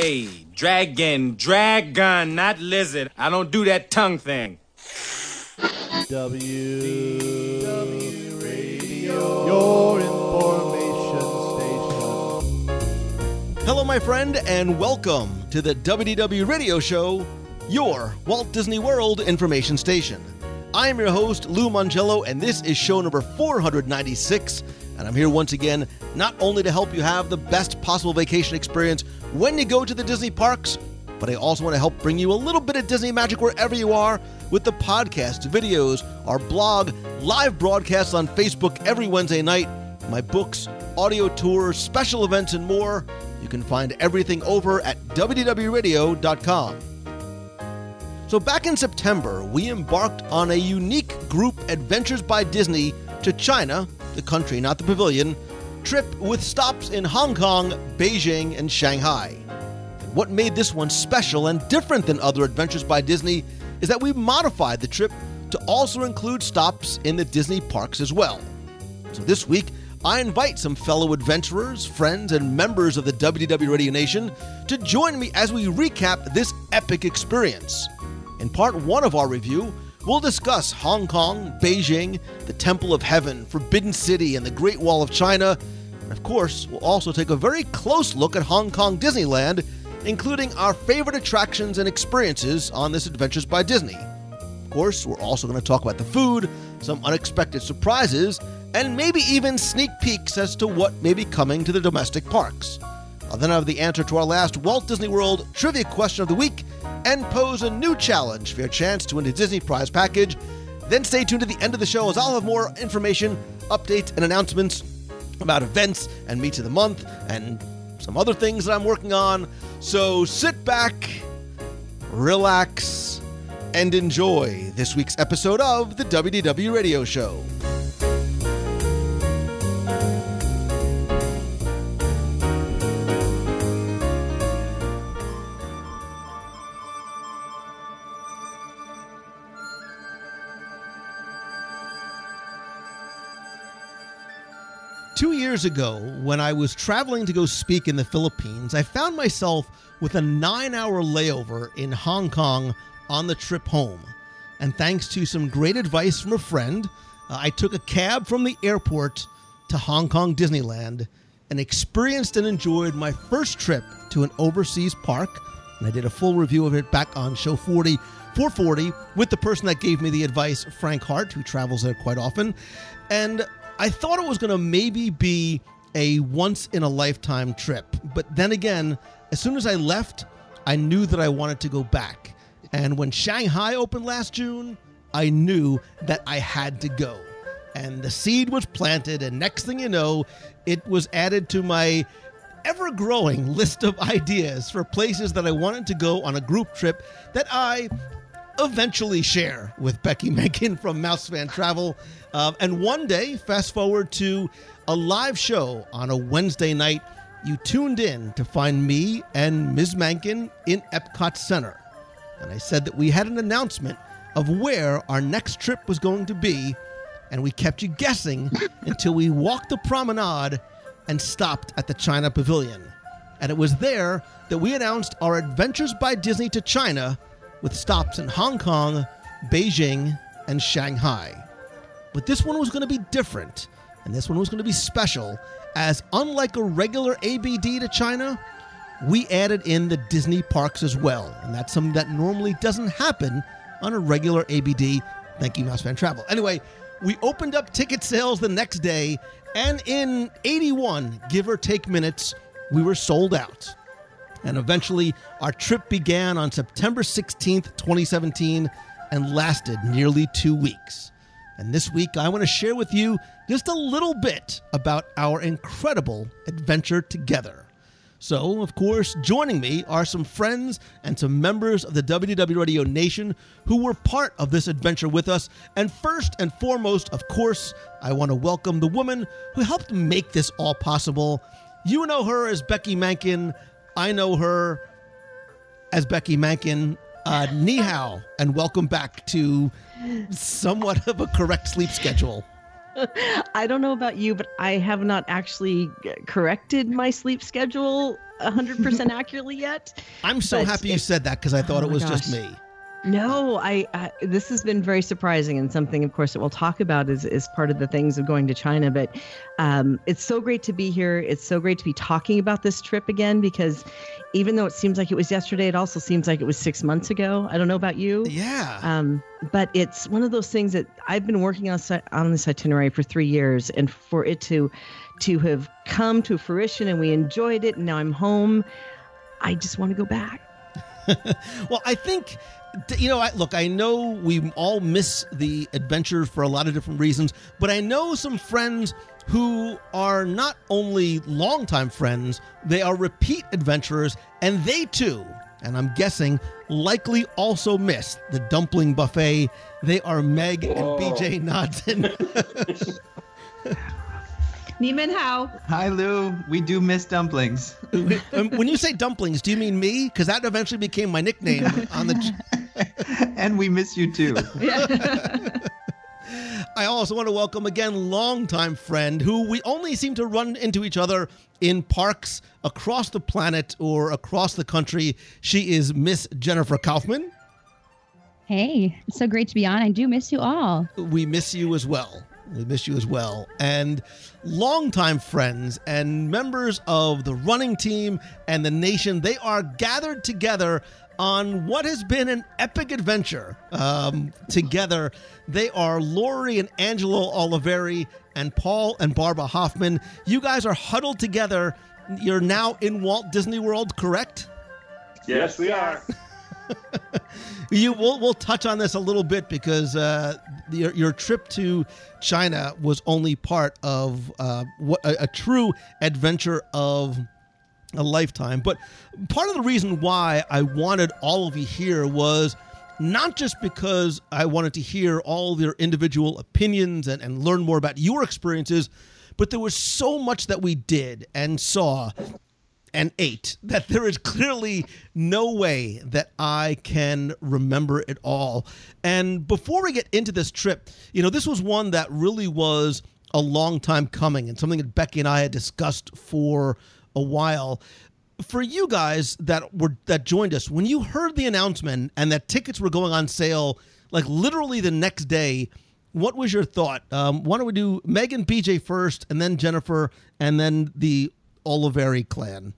Hey, dragon, not lizard. I don't do that tongue thing. WDW Radio, your information station. Hello, my friend, and welcome to the WDW Radio Show, your Walt Disney World information station. I am your host, Lou Mongello, and this is show number 496, and I'm here once again not only to help you have the best possible vacation experience when you go to the Disney parks, but I also want to help bring you a little bit of Disney magic wherever you are with the podcasts, videos, our blog, live broadcasts on Facebook every Wednesday night, my books, audio tours, special events, and more. You can find everything over at wdwradio.com. So back in September, we embarked on a unique group Adventures by Disney to China, the country, not the pavilion, trip with stops in Hong Kong, Beijing, and Shanghai. And what made this one special and different than other Adventures by Disney is that we modified the trip to also include stops in the Disney parks as well. So this week, I invite some fellow adventurers, friends, and members of the WDW Radio Nation to join me as we recap this epic experience. In part one of our review, we'll discuss Hong Kong, Beijing, the Temple of Heaven, Forbidden City, and the Great Wall of China. And of course, we'll also take a very close look at Hong Kong Disneyland, including our favorite attractions and experiences on this Adventures by Disney. Of course, we're also going to talk about the food, some unexpected surprises, and maybe even sneak peeks as to what may be coming to the domestic parks. I'll then have the answer to our last Walt Disney World Trivia Question of the Week and pose a new challenge for your chance to win a Disney Prize package. Then stay tuned to the end of the show as I'll have more information, updates, and announcements about events and Meets of the Month and some other things that I'm working on. So sit back, relax, and enjoy this week's episode of the WDW Radio Show. Two years ago, when I was traveling to go speak in the Philippines, I found myself with a 9-hour layover in Hong Kong on the trip home. And thanks to some great advice from a friend, I took a cab from the airport to Hong Kong Disneyland and experienced and enjoyed my first trip to an overseas park. And I did a full review of it back on show 440 with the person that gave me the advice, Frank Hart, who travels there quite often. And I thought it was going to maybe be a once-in-a-lifetime trip. But then again, as soon as I left, I knew that I wanted to go back. And when Shanghai opened last June, I knew that I had to go. And the seed was planted, and next thing you know, it was added to my ever-growing list of ideas for places that I wanted to go on a group trip that I eventually share with Becky Menken from Mouse Fan Travel. And one day, fast forward to a live show on a Wednesday night, you tuned in to find me and Ms. Menken in Epcot Center. And I said that we had an announcement of where our next trip was going to be, and we kept you guessing until we walked the promenade and stopped at the China Pavilion. And it was there that we announced our Adventures by Disney to China with stops in Hong Kong, Beijing, and Shanghai. But this one was going to be different, and this one was going to be special, as unlike a regular ABD to China, we added in the Disney parks as well, and that's something that normally doesn't happen on a regular ABD. Thank you, Mouse Fan Travel. Anyway, we opened up ticket sales the next day, and in 81, give or take minutes, we were sold out. And eventually, our trip began on September 16th, 2017, and lasted nearly 2 weeks. And this week, I want to share with you just a little bit about our incredible adventure together. So, of course, joining me are some friends and some members of the WDW Radio Nation who were part of this adventure with us. And first and foremost, of course, I want to welcome the woman who helped make this all possible. You know her as Becky Menken. I know her as Becky Menken. Ni hao, and welcome back to somewhat of a correct sleep schedule. I don't know about you, but I have not actually corrected my sleep schedule 100% accurately yet. I'm so happy you said that because I thought it was just me. No, this has been very surprising, and something, of course, that we'll talk about is part of the things of going to China. But it's so great to be here. It's so great to be talking about this trip again, because even though it seems like it was yesterday, it also seems like it was 6 months ago. I don't know about you. Yeah. But it's one of those things that I've been working on this itinerary for 3 years, and for it to have come to fruition, and we enjoyed it, and now I'm home. I just want to go back. Well, I think, I know we all miss the adventure for a lot of different reasons, but I know some friends who are not only longtime friends, they are repeat adventurers, and they too, and I'm guessing, likely also miss the dumpling buffet. They are Meg and BJ Nodson. Ni Min Hao. Hi, Lou. We do miss dumplings. When you say dumplings, do you mean me? Because that eventually became my nickname on the. And we miss you too. I also want to welcome again longtime friend who we only seem to run into each other in parks across the planet or across the country. She is Miss Jennifer Kaufman. Hey, it's so great to be on. I do miss you all. We miss you as well. We miss you as well. And longtime friends and members of the running team and the nation, they are gathered together on what has been an epic adventure together. They are Lori and Angelo Oliveri and Paul and Barbara Hoffman. You guys are huddled together. You're now in Walt Disney World, correct? Yes, we are. We'll touch on this a little bit because your trip to China was only part of a true adventure of a lifetime. But part of the reason why I wanted all of you here was not just because I wanted to hear all of your individual opinions and learn more about your experiences, but there was so much that we did and saw and ate that there is clearly no way that I can remember it all. And before we get into this trip, this was one that really was a long time coming and something that Becky and I had discussed for a while. For you guys that joined us, when you heard the announcement and that tickets were going on sale, like literally the next day, what was your thought? Why don't we do Meg and BJ first, and then Jennifer, and then the Oliveri clan?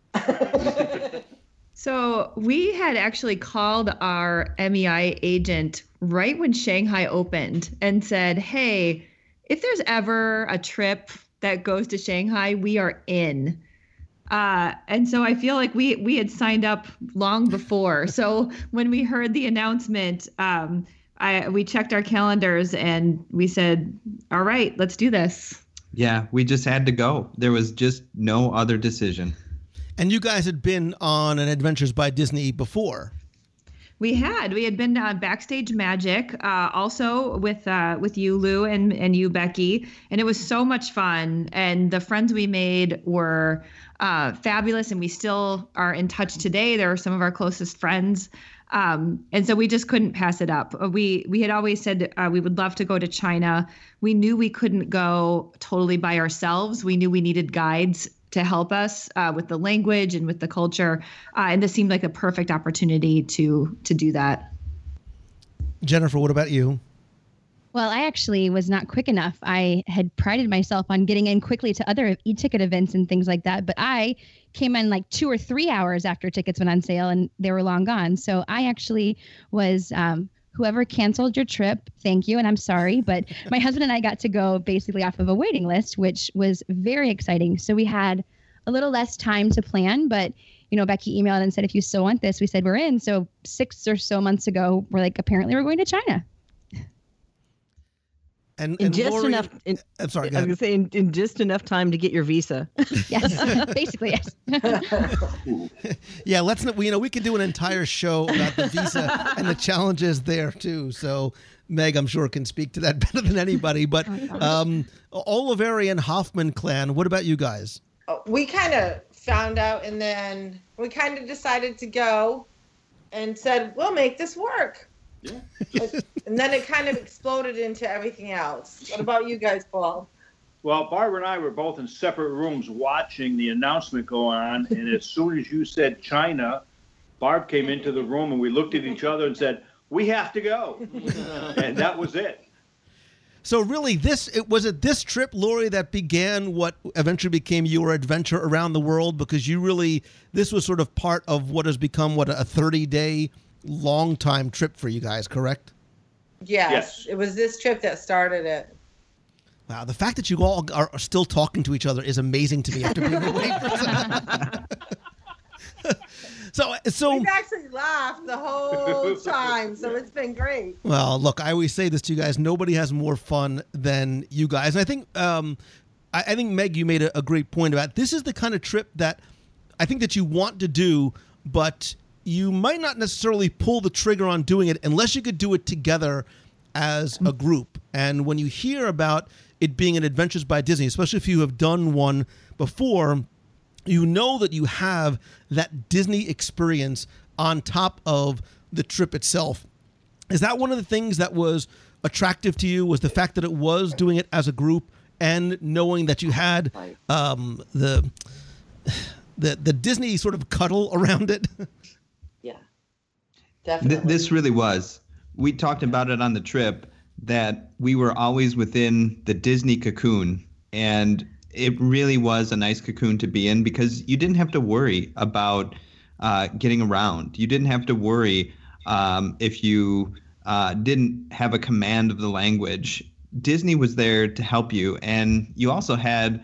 So we had actually called our MEI agent right when Shanghai opened and said, hey, if there's ever a trip that goes to Shanghai, we are in. And so I feel like we had signed up long before. So when we heard the announcement, we checked our calendars and we said, all right, let's do this. Yeah, we just had to go. There was just no other decision. And you guys had been on an Adventures by Disney before. We had been on Backstage Magic, also with you, Lou, and you, Becky, and it was so much fun. And the friends we made were fabulous, and we still are in touch today. They're some of our closest friends, and so we just couldn't pass it up. We had always said we would love to go to China. We knew we couldn't go totally by ourselves. We knew we needed guides to help us with the language and with the culture. And this seemed like a perfect opportunity to do that. Jennifer, what about you? Well, I actually was not quick enough. I had prided myself on getting in quickly to other e-ticket events and things like that. But I came in like 2 or 3 hours after tickets went on sale and they were long gone. So I actually was whoever canceled your trip, thank you, and I'm sorry, but my husband and I got to go basically off of a waiting list, which was very exciting. So we had a little less time to plan, but Becky emailed and said, if you still want this, we said we're in. So 6 or so months ago, we're like, apparently we're going to China. And just Lori, enough. I'm sorry. I was going to say in just enough time to get your visa. Yes, basically yes. Yeah, let's not. We could do an entire show about the visa and the challenges there too. So Meg, I'm sure, can speak to that better than anybody. But Oliveri and Hoffman clan, what about you guys? We kind of found out, and then we kind of decided to go, and said we'll make this work. Yeah. And then it kind of exploded into everything else. What about you guys, Paul? Well, Barbara and I were both in separate rooms watching the announcement go on, and as soon as you said China, Barb came into the room and we looked at each other and said, "We have to go," and that was it. So really, was it this trip, Lori, that began what eventually became your adventure around the world? Because this was sort of part of what has become a 30-day long time trip for you guys, correct? Yes. It was this trip that started it. Wow, the fact that you all are still talking to each other is amazing to me after being away for so long. So we've actually laughed the whole time, so it's been great. Well, look, I always say this to you guys: nobody has more fun than you guys. And I think, I think Meg, you made a great point about this is the kind of trip that I think that you want to do, but you might not necessarily pull the trigger on doing it unless you could do it together as a group. And when you hear about it being an Adventures by Disney, especially if you have done one before, you know that you have that Disney experience on top of the trip itself. Is that one of the things that was attractive to you, was the fact that it was doing it as a group and knowing that you had the Disney sort of cuddle around it? Yeah, definitely. This really was. We talked about it on the trip, that we were always within the Disney cocoon, and it really was a nice cocoon to be in because you didn't have to worry about getting around. You didn't have to worry if you didn't have a command of the language. Disney was there to help you, and you also had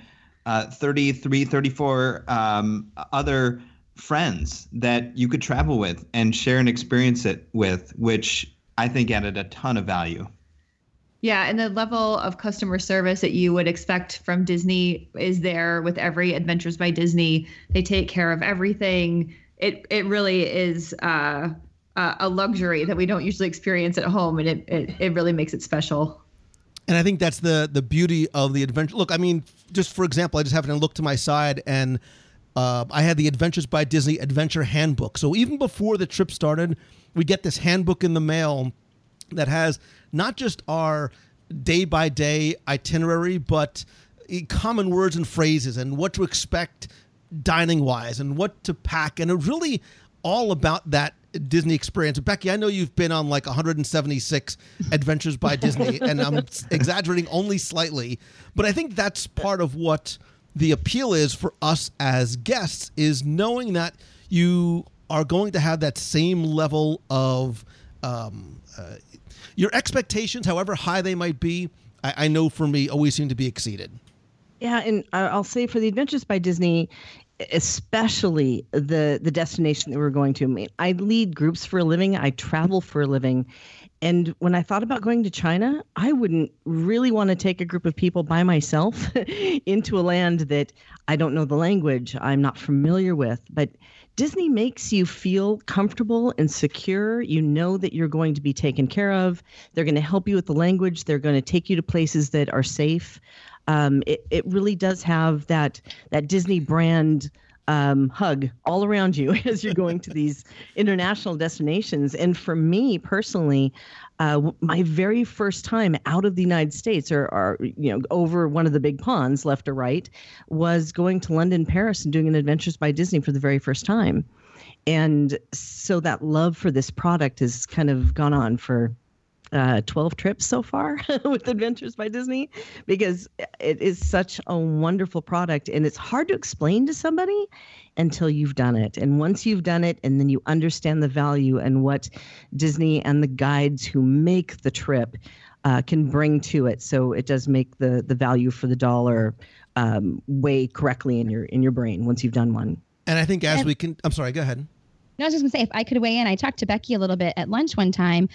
34 other friends that you could travel with and share and experience it with, which I think added a ton of value. Yeah, and the level of customer service that you would expect from Disney is there with every Adventures by Disney. They take care of everything. It really is a luxury that we don't usually experience at home, and it really makes it special. And I think that's the beauty of the adventure. Look, I mean, just for example, I just happened to look to my side, and I had the Adventures by Disney Adventure Handbook. So even before the trip started, we get this handbook in the mail that has not just our day-by-day itinerary, but common words and phrases and what to expect dining-wise and what to pack. And it's really all about that Disney experience. Becky, I know you've been on like 176 Adventures by Disney, and I'm exaggerating only slightly, but I think that's part of what the appeal is for us as guests, is knowing that you are going to have that same level of your expectations, however high they might be, I know for me, always seem to be exceeded. Yeah, and I'll say for the Adventures by Disney, especially the destination that we're going to. I mean, I lead groups for a living. I travel for a living. And when I thought about going to China, I wouldn't really want to take a group of people by myself into a land that I don't know the language, I'm not familiar with. But Disney makes you feel comfortable and secure. You know that you're going to be taken care of. They're going to help you with the language. They're going to take you to places that are safe. It really does have that Disney brand hug all around you as you're going to these international destinations. And for me personally, my very first time out of the United States, or over one of the big ponds, left or right, was going to London, Paris, and doing an Adventures by Disney for the very first time. And so that love for this product has kind of gone on for 12 trips so far with Adventures by Disney, because it is such a wonderful product, and it's hard to explain to somebody until you've done it. And once you've done it, and then you understand the value and what Disney and the guides who make the trip can bring to it. So it does make the value for the dollar weigh correctly in your brain once you've done one. And I think I'm sorry, go ahead. No, I was just gonna say, if I could weigh in, I talked to Becky a little bit at lunch one time.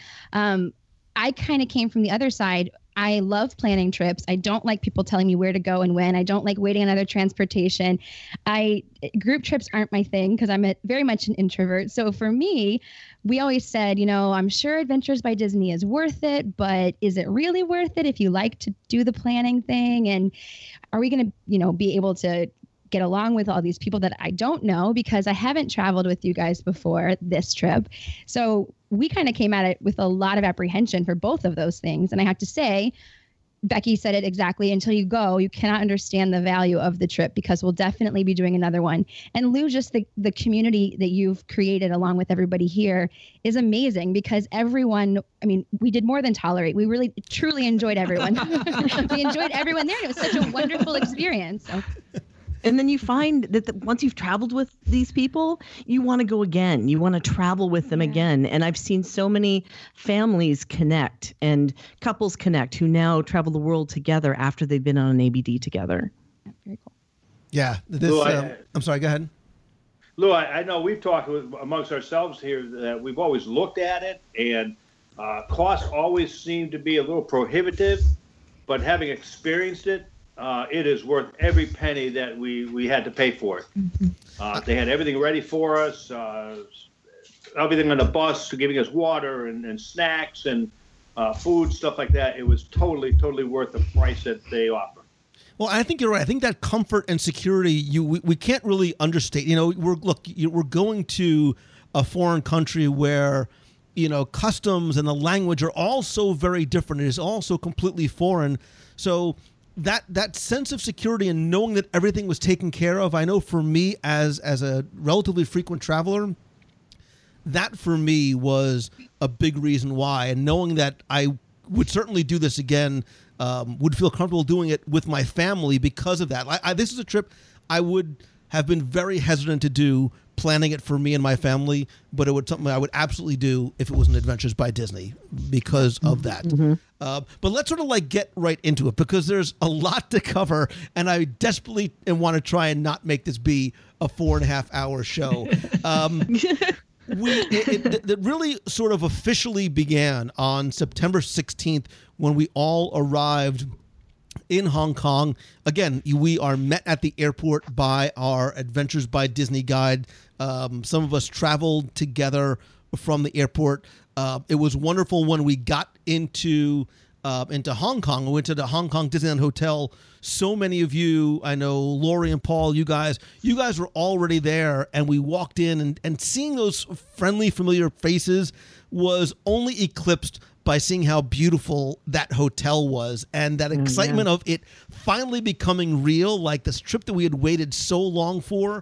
I kind of came from the other side. I love planning trips. I don't like people telling me where to go and when. I don't like waiting on other transportation. Group trips aren't my thing because I'm very much an introvert. So for me, we always said, I'm sure Adventures by Disney is worth it, but is it really worth it if you like to do the planning thing? And are we going to, be able to get along with all these people that I don't know because I haven't traveled with you guys before this trip. So we kind of came at it with a lot of apprehension for both of those things. And I have to say, Becky said it exactly. Until you go, you cannot understand the value of the trip because we'll definitely be doing another one. And Lou, just the community that you've created along with everybody here is amazing because everyone, I mean, we did more than tolerate. We really, truly enjoyed everyone. We enjoyed everyone there. And it was such a wonderful experience. So. And then you find that once you've traveled with these people, you want to go again. You want to travel with them again. And I've seen so many families connect and couples connect who now travel the world together after they've been on an ABD together. Yeah, very cool. Yeah. Lou, I'm sorry, go ahead. Lou, I know we've talked amongst ourselves here that we've always looked at it, and costs always seem to be a little prohibitive, but having experienced it, it is worth every penny that we had to pay for it. They had everything ready for us, everything on the bus, giving us water and snacks and food, stuff like that. It was totally worth the price that they offer. Well, I think you're right. I think that comfort and security, we can't really understate. You know, we're going to a foreign country where, you know, customs and the language are all so very different. It is all so completely foreign. So that sense of security and knowing that everything was taken care of, I know for me as a relatively frequent traveler, that for me was a big reason why. And knowing that I would certainly do this again, would feel comfortable doing it with my family because of that. This is a trip I would have been very hesitant to do, planning it for me and my family, but it would something I would absolutely do if it was an Adventures by Disney because of that. Mm-hmm. But let's sort of like get right into it because there's a lot to cover, and I desperately want to try and not make this be a 4.5 hour show. It really sort of officially began on September 16th when we all arrived in Hong Kong. Again, we are met at the airport by our Adventures by Disney guide. Some of us traveled together from the airport. It was wonderful when we got into Hong Kong. We went to the Hong Kong Disneyland Hotel. So many of you, I know Lori and Paul, you guys were already there, and we walked in and seeing those friendly, familiar faces was only eclipsed by seeing how beautiful that hotel was and that excitement of it finally becoming real, like this trip that we had waited so long for,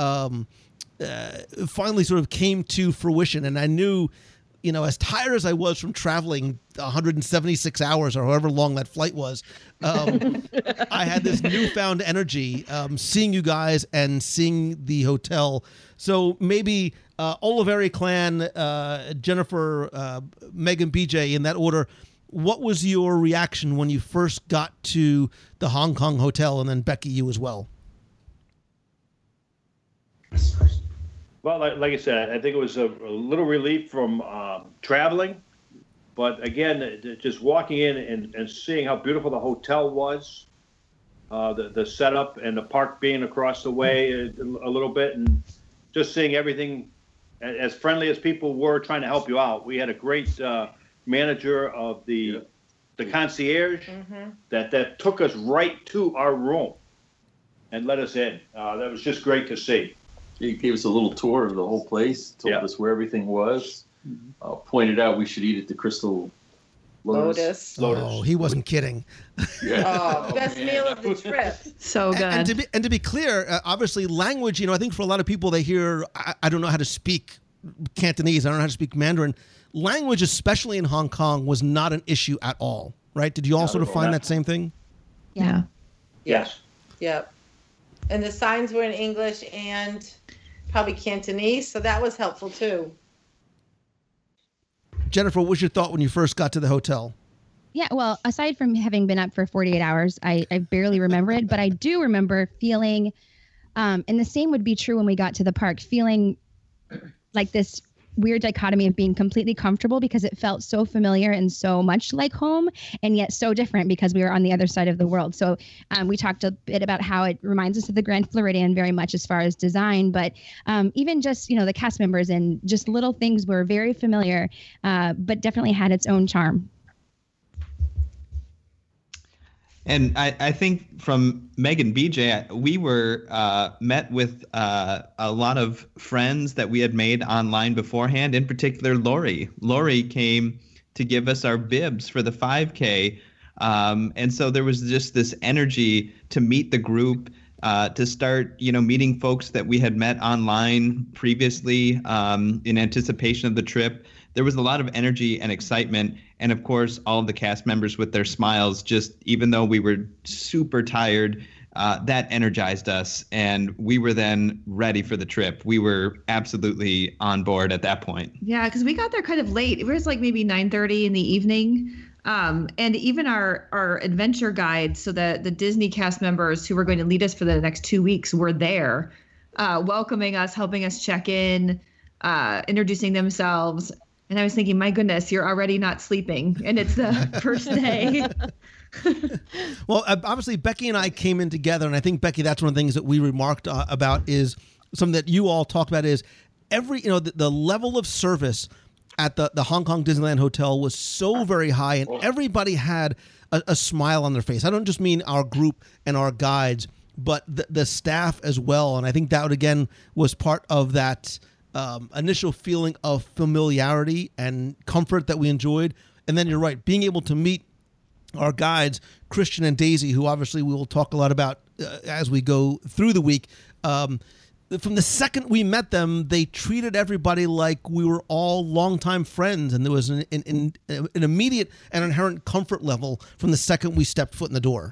finally sort of came to fruition. And I knew, you know, as tired as I was from traveling 176 hours or however long that flight was, I had this newfound energy seeing you guys and seeing the hotel. So maybe Oliveri Clan, Jennifer, Megan, BJ, in that order, what was your reaction when you first got to the Hong Kong hotel, and then Becky, you as well? Well, like I said, I think it was a little relief from traveling. But again, just walking in and seeing how beautiful the hotel was, the setup and the park being across the way a little bit, and just seeing everything as friendly as people were trying to help you out. We had a great manager of the concierge that took us right to our room and let us in. That was just great to see. He gave us a little tour of the whole place, told us where everything was, pointed out we should eat at the Crystal Lotus. Oh, he wasn't kidding. Oh, best meal of the trip. So good. And to be clear, obviously language, you know, I think for a lot of people they hear, I don't know how to speak Cantonese, I don't know how to speak Mandarin. Language, especially in Hong Kong, was not an issue at all, right? Did you all sort of find that same thing? Yeah. Yes. Yep. And the signs were in English and probably Cantonese, so that was helpful too. Jennifer, what was your thought when you first got to the hotel? Yeah, well, aside from having been up for 48 hours, I barely remember it, but I do remember feeling, and the same would be true when we got to the park, feeling like this weird dichotomy of being completely comfortable because it felt so familiar and so much like home, and yet so different because we were on the other side of the world. So we talked a bit about how it reminds us of the Grand Floridian very much as far as design, but even just, you know, the cast members and just little things were very familiar, but definitely had its own charm. And I think from Meg and BJ, we were met with a lot of friends that we had made online beforehand, in particular Lori. Lori came to give us our bibs for the 5K. And so there was just this energy to meet the group, to start, meeting folks that we had met online previously in anticipation of the trip. There was a lot of energy and excitement. And of course, all of the cast members with their smiles, just even though we were super tired, that energized us. And we were then ready for the trip. We were absolutely on board at that point. Yeah, because we got there kind of late. It was like maybe 9:30 in the evening. And even our adventure guides, so the Disney cast members who were going to lead us for the next 2 weeks were there, welcoming us, helping us check in, introducing themselves. And I was thinking, my goodness, you're already not sleeping, and it's the first day. Well, obviously, Becky and I came in together, and I think, Becky, that's one of the things that we remarked about is something that you all talked about is the level of service at the Hong Kong Disneyland Hotel was so very high, and everybody had a smile on their face. I don't just mean our group and our guides, but the staff as well. And I think that, again, was part of that initial feeling of familiarity and comfort that we enjoyed. And then you're right, being able to meet our guides, Christian and Daisy, who obviously we will talk a lot about as we go through the week. From the second we met them, they treated everybody like we were all longtime friends, and there was an immediate and inherent comfort level from the second we stepped foot in the door.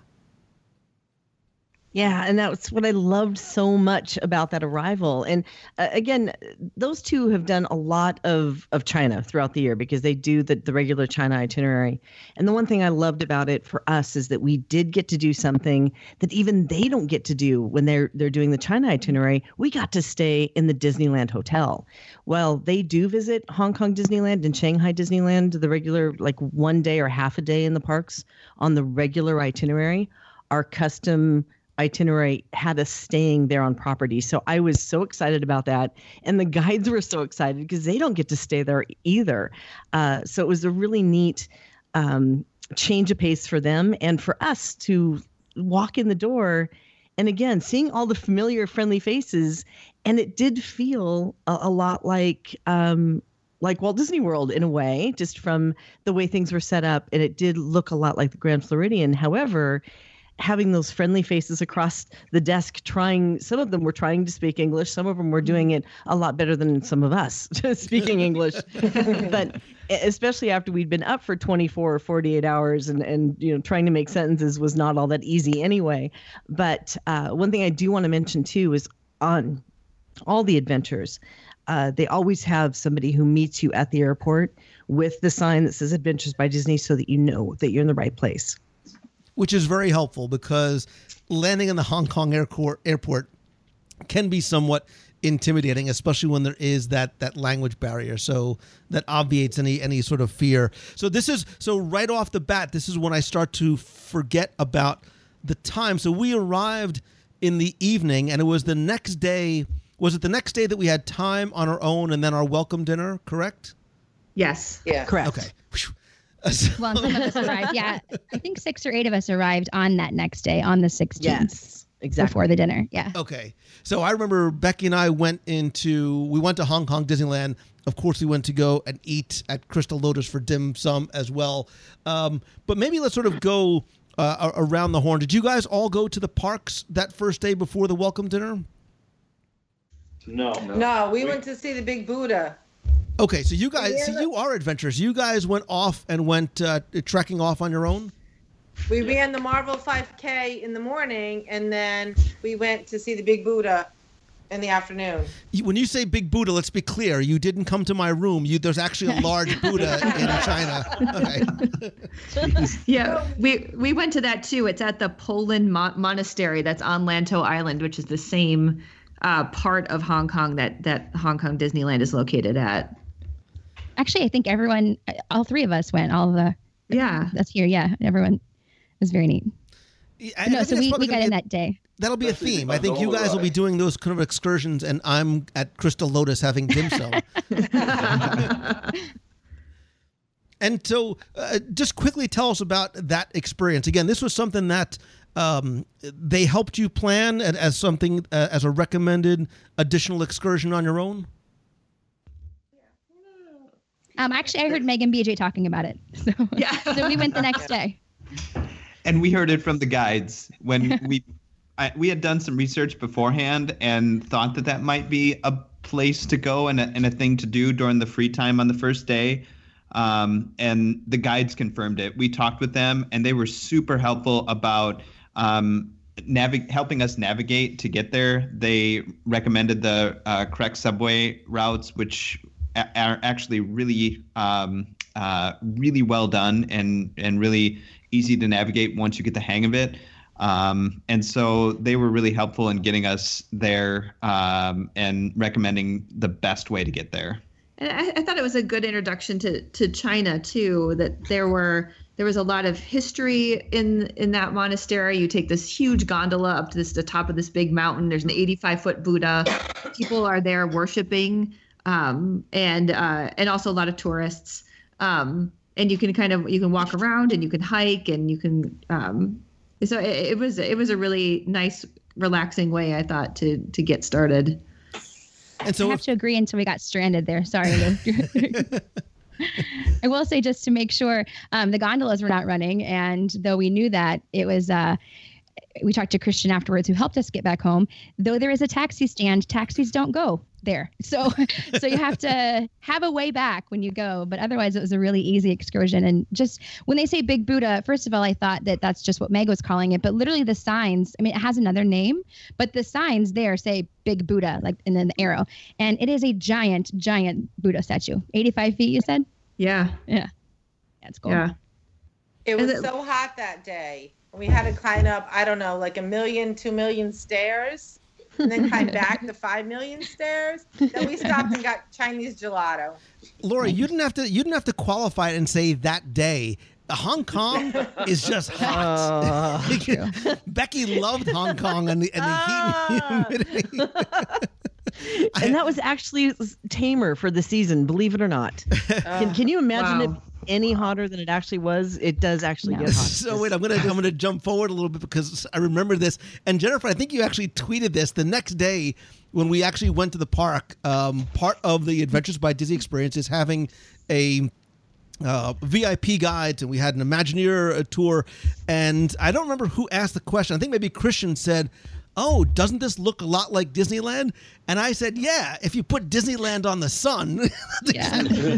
Yeah, and that's what I loved so much about that arrival. And again, those two have done a lot of China throughout the year because they do the regular China itinerary. And the one thing I loved about it for us is that we did get to do something that even they don't get to do when they're doing the China itinerary. We got to stay in the Disneyland Hotel. Well, they do visit Hong Kong Disneyland and Shanghai Disneyland, the regular, like 1 day or half a day in the parks on the regular itinerary. Our custom itinerary had us staying there on property. So I was so excited about that. And the guides were so excited because they don't get to stay there either. So it was a really neat change of pace for them and for us to walk in the door. And again, seeing all the familiar, friendly faces. And it did feel a lot like Walt Disney World in a way, just from the way things were set up. And it did look a lot like the Grand Floridian. However, having those friendly faces across the desk some of them were trying to speak English. Some of them were doing it a lot better than some of us speaking English. But especially after we'd been up for 24 or 48 hours and trying to make sentences was not all that easy anyway. But one thing I do want to mention too is on all the adventures, they always have somebody who meets you at the airport with the sign that says Adventures by Disney so that you know that you're in the right place. Which is very helpful because landing in the Hong Kong airport can be somewhat intimidating, especially when there is that language barrier. So that obviates any sort of fear. So right off the bat, this is when I start to forget about the time. So we arrived in the evening, and it was the next day. Was it the next day that we had time on our own and then our welcome dinner? Correct? Yes. Yeah. Correct. Okay. Well, some of us arrived. Yeah, I think 6 or 8 of us arrived on that next day, on the 16th. Yes, exactly. Before the dinner. Yeah. Okay. So I remember Becky and I went to Hong Kong Disneyland. Of course, we went to go and eat at Crystal Lotus for dim sum as well. But maybe let's sort of go around the horn. Did you guys all go to the parks that first day before the welcome dinner? No, we went to see the Big Buddha. Okay, so you guys, you are adventurers. You guys went off and went trekking off on your own? We ran the Marvel 5K in the morning, and then we went to see the Big Buddha in the afternoon. When you say Big Buddha, let's be clear. You didn't come to my room. There's actually a large Buddha in China. Okay. Yeah, we went to that too. It's at the Poland Monastery that's on Lantou Island, which is the same part of Hong Kong that Hong Kong Disneyland is located at. Actually, I think everyone, all 3 of us went. That's here. Yeah, everyone. It was very neat. Yeah, no, so we got in that day. That'll be a theme. I think you guys will be doing those kind of excursions, and I'm at Crystal Lotus having dim sum. And so just quickly tell us about that experience. Again, this was something that they helped you plan as something, as a recommended additional excursion on your own? Actually, I heard Meg and BJ talking about it. So, so we went the next day. And we heard it from the guides when we had done some research beforehand and thought that might be a place to go and a thing to do during the free time on the first day. And the guides confirmed it. We talked with them, and they were super helpful about helping us navigate to get there. They recommended the correct subway routes, which are actually really really well done and really easy to navigate once you get the hang of it. And so they were really helpful in getting us there and recommending the best way to get there. And I thought it was a good introduction to China too, that there was a lot of history in that monastery. You take this huge gondola up to the top of this big mountain. There's an 85-foot Buddha. People are there worshiping, and also a lot of tourists. And you can walk around and you can hike and you can. So it was a really nice, relaxing way, I thought, to get started. And so I have to agree until we got stranded there. Sorry, Lou. I will say, just to make sure, the gondolas were not running, and though we knew that, it was. We talked to Christian afterwards, who helped us get back home. Though there is a taxi stand, taxis don't go there, so you have to have a way back when you go. But otherwise, it was a really easy excursion. And just when they say Big Buddha, first of all, I thought that that's just what Meg was calling it. But literally, the signs. I mean, it has another name, but the signs there say Big Buddha, like, and then the arrow, and it is a giant Buddha statue, 85 feet. You said? Yeah. That's cool. Yeah. It was so hot that day. We had to climb up, I don't know, like 2 million stairs, and then climb back the 5 million stairs. Then we stopped and got Chinese gelato. Lori, you didn't have to qualify it and say that day. Hong Kong is just hot. Becky loved Hong Kong and the heat and humidity. And that was actually tamer for the season, believe it or not. Can you imagine it any hotter than it actually was? It does actually get hot. So wait, I'm gonna jump forward a little bit because I remember this. And Jennifer, I think you actually tweeted this the next day when we actually went to the park. Part of the Adventures by Disney experience is having a VIP guides, and we had an Imagineer tour. And I don't remember who asked the question. I think maybe Christian said, "Oh, doesn't this look a lot like Disneyland?" And I said, "Yeah, if you put Disneyland on the sun." Yeah.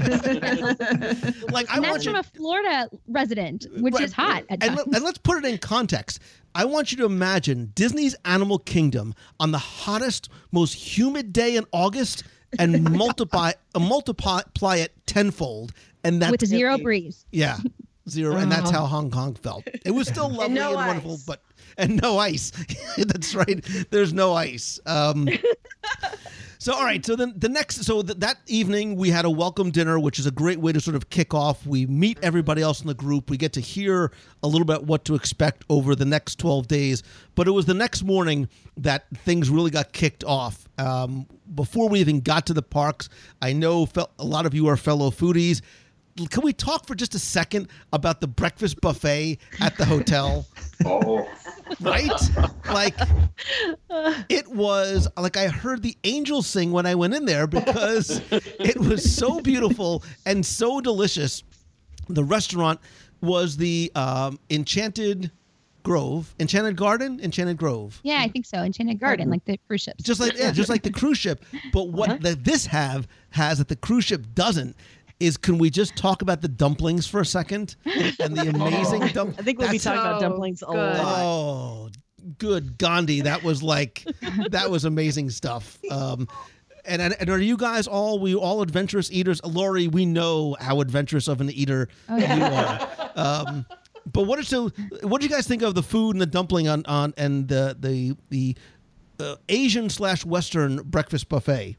Like, and that's from a Florida resident, which is hot at times. And let's put it in context. I want you to imagine Disney's Animal Kingdom on the hottest, most humid day in August and multiply it tenfold. And that's with zero breeze. Yeah, zero. And that's how Hong Kong felt. It was still lovely and wonderful, and no ice. That's right. There's no ice. So, all right. So then that evening we had a welcome dinner, which is a great way to sort of kick off. We meet everybody else in the group. We get to hear a little bit what to expect over the next 12 days. But it was the next morning that things really got kicked off. Before we even got to the parks, I know a lot of you are fellow foodies. Can we talk for just a second about the breakfast buffet at the hotel? Oh. Right? Like, it was like I heard the angels sing when I went in there because it was so beautiful and so delicious. The restaurant was the Enchanted Grove. Yeah, I think so. Enchanted Garden, like the cruise ships. Just like the cruise ship. But what this has that the cruise ship doesn't is, can we just talk about the dumplings for a second? And the amazing dumplings. I think we'll be talking about dumplings a lot. Oh, good Gandhi. That was amazing stuff. And are you guys all adventurous eaters? Lori, we know how adventurous of an eater you are. But what did you guys think of the food and the dumpling and the Asian/Western breakfast buffet?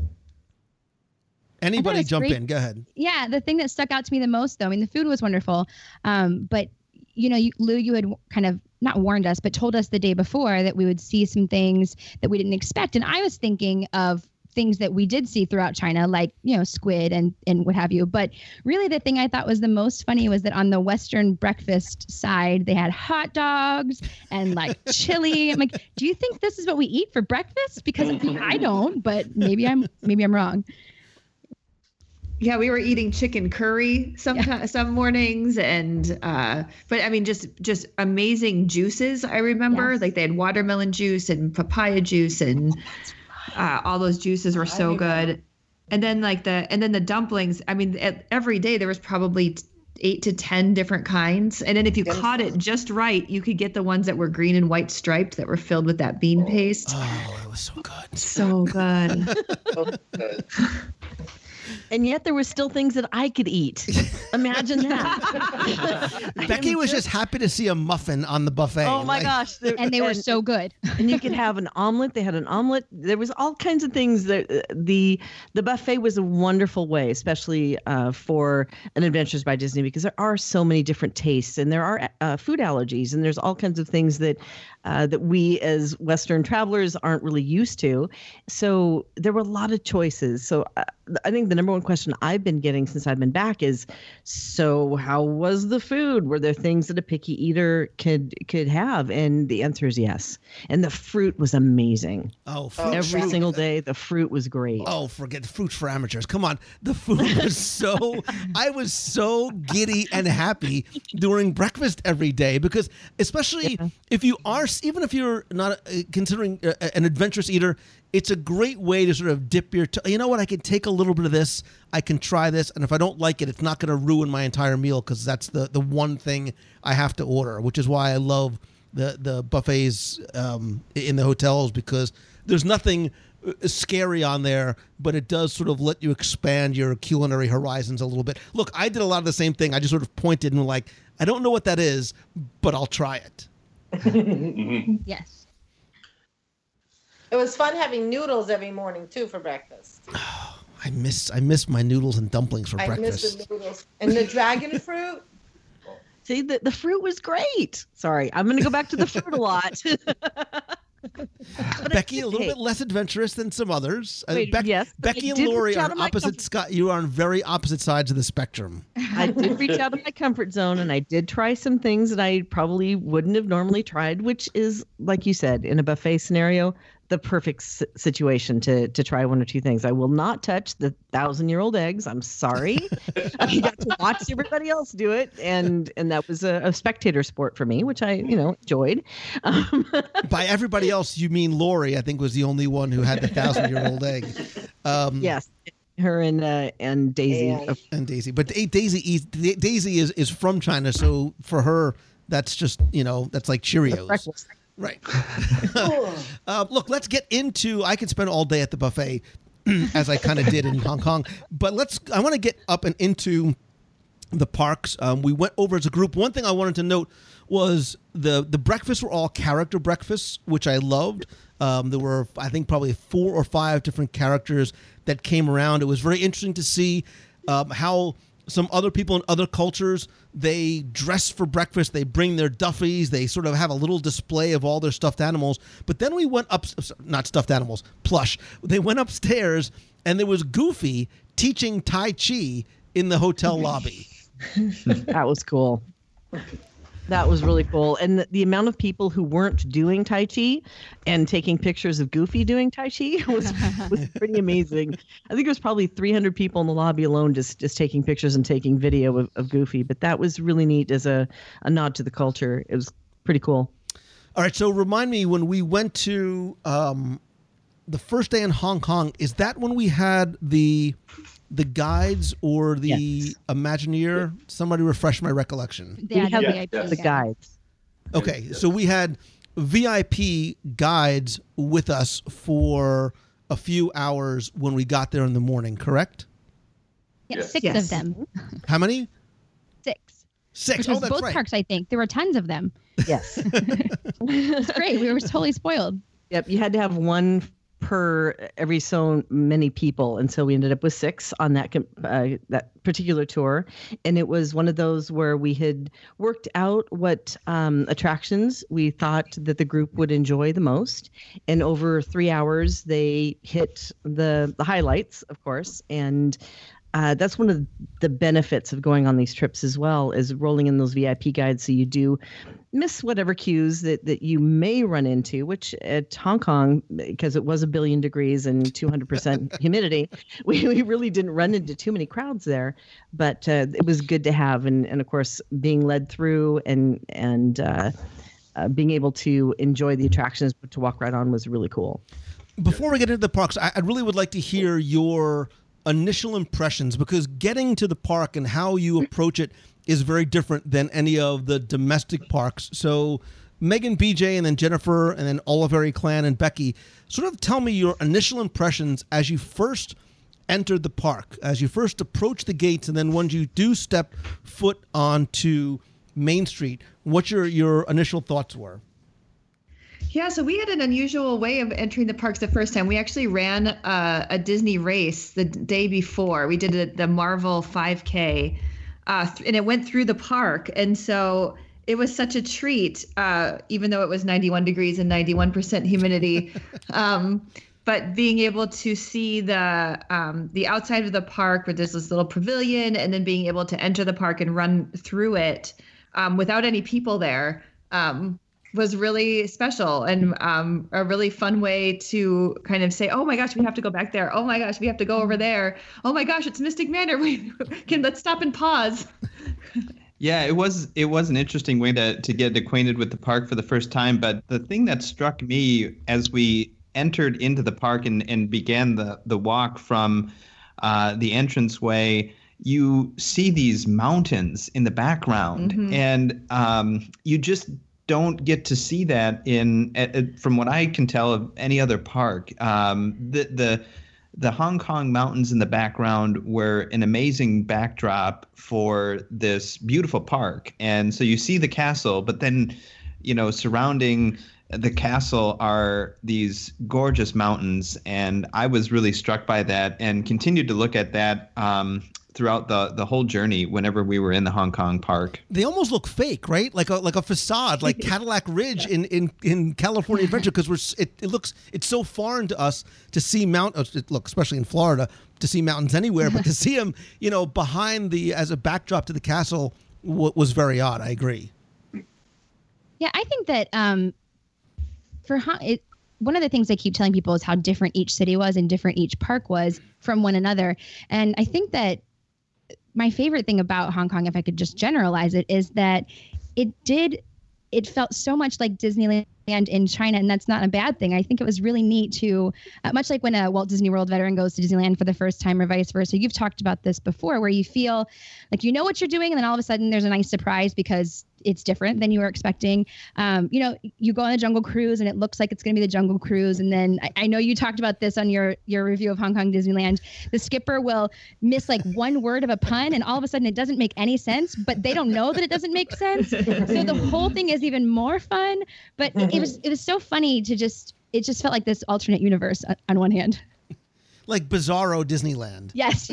Anybody jump in? Go ahead. Yeah, the thing that stuck out to me the most, though, I mean, the food was wonderful, but Lou, you had kind of not warned us, but told us the day before that we would see some things that we didn't expect, and I was thinking of things that we did see throughout China, like, squid and what have you. But really the thing I thought was the most funny was that on the Western breakfast side, they had hot dogs and like chili. I'm like, do you think this is what we eat for breakfast? Because I don't, but maybe I'm wrong. Yeah, we were eating chicken curry some mornings, and but I mean, just amazing juices. I remember, like they had watermelon juice and papaya juice, and all those juices were so good. And then the dumplings. I mean, every day there was probably 8 to 10 different kinds, and then if you caught it just right, you could get the ones that were green and white striped that were filled with that bean paste. Oh, that was so good. So good. And yet there were still things that I could eat. Imagine that. Becky was just happy to see a muffin on the buffet. Oh my gosh. And they were so good. And you could have an omelet. They had an omelet. There was all kinds of things. The buffet was a wonderful way, especially for an Adventures by Disney, because there are so many different tastes, and there are food allergies, and there's all kinds of things that we as Western travelers aren't really used to. So there were a lot of choices. So I think the number one question I've been getting since I've been back is, so how was the food? Were there things that a picky eater could have? And the answer is yes. And the fruit was amazing. Every single day, the fruit was great. Oh, forget fruits for amateurs. Come on. The food was I was so giddy and happy during breakfast every day, because especially if you are, even if you're not considering an adventurous eater, it's a great way to sort of dip your you know what, I can take a little bit of this, I can try this, and if I don't like it, it's not going to ruin my entire meal, because that's the one thing I have to order, which is why I love the buffets in the hotels, because there's nothing scary on there, but it does sort of let you expand your culinary horizons a little bit. Look, I did a lot of the same thing. I just sort of pointed and like, I don't know what that is, but I'll try it. Yes. It was fun having noodles every morning too for breakfast. Oh, I miss my noodles and dumplings for breakfast. I miss the noodles and the dragon fruit. See, the fruit was great. Sorry, I'm going to go back to the fruit a lot. Becky, a little bit less adventurous than some others. Yes, Becky and Lori are opposite. You are on very opposite sides of the spectrum. I did reach out of my comfort zone, and I did try some things that I probably wouldn't have normally tried, which is, like you said, in a buffet scenario, the perfect situation to try one or two things. I will not touch the 1,000-year-old eggs. I'm sorry. I got to watch everybody else do it, and that was a spectator sport for me, which I enjoyed. By everybody else, you mean Lori? I think was the only one who had the 1,000-year-old egg. Yes. Her and Daisy. And Daisy. But Daisy is from China, so for her, that's just, that's like Cheerios. Right. Look, let's get into, I could spend all day at the buffet as I kind of did in Hong Kong, but I want to get up and into the parks. We went over as a group. One thing I wanted to note was the breakfasts were all character breakfasts, which I loved. There were, I think, probably 4 or 5 different characters that came around. It was very interesting to see how some other people in other cultures, they dress for breakfast, they bring their duffies, they sort of have a little display of all their stuffed animals. But then we went up, not stuffed animals, plush. They went upstairs, and there was Goofy teaching Tai Chi in the hotel lobby. That was cool. That was really cool. And the amount of people who weren't doing Tai Chi and taking pictures of Goofy doing Tai Chi was pretty amazing. I think it was probably 300 people in the lobby alone just taking pictures and taking video of Goofy. But that was really neat as a nod to the culture. It was pretty cool. All right. So remind me, when we went to the first day in Hong Kong, is that when we had the guides or the Imagineer? Somebody refresh my recollection. We had the guides. Okay, so we had VIP guides with us for a few hours when we got there in the morning, correct? Yes, 6 of them. How many? 6. 6. Which was both parks, I think. There were tons of them. Yes. It's great. We were totally spoiled. Yep, you had to have one per every so many people, and so we ended up with 6 on that particular tour. And it was one of those where we had worked out what attractions we thought that the group would enjoy the most, and over 3 hours they hit the highlights, of course. And that's one of the benefits of going on these trips as well, is rolling in those VIP guides, so you do miss whatever cues that you may run into, which at Hong Kong, because it was 1 billion degrees and 200% humidity, we really didn't run into too many crowds there. But it was good to have. And of course, being led through and being able to enjoy the attractions, but to walk right on was really cool. Before we get into the parks, I really would like to hear your initial impressions, because getting to the park and how you approach it is very different than any of the domestic parks. So Megan, BJ, and then Jennifer, and then Oliveri Clan and Becky, sort of tell me your initial impressions as you first entered the park, as you first approached the gates, and then when you do step foot onto Main Street, what your initial thoughts were. Yeah, so we had an unusual way of entering the parks the first time. We actually ran a Disney race the day before. We did the Marvel 5K, and it went through the park. And so it was such a treat, even though it was 91 degrees and 91% humidity. But being able to see the outside of the park, where there's this little pavilion, and then being able to enter the park and run through it without any people there, was really special, and a really fun way to kind of say, oh my gosh, we have to go back there. Oh my gosh, we have to go over there. Oh my gosh, it's Mystic Manor. Let's stop and pause. Yeah, it was an interesting way to get acquainted with the park for the first time. But the thing that struck me as we entered into the park and began the walk from the entranceway, you see these mountains in the background, and you just don't get to see that from what I can tell of any other park. The Hong Kong mountains in the background were an amazing backdrop for this beautiful park. And so you see the castle, but then, surrounding the castle are these gorgeous mountains. And I was really struck by that and continued to look at that throughout the whole journey whenever we were in the Hong Kong park. They almost look fake, right? Like a facade, like Cadillac Ridge in California Adventure, because it's so foreign to us to see especially in Florida, to see mountains anywhere, but to see them, behind as a backdrop to the castle was very odd. I agree. Yeah, I think that one of the things I keep telling people is how different each city was and different each park was from one another. And I think that my favorite thing about Hong Kong, if I could just generalize it, is that it felt so much like Disneyland in China, and that's not a bad thing. I think it was really neat to, much like when a Walt Disney World veteran goes to Disneyland for the first time or vice versa. You've talked about this before, where you feel like you know what you're doing, and then all of a sudden there's a nice surprise because it's different than you were expecting. You go on a Jungle Cruise and it looks like it's going to be the Jungle Cruise. And then I know you talked about this on your review of Hong Kong Disneyland. The skipper will miss like one word of a pun, and all of a sudden it doesn't make any sense, but they don't know that it doesn't make sense. So the whole thing is even more fun. But it was so funny it just felt like this alternate universe on one hand. Like Bizarro Disneyland. Yes.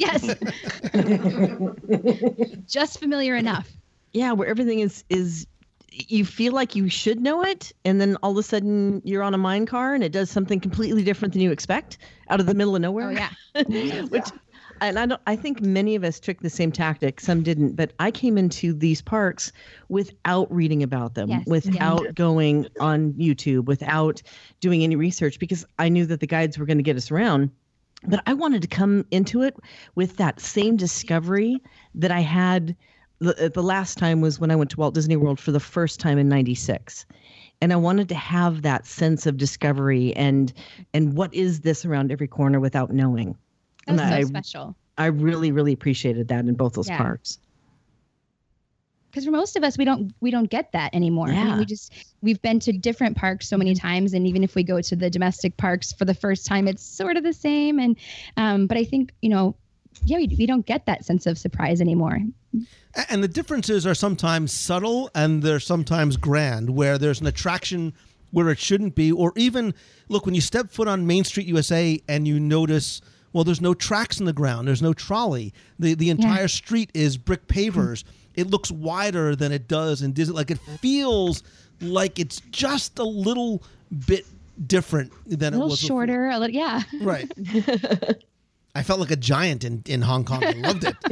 Just familiar enough. Yeah, where everything is you feel like you should know it, and then all of a sudden you're on a mine car and it does something completely different than you expect out of the middle of nowhere. Oh yeah. I think many of us took the same tactic. Some didn't, but I came into these parks without reading about them, without going on YouTube, without doing any research, because I knew that the guides were going to get us around. But I wanted to come into it with that same discovery that I had. The last time was when I went to Walt Disney World for the first time in '96. And I wanted to have that sense of discovery and what is this around every corner without knowing. That was so special. I really, really appreciated that in both those parks. Because for most of us, we don't get that anymore. Yeah. I mean, we've been to different parks so many times, and even if we go to the domestic parks for the first time, it's sort of the same. And but I think we don't get that sense of surprise anymore. And the differences are sometimes subtle and they're sometimes grand, where there's an attraction where it shouldn't be. Or even, look, when you step foot on Main Street USA and you notice, well, there's no tracks in the ground. There's no trolley. The entire street is brick pavers. It looks wider than it does in Disney. Like, it feels like it's just a little bit different than it was shorter, before. a little, yeah. Right. I felt like a giant in Hong Kong. I loved it.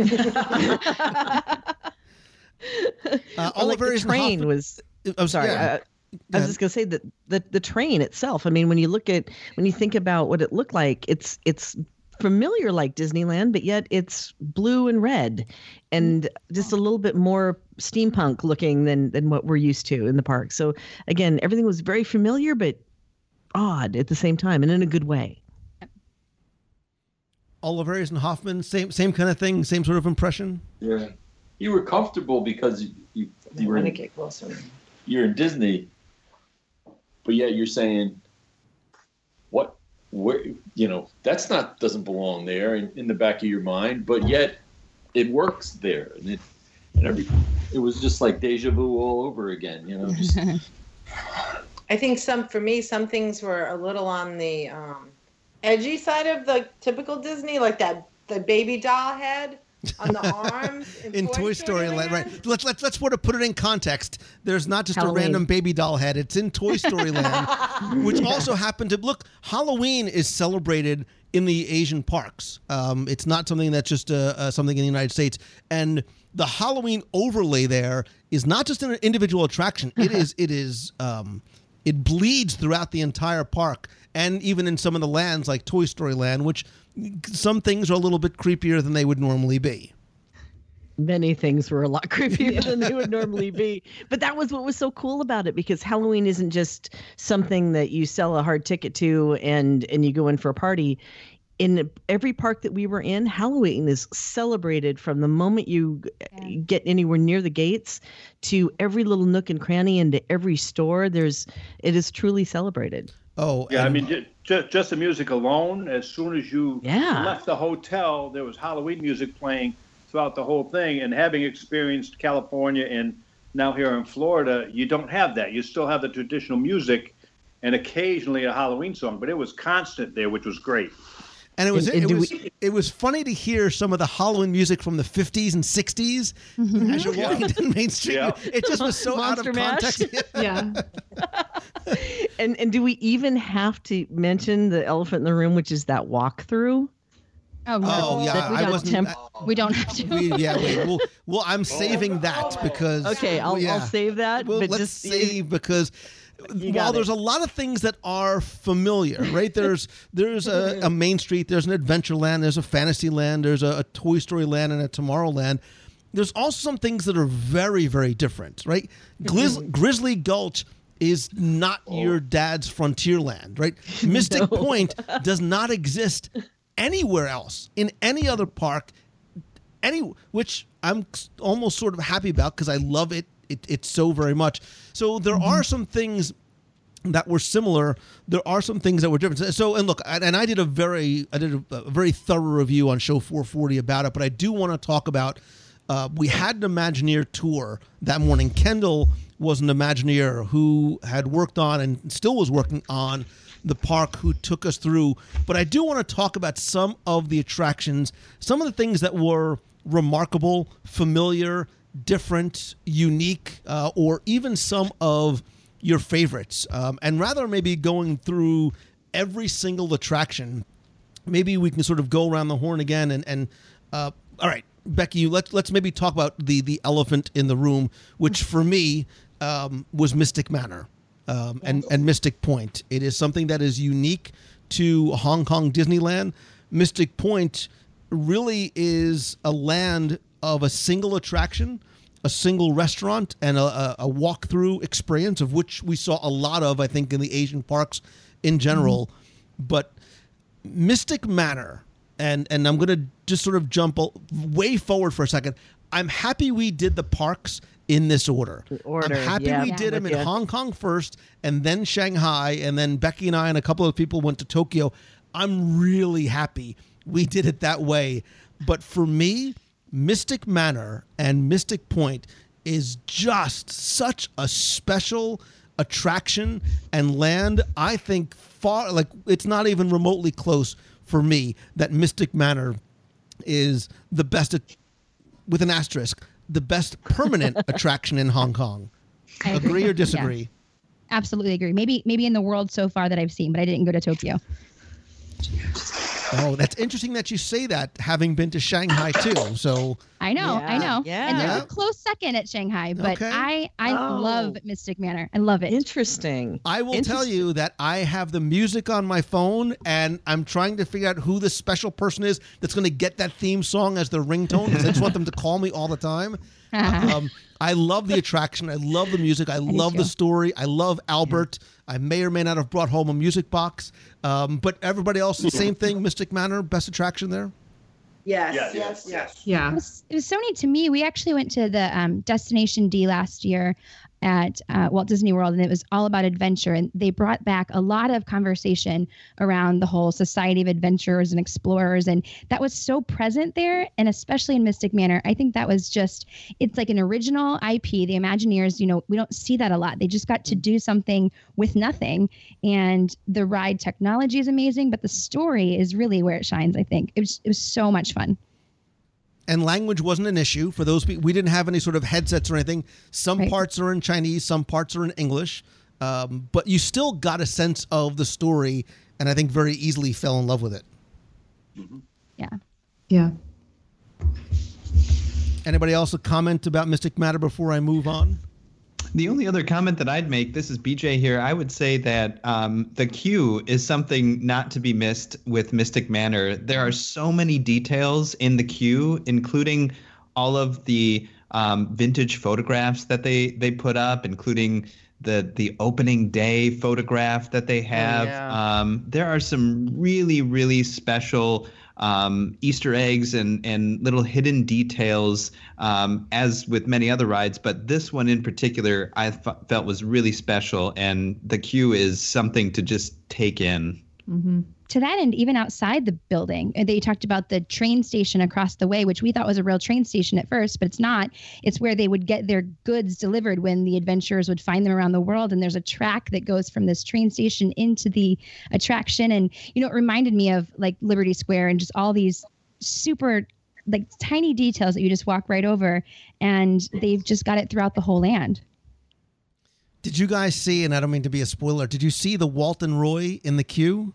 Like the train was. I'm sorry. I was just gonna say that the train itself. I mean, when you think about what it looked like, it's familiar like Disneyland, but yet it's blue and red, and just a little bit more steampunk looking than what we're used to in the park. So again, everything was very familiar but odd at the same time, and in a good way. Oliverius and Hoffman, same kind of thing, same sort of impression. Yeah, you were comfortable because you were want to get closer. You're in Disney, but yet you're saying, what? Where? That's doesn't belong there in the back of your mind, but yet it works there, and it was just like deja vu all over again. Just. I think for me, some things were a little on the edgy side of the typical Disney, like the baby doll head on the arms in Toy Story Land. Right. Let's put it in context. There's not just Halloween. a random baby doll head. It's in Toy Story Land, which also happened to look. Halloween is celebrated in the Asian parks. It's not something that's just something in the United States. And the Halloween overlay there is not just an individual attraction. It bleeds throughout the entire park, and even in some of the lands like Toy Story Land, which some things are a little bit creepier than they would normally be. Many things were a lot creepier than they would normally be. But that was what was so cool about it, because Halloween isn't just something that you sell a hard ticket to and you go in for a party. In every park that we were in, Halloween is celebrated from the moment you get anywhere near the gates to every little nook and cranny and to every store. It is truly celebrated. Oh, yeah. I mean, just the music alone. As soon as you left the hotel, there was Halloween music playing throughout the whole thing. And having experienced California and now here in Florida, you don't have that. You still have the traditional music and occasionally a Halloween song, but it was constant there, which was great. And it was funny to hear some of the Halloween music from the 50s and 60s as you're walking down Main Street. Yeah. It just was so Monster out of context. Yeah. And do we even have to mention the elephant in the room, which is that walkthrough? Oh, no. Oh, yeah. We don't have to. Well, I'm saving that because. Okay, I'll save that. Well, but let's save because. While there's a lot of things that are familiar, right? There's a Main Street, there's an Adventureland, there's a Fantasyland, there's a Toy Story Land and a Tomorrowland. There's also some things that are very, very different, right? Grizzly Gulch is not your dad's Frontierland, right? Mystic Point does not exist anywhere else in any other park, which I'm almost sort of happy about because I love it. It's so very much. So there are some things that were similar. There are some things that were different. So, and look, and I did a very thorough review on Show 440 about it, but I do want to talk about, we had an Imagineer tour that morning. Kendall was an Imagineer who had worked on and still was working on the park, who took us through. But I do want to talk about some of the attractions, some of the things that were remarkable, familiar, different, unique, or even some of your favorites. And rather maybe going through every single attraction, maybe we can sort of go around the horn again. And all right, Becky, let's maybe talk about the elephant in the room, which for me was Mystic Manor and Mystic Point. It is something that is unique to Hong Kong Disneyland. Mystic Point really is a land of a single attraction, a single restaurant, and a walk-through experience, of which we saw a lot of, I think, in the Asian parks in general. But Mystic Manor, and I'm going to just sort of jump way forward for a second. I'm happy we did the parks in this order. I'm happy we did them in Hong Kong first, and then Shanghai, and then Becky and I and a couple of people went to Tokyo. I'm really happy we did it that way. But for me, Mystic Manor and Mystic Point is just such a special attraction and land, I think far, like, it's not even remotely close for me that Mystic Manor is the best, with an asterisk, the best permanent attraction in Hong Kong. I Agree or disagree? Yeah. Absolutely agree. Maybe in the world so far that I've seen, but I didn't go to Tokyo. Oh, that's interesting that you say that, having been to Shanghai too. So I know. Yeah. And there's a close second at Shanghai, but Okay. I love Mystic Manor. I love it. Interesting. I will tell you that I have the music on my phone, and I'm trying to figure out who the special person is that's going to get that theme song as their ringtone, because I just want them to call me all the time. I love the attraction. I love the music. I love the story. I love Albert. I may or may not have brought home a music box. But everybody else, the same thing. Mystic Manor, best attraction there? Yes. Yeah. It was so neat to me. We actually went to the Destination D last year at Walt Disney World, and it was all about adventure. And they brought back a lot of conversation around the whole Society of Adventurers and Explorers. And that was so present there. And especially in Mystic Manor, I think that was just, it's like an original IP. The Imagineers, we don't see that a lot. They just got to do something with nothing. And the ride technology is amazing, but the story is really where it shines, I think. It was so much fun. And language wasn't an issue for those people. We didn't have any sort of headsets or anything. Some parts are in Chinese, some parts are in English, but you still got a sense of the story, and I think very easily fell in love with it. Yeah. Anybody else a comment about Mystic Manor before I move on? The only other comment that I'd make, this is BJ here, I would say that the queue is something not to be missed with Mystic Manor. There are so many details in the queue, including all of the vintage photographs that they put up, including the opening day photograph that they have. There are some really, really special Easter eggs and little hidden details, as with many other rides, but this one in particular I felt was really special, and the queue is something to just take in. Mm-hmm. To that end, even outside the building, they talked about the train station across the way, which we thought was a real train station at first, but it's not. It's where they would get their goods delivered when the adventurers would find them around the world. And there's a track that goes from this train station into the attraction. And, it reminded me of like Liberty Square and just all these super like tiny details that you just walk right over. And they've just got it throughout the whole land. Did you guys see, and I don't mean to be a spoiler, did you see the Walt and Roy in the queue?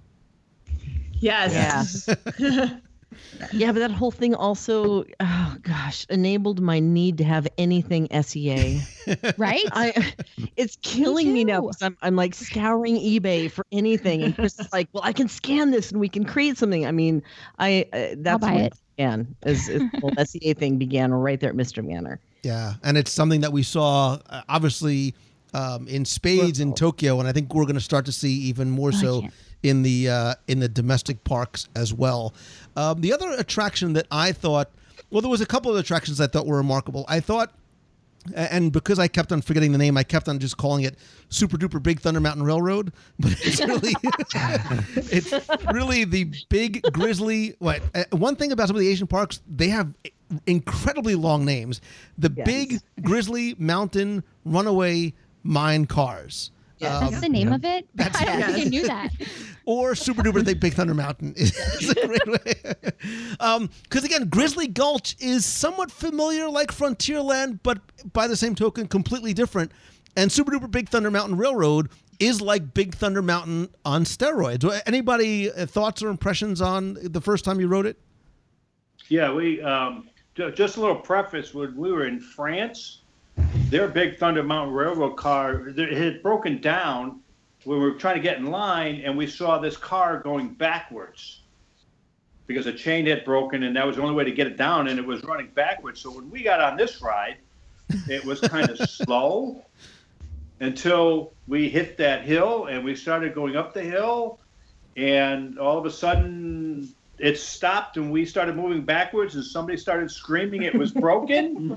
Yes. Yeah, but that whole thing also, enabled my need to have anything SEA. Right? It's killing me now because I'm like scouring eBay for anything, and Chris is like, "Well, I can scan this and we can create something." I mean, that's buy it. Began as the whole SEA thing began right there at Mystic Manor. Yeah, and it's something that we saw obviously in spades in Tokyo, and I think we're going to start to see even more so in the domestic parks as well. The other attraction that I thought, well, there was a couple of attractions I thought were remarkable. I thought, and because I kept on forgetting the name, I kept on just calling it Super Duper Big Thunder Mountain Railroad, but it's really, it's really the Big Grizzly. One thing about some of the Asian parks, they have incredibly long names. The Big Grizzly Mountain Runaway Mine Cars. That's the name of it? I don't think I knew that. Or Super Duper Big Thunder Mountain is a great way. Because again, Grizzly Gulch is somewhat familiar like Frontierland, but by the same token, completely different. And Super Duper Big Thunder Mountain Railroad is like Big Thunder Mountain on steroids. Anybody thoughts or impressions on the first time you rode it? Yeah, we just a little preface. When we were in France, their Big Thunder Mountain Railroad car, it had broken down when we were trying to get in line, and we saw this car going backwards because a chain had broken, and that was the only way to get it down, and it was running backwards. So when we got on this ride, it was kind of slow until we hit that hill, and we started going up the hill, and all of a sudden it stopped, and we started moving backwards, and somebody started screaming it was broken.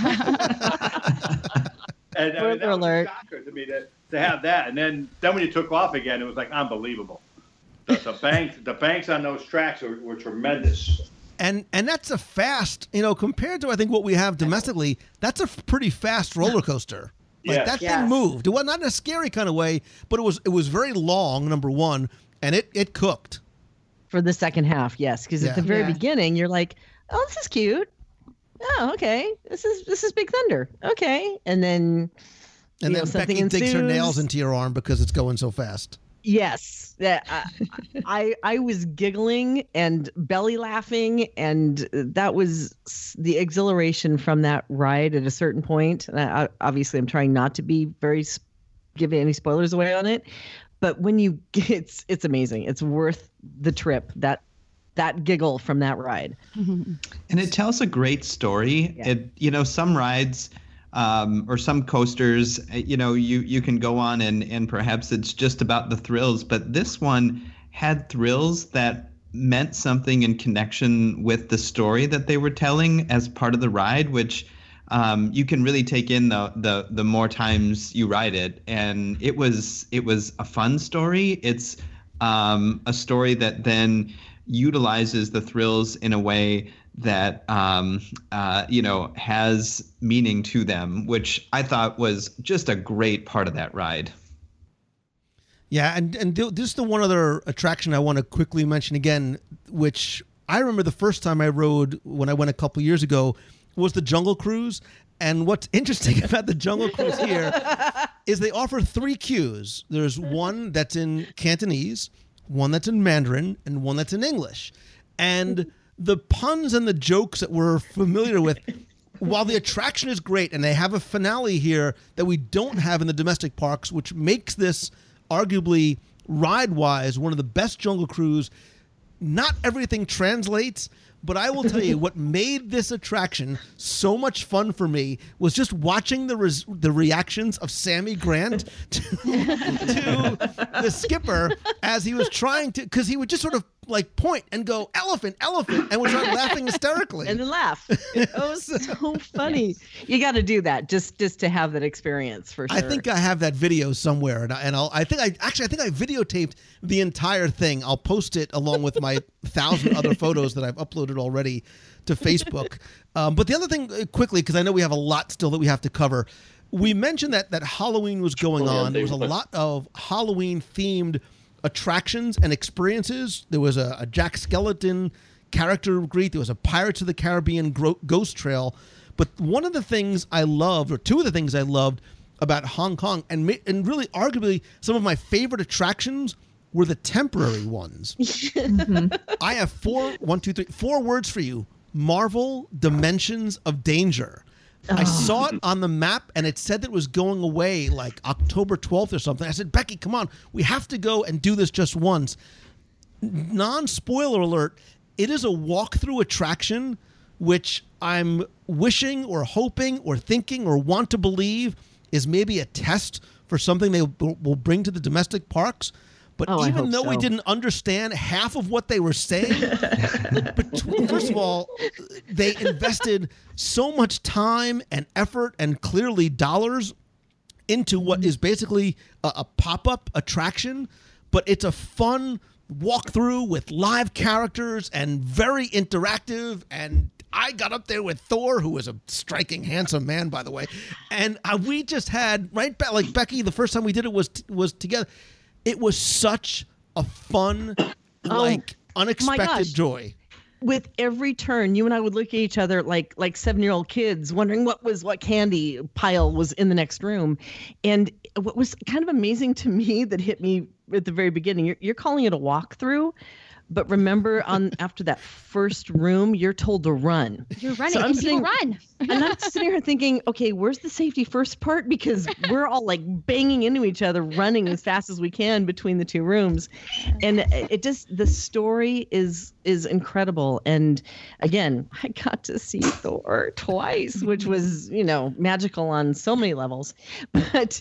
And that was a shocker to me to have that. And then when you took off again, it was like unbelievable. The banks on those tracks were tremendous. And that's a fast, compared to I think what we have domestically, that's a pretty fast roller coaster. Like that thing moved. It was not in a scary kind of way, but it was very long, number one, and it cooked. For the second half, yes. Because at the very beginning, you're like, oh, this is cute. Oh, okay. This is Big Thunder. Okay. And then Becky digs her nails into your arm because it's going so fast. Yes. I was giggling and belly laughing, and that was the exhilaration from that ride at a certain point. And obviously, I'm trying not to be giving any spoilers away on it, but when you it's amazing. It's worth the trip. That giggle from that ride. And it tells a great story. Yeah. Some rides or some coasters, you can go on and perhaps it's just about the thrills, but this one had thrills that meant something in connection with the story that they were telling as part of the ride, which you can really take in the more times you ride it. And it was a fun story. It's a story that then utilizes the thrills in a way that has meaning to them, which I thought was just a great part of that ride. Yeah, and this is the one other attraction I want to quickly mention again, which I remember the first time I rode when I went a couple years ago was the Jungle Cruise. And what's interesting about the Jungle Cruise here is they offer 3 queues. There's one that's in Cantonese, one that's in Mandarin, and one that's in English. And the puns and the jokes that we're familiar with, while the attraction is great, and they have a finale here that we don't have in the domestic parks, which makes this arguably ride-wise one of the best Jungle Cruise. Not everything translates, but I will tell you what made this attraction so much fun for me was just watching the reactions of Sammy Grant to the skipper as he was trying to, because he would just sort of like point and go, elephant, elephant, and would start laughing hysterically. And then laugh. It was so funny. You got to do that just to have that experience for sure. I think I have that video somewhere, and I think I videotaped the entire thing. I'll post it along with my 1,000 other photos that I've uploaded already to Facebook. But the other thing, quickly, because I know we have a lot still that we have to cover. We mentioned that Halloween was going on. There was a lot of Halloween-themed attractions and experiences. There was a Jack Skellington character greet. There was a Pirates of the Caribbean ghost trail. But one of the things I loved, or two of the things I loved about Hong Kong, and really arguably some of my favorite attractions were the temporary ones. I have 4 words for you. Marvel Dimensions of Danger. I saw it on the map, and it said that it was going away like October 12th or something. I said, Becky, come on. We have to go and do this just once. Non-spoiler alert, it is a walkthrough attraction, which I'm wishing or hoping or thinking or want to believe is maybe a test for something they will bring to the domestic parks. But even though we didn't understand half of what they were saying, but first of all, they invested so much time and effort and clearly dollars into what is basically a pop-up attraction, but it's a fun walkthrough with live characters and very interactive. And I got up there with Thor, who was a striking, handsome man, by the way. And we just had, right back, like Becky, the first time we did it was together. It was such a fun, unexpected joy. With every turn, you and I would look at each other like 7-year-old kids, wondering what candy pile was in the next room. And what was kind of amazing to me that hit me at the very beginning, you're calling it a walkthrough, but remember after that first room, you're told to run. You're running. So people run. And I'm sitting here thinking, okay, where's the safety first part? Because we're all like banging into each other, running as fast as we can between the 2 rooms. And the story is incredible. And again, I got to see Thor twice, which was, magical on so many levels. But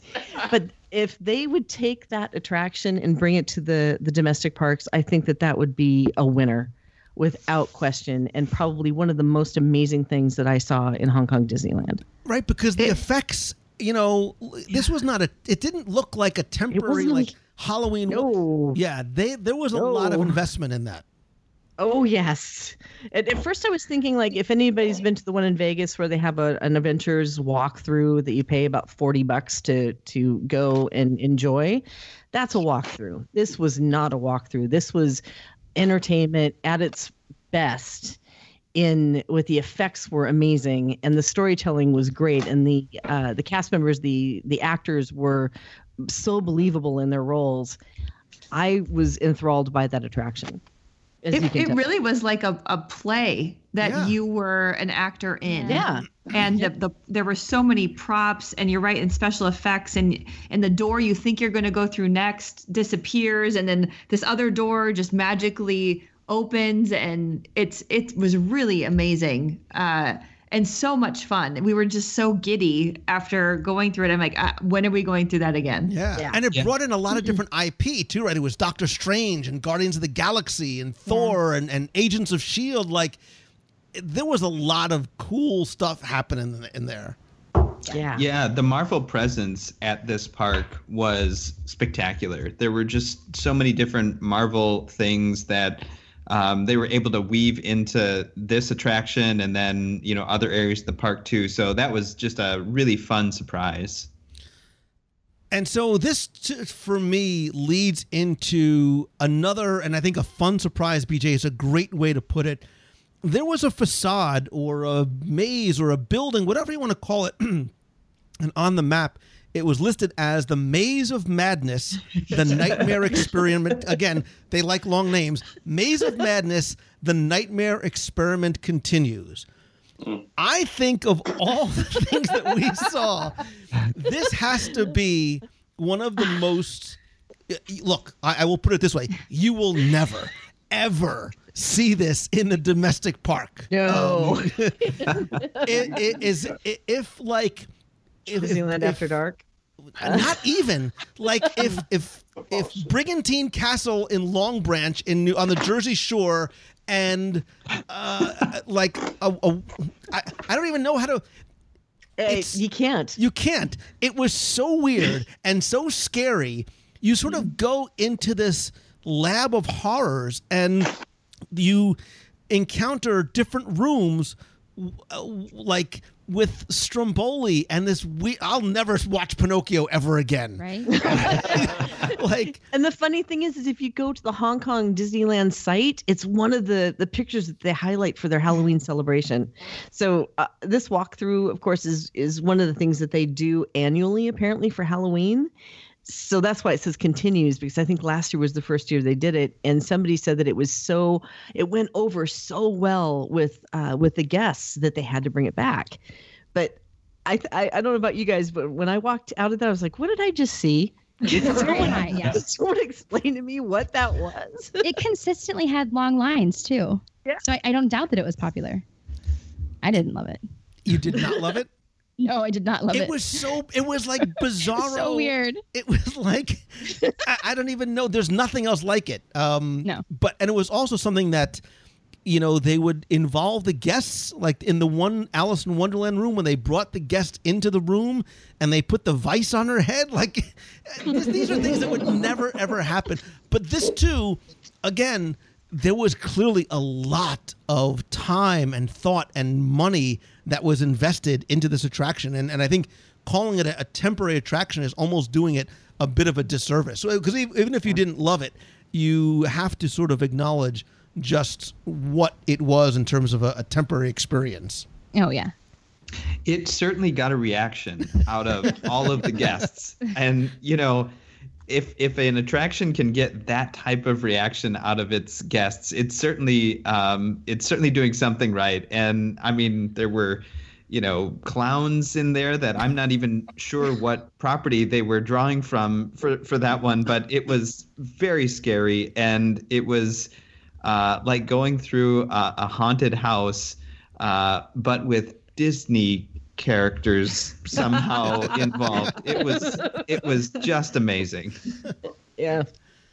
if they would take that attraction and bring it to the domestic parks, I think that would be a winner without question, and probably one of the most amazing things that I saw in Hong Kong Disneyland. Right, because the effects, this was not it didn't look like a temporary Halloween. No. Yeah, there was a lot of investment in that. Oh, yes. At first, I was thinking, like, if anybody's been to the one in Vegas where they have an adventures walkthrough that you pay about $40 to go and enjoy, that's a walkthrough. This was not a walkthrough. This was entertainment at its best. With the effects were amazing and the storytelling was great, and the cast members, the actors were so believable in their roles. I was enthralled by that attraction. It really was like a play that you were an actor in. Yeah. And there were so many props, and you're right, and special effects, and the door you think you're going to go through next disappears, and then this other door just magically opens, and it was really amazing. And so much fun. We were just so giddy after going through it. I'm like, when are we going through that again? Yeah. And it brought in a lot of different IP too, right? It was Doctor Strange and Guardians of the Galaxy and Thor and Agents of S.H.I.E.L.D. Like, there was a lot of cool stuff happening in there. Yeah. Yeah, the Marvel presence at this park was spectacular. There were just so many different Marvel things that they were able to weave into this attraction, and then, other areas of the park too. So that was just a really fun surprise. And so this, for me, leads into another, and I think a fun surprise, BJ, is a great way to put it. There was a facade or a maze or a building, whatever you want to call it, and on the map, it was listed as the Maze of Madness, the Nightmare Experiment. Again, they like long names. Maze of Madness, the Nightmare Experiment continues. I think of all the things that we saw, this has to be one of the most... Look, I will put it this way. You will never, ever see this in the domestic park. No. It is, if Disneyland After Dark. Not even like if Brigantine Castle in Long Branch on the Jersey Shore, and I don't even know how to. You can't. You can't. It was so weird and so scary. You sort of go into this lab of horrors, and you encounter different rooms, like with Stromboli and this. I'll never watch Pinocchio ever again. Right. And the funny thing is if you go to the Hong Kong Disneyland site, it's one of the pictures that they highlight for their Halloween celebration. So this walkthrough, of course, is one of the things that they do annually, apparently, for Halloween. So that's why it says continues, because I think last year was the first year they did it, and somebody said that it went over so well with the guests that they had to bring it back. But I don't know about you guys, but when I walked out of that, I was like, what did I just see? Someone explain to me what that was. It consistently had long lines too. Yeah. So I don't doubt that it was popular. I didn't love it. You did not love it? No, I did not love it. It was like bizarro. So weird. It was like, I don't even know. There's nothing else like it. No. And it was also something that, they would involve the guests, like in the one Alice in Wonderland room when they brought the guest into the room and they put the vice on her head. Like, these are things that would never, ever happen. But this too, again, there was clearly a lot of time and thought and money that was invested into this attraction. And I think calling it a temporary attraction is almost doing it a bit of a disservice. Because even if you didn't love it, you have to sort of acknowledge just what it was in terms of a temporary experience. Oh, yeah. It certainly got a reaction out of all of the guests. And, if an attraction can get that type of reaction out of its guests, it's certainly doing something right. And I mean, there were, clowns in there that I'm not even sure what property they were drawing from for that one, but it was very scary, and it was like going through a haunted house, but with Disney characters somehow involved. It was just amazing. Yeah.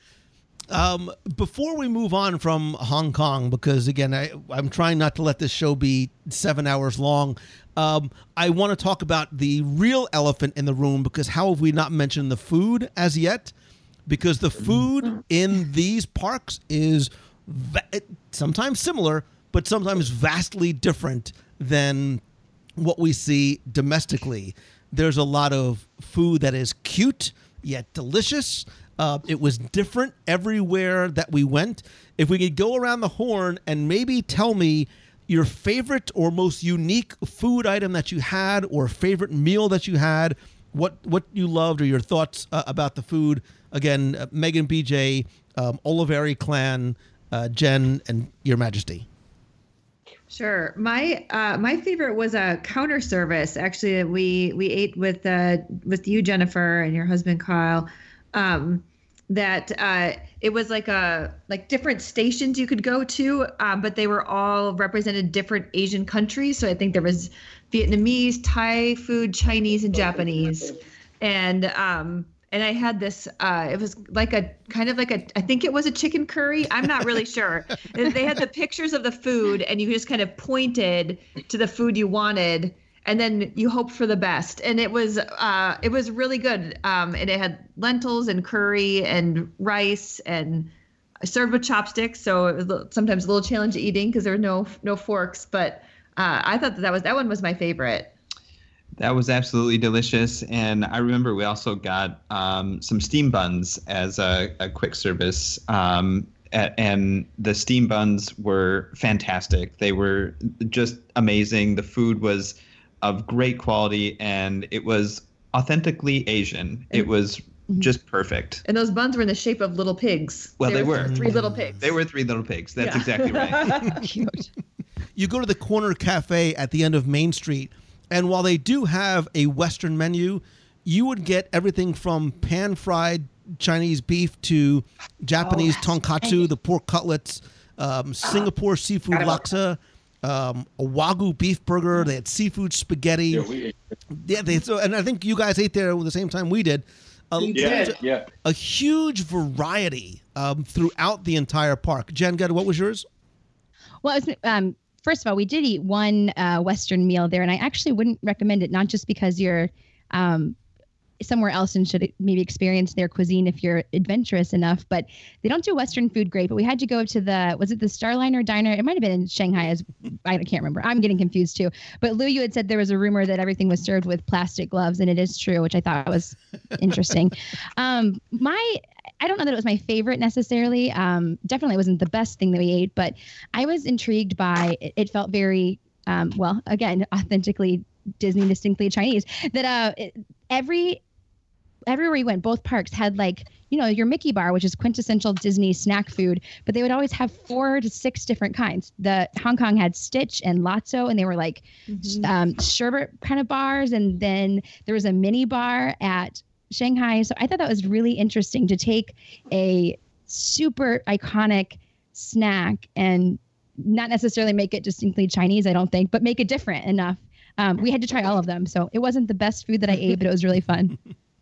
Before we move on from Hong Kong, because again, I'm trying not to let this show be 7 hours long, I want to talk about the real elephant in the room, because how have we not mentioned the food as yet? Because the food in these parks is sometimes similar, but sometimes vastly different than what we see domestically. There's a lot of food that is cute yet delicious. It was different everywhere that we went. If we could go around the horn and maybe tell me your favorite or most unique food item that you had, or favorite meal that you had, what you loved, or your thoughts about the food. Again, Megan, BJ, Oliveri clan, Jen, and Your Majesty. Sure. My favorite was a counter service. Actually, we ate with you, Jennifer, and your husband Kyle. It was like different stations you could go to, but they were all represented different Asian countries. So I think there was Vietnamese, Thai food, Chinese, and Japanese. And I had this, it was I think it was a chicken curry. I'm not really sure. They had the pictures of the food, and you just kind of pointed to the food you wanted, and then you hoped for the best. And it was really good. And it had lentils and curry and rice, and served with chopsticks. So it was sometimes a little challenge eating because there were no forks. But I thought that one was my favorite. That was absolutely delicious. And I remember we also got some steam buns as a quick service. And the steam buns were fantastic. They were just amazing. The food was of great quality, and it was authentically Asian. It was just perfect. And those buns were in the shape of little pigs. Well, they were. 3 little pigs. They were 3 little pigs. That's exactly right. Cute. You go to the corner cafe at the end of Main Street, and while they do have a Western menu, you would get everything from pan-fried Chinese beef to Japanese tonkatsu, the pork cutlets, Singapore seafood laksa, a Wagyu beef burger. They had seafood spaghetti. And I think you guys ate there at the same time we did. A huge variety throughout the entire park. Jen, what was yours? Well, it was, first of all, we did eat one Western meal there, and I actually wouldn't recommend it, not just because you're somewhere else and should maybe experience their cuisine if you're adventurous enough, but they don't do Western food great. But we had to go to was it the Starliner Diner? It might have been in Shanghai. I can't remember. I'm getting confused too. But Lou, you had said there was a rumor that everything was served with plastic gloves, and it is true, which I thought was interesting. I don't know that it was my favorite necessarily. Definitely wasn't the best thing that we ate, but I was intrigued by it. It felt very, again, authentically Disney, distinctly Chinese. That everywhere you went, both parks had your Mickey bar, which is quintessential Disney snack food, but they would always have 4 to 6 different kinds. The Hong Kong had Stitch and Lotso, and they were sherbet kind of bars, and then there was a mini bar at Shanghai. So I thought that was really interesting to take a super iconic snack and not necessarily make it distinctly Chinese, I don't think, but make it different enough. We had to try all of them. So it wasn't the best food that I ate, but it was really fun.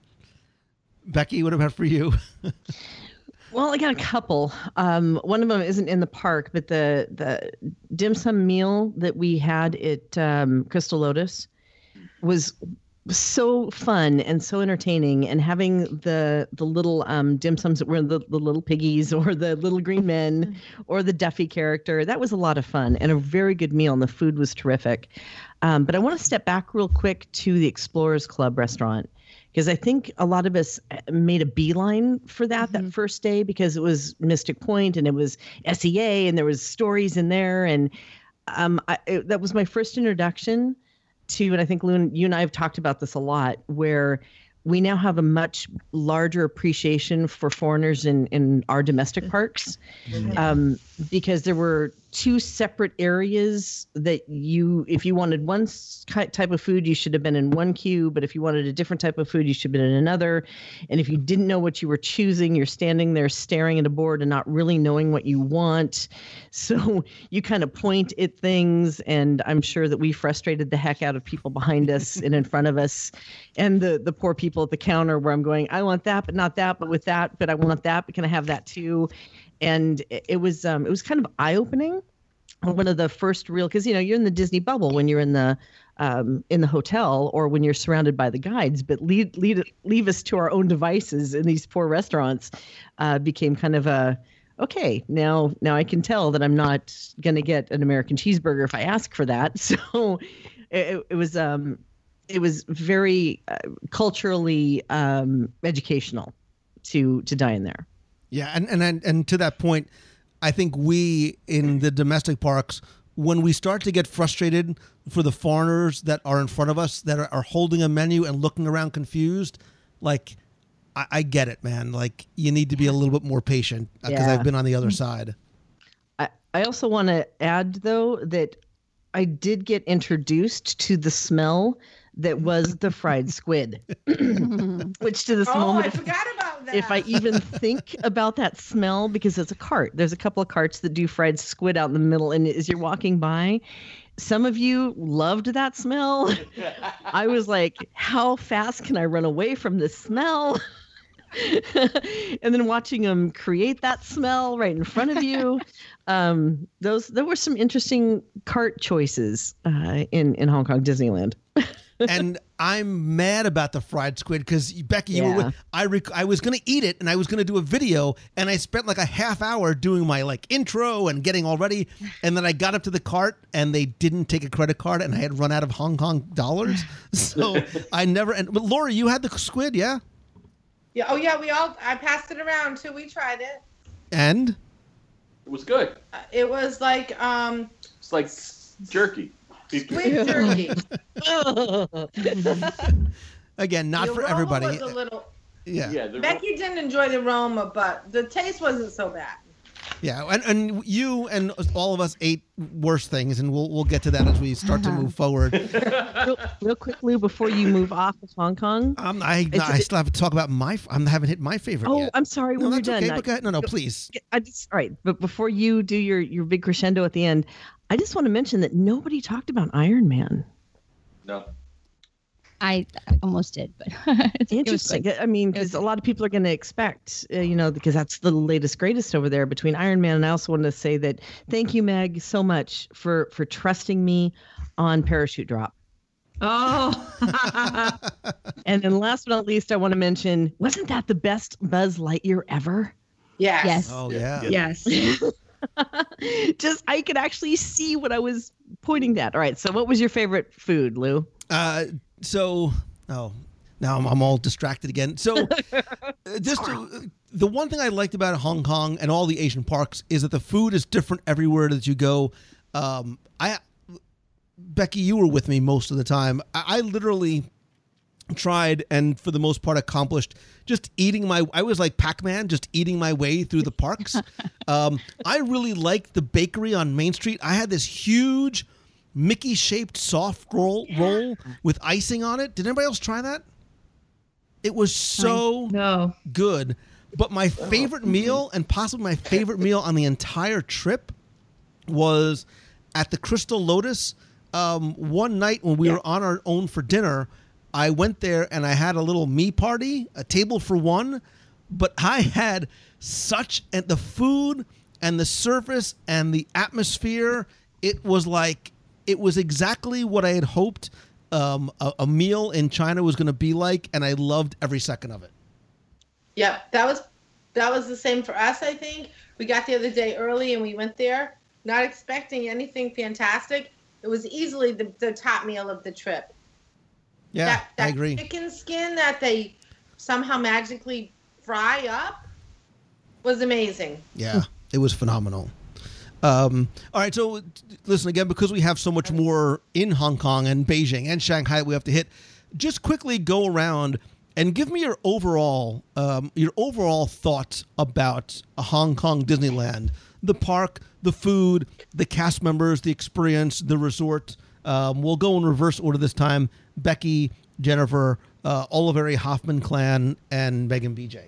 Becky, what about for you? Well, I got a couple. One of them isn't in the park, but the dim sum meal that we had at Crystal Lotus was so fun and so entertaining, and having the little dim sums that were the little piggies or the little green men or the Duffy character, that was a lot of fun and a very good meal, and the food was terrific. But I want to step back real quick to the Explorers Club restaurant, because I think a lot of us made a beeline for that first day, because it was Mystic Point and it was SEA and there was stories in there, and that was my first introduction to, and I think Lou, you and I have talked about this a lot, where we now have a much larger appreciation for foreigners in our domestic parks, because there were 2 separate areas that if you wanted one type of food, you should have been in one queue, but if you wanted a different type of food, you should have been in another. And if you didn't know what you were choosing, you're standing there staring at a board and not really knowing what you want. So you kind of point at things, and I'm sure that we frustrated the heck out of people behind us and in front of us, and the poor people at the counter, where I'm going, I want that, but not that, but with that, but I want that, but can I have that too? And it was kind of eye-opening. One of the first real, because you're in the Disney bubble when you're in the hotel or when you're surrounded by the guides, but leave us to our own devices in these poor restaurants became kind of a okay, now I can tell that I'm not going to get an American cheeseburger if I ask for that. So it was very culturally educational to dine there. Yeah, and to that point, I think we in the domestic parks, when we start to get frustrated for the foreigners that are in front of us that are holding a menu and looking around confused, like I get it, man. Like you need to be a little bit more patient because I've been on the other side. I also want to add though that I did get introduced to the smell that was the fried squid, which to this moment, I forgot about that. If I even think about that smell, because there's a couple of carts that do fried squid out in the middle, and as you're walking by, some of you loved that smell. I was like, how fast can I run away from this smell? And then watching them create that smell right in front of you. There were some interesting cart choices in Hong Kong Disneyland. And I'm mad about the fried squid because Becky, you were with, I was going to eat it and I was going to do a video and I spent like a half hour doing my like intro and getting all ready. And then I got up to the cart and they didn't take a credit card and I had run out of Hong Kong dollars. So I never, but Laura, you had the squid, yeah? Yeah. Oh yeah. I passed it around too. We tried it. And? It was good. It was like, it's like jerky. Squid jerky. Again, not for everybody. Was a little, yeah. Becky didn't enjoy the aroma, but the taste wasn't so bad. Yeah, and you and all of us ate worse things, and we'll get to that as we start to move forward. Real quick, Lou, before you move off of Hong Kong, I still have to talk about I haven't hit my favorite yet. Oh, I'm sorry. No, when that's you're done, okay. No, please. All right, but before you do your big crescendo at the end, I just want to mention that nobody talked about Iron Man. No. I almost did, but interesting. I mean, because a lot of people are going to expect, because that's the latest greatest over there between Iron Man. And I also want to say that thank you, Meg, so much for trusting me on Parachute Drop. Oh. And then last but not least, I want to mention, wasn't that the best Buzz Lightyear ever? Yes. Oh yeah. Yes. Just I could actually see what I was pointing at. All right. So what was your favorite food, Lou? Now I'm all distracted again. So the one thing I liked about Hong Kong and all the Asian parks is that the food is different everywhere that you go. Becky, you were with me most of the time. I literally tried and for the most part accomplished just I was like Pac-Man, just eating my way through the parks. I really liked the bakery on Main Street. I had this huge Mickey-shaped soft roll with icing on it. Did anybody else try that? It was so good. But my favorite meal, and possibly my favorite meal on the entire trip, was at the Crystal Lotus. One night when we were on our own for dinner, I went there and I had a little me party, a table for one, but I had the food and the service and the atmosphere, it was exactly what I had hoped a meal in China was going to be like, and I loved every second of it. Yeah, that was the same for us, I think. We got the other day early and we went there, not expecting anything fantastic. It was easily the top meal of the trip. Yeah, that I agree. Chicken skin that they somehow magically fry up was amazing. Yeah, it was phenomenal. All right, so listen again, because we have so much more in Hong Kong and Beijing and Shanghai that we have to hit, just quickly go around and give me your overall thoughts about Hong Kong Disneyland, the park, the food, the cast members, the experience, the resort. We'll go in reverse order this time. Becky, Jennifer, Oliveri Hoffman clan, and Megan BJ.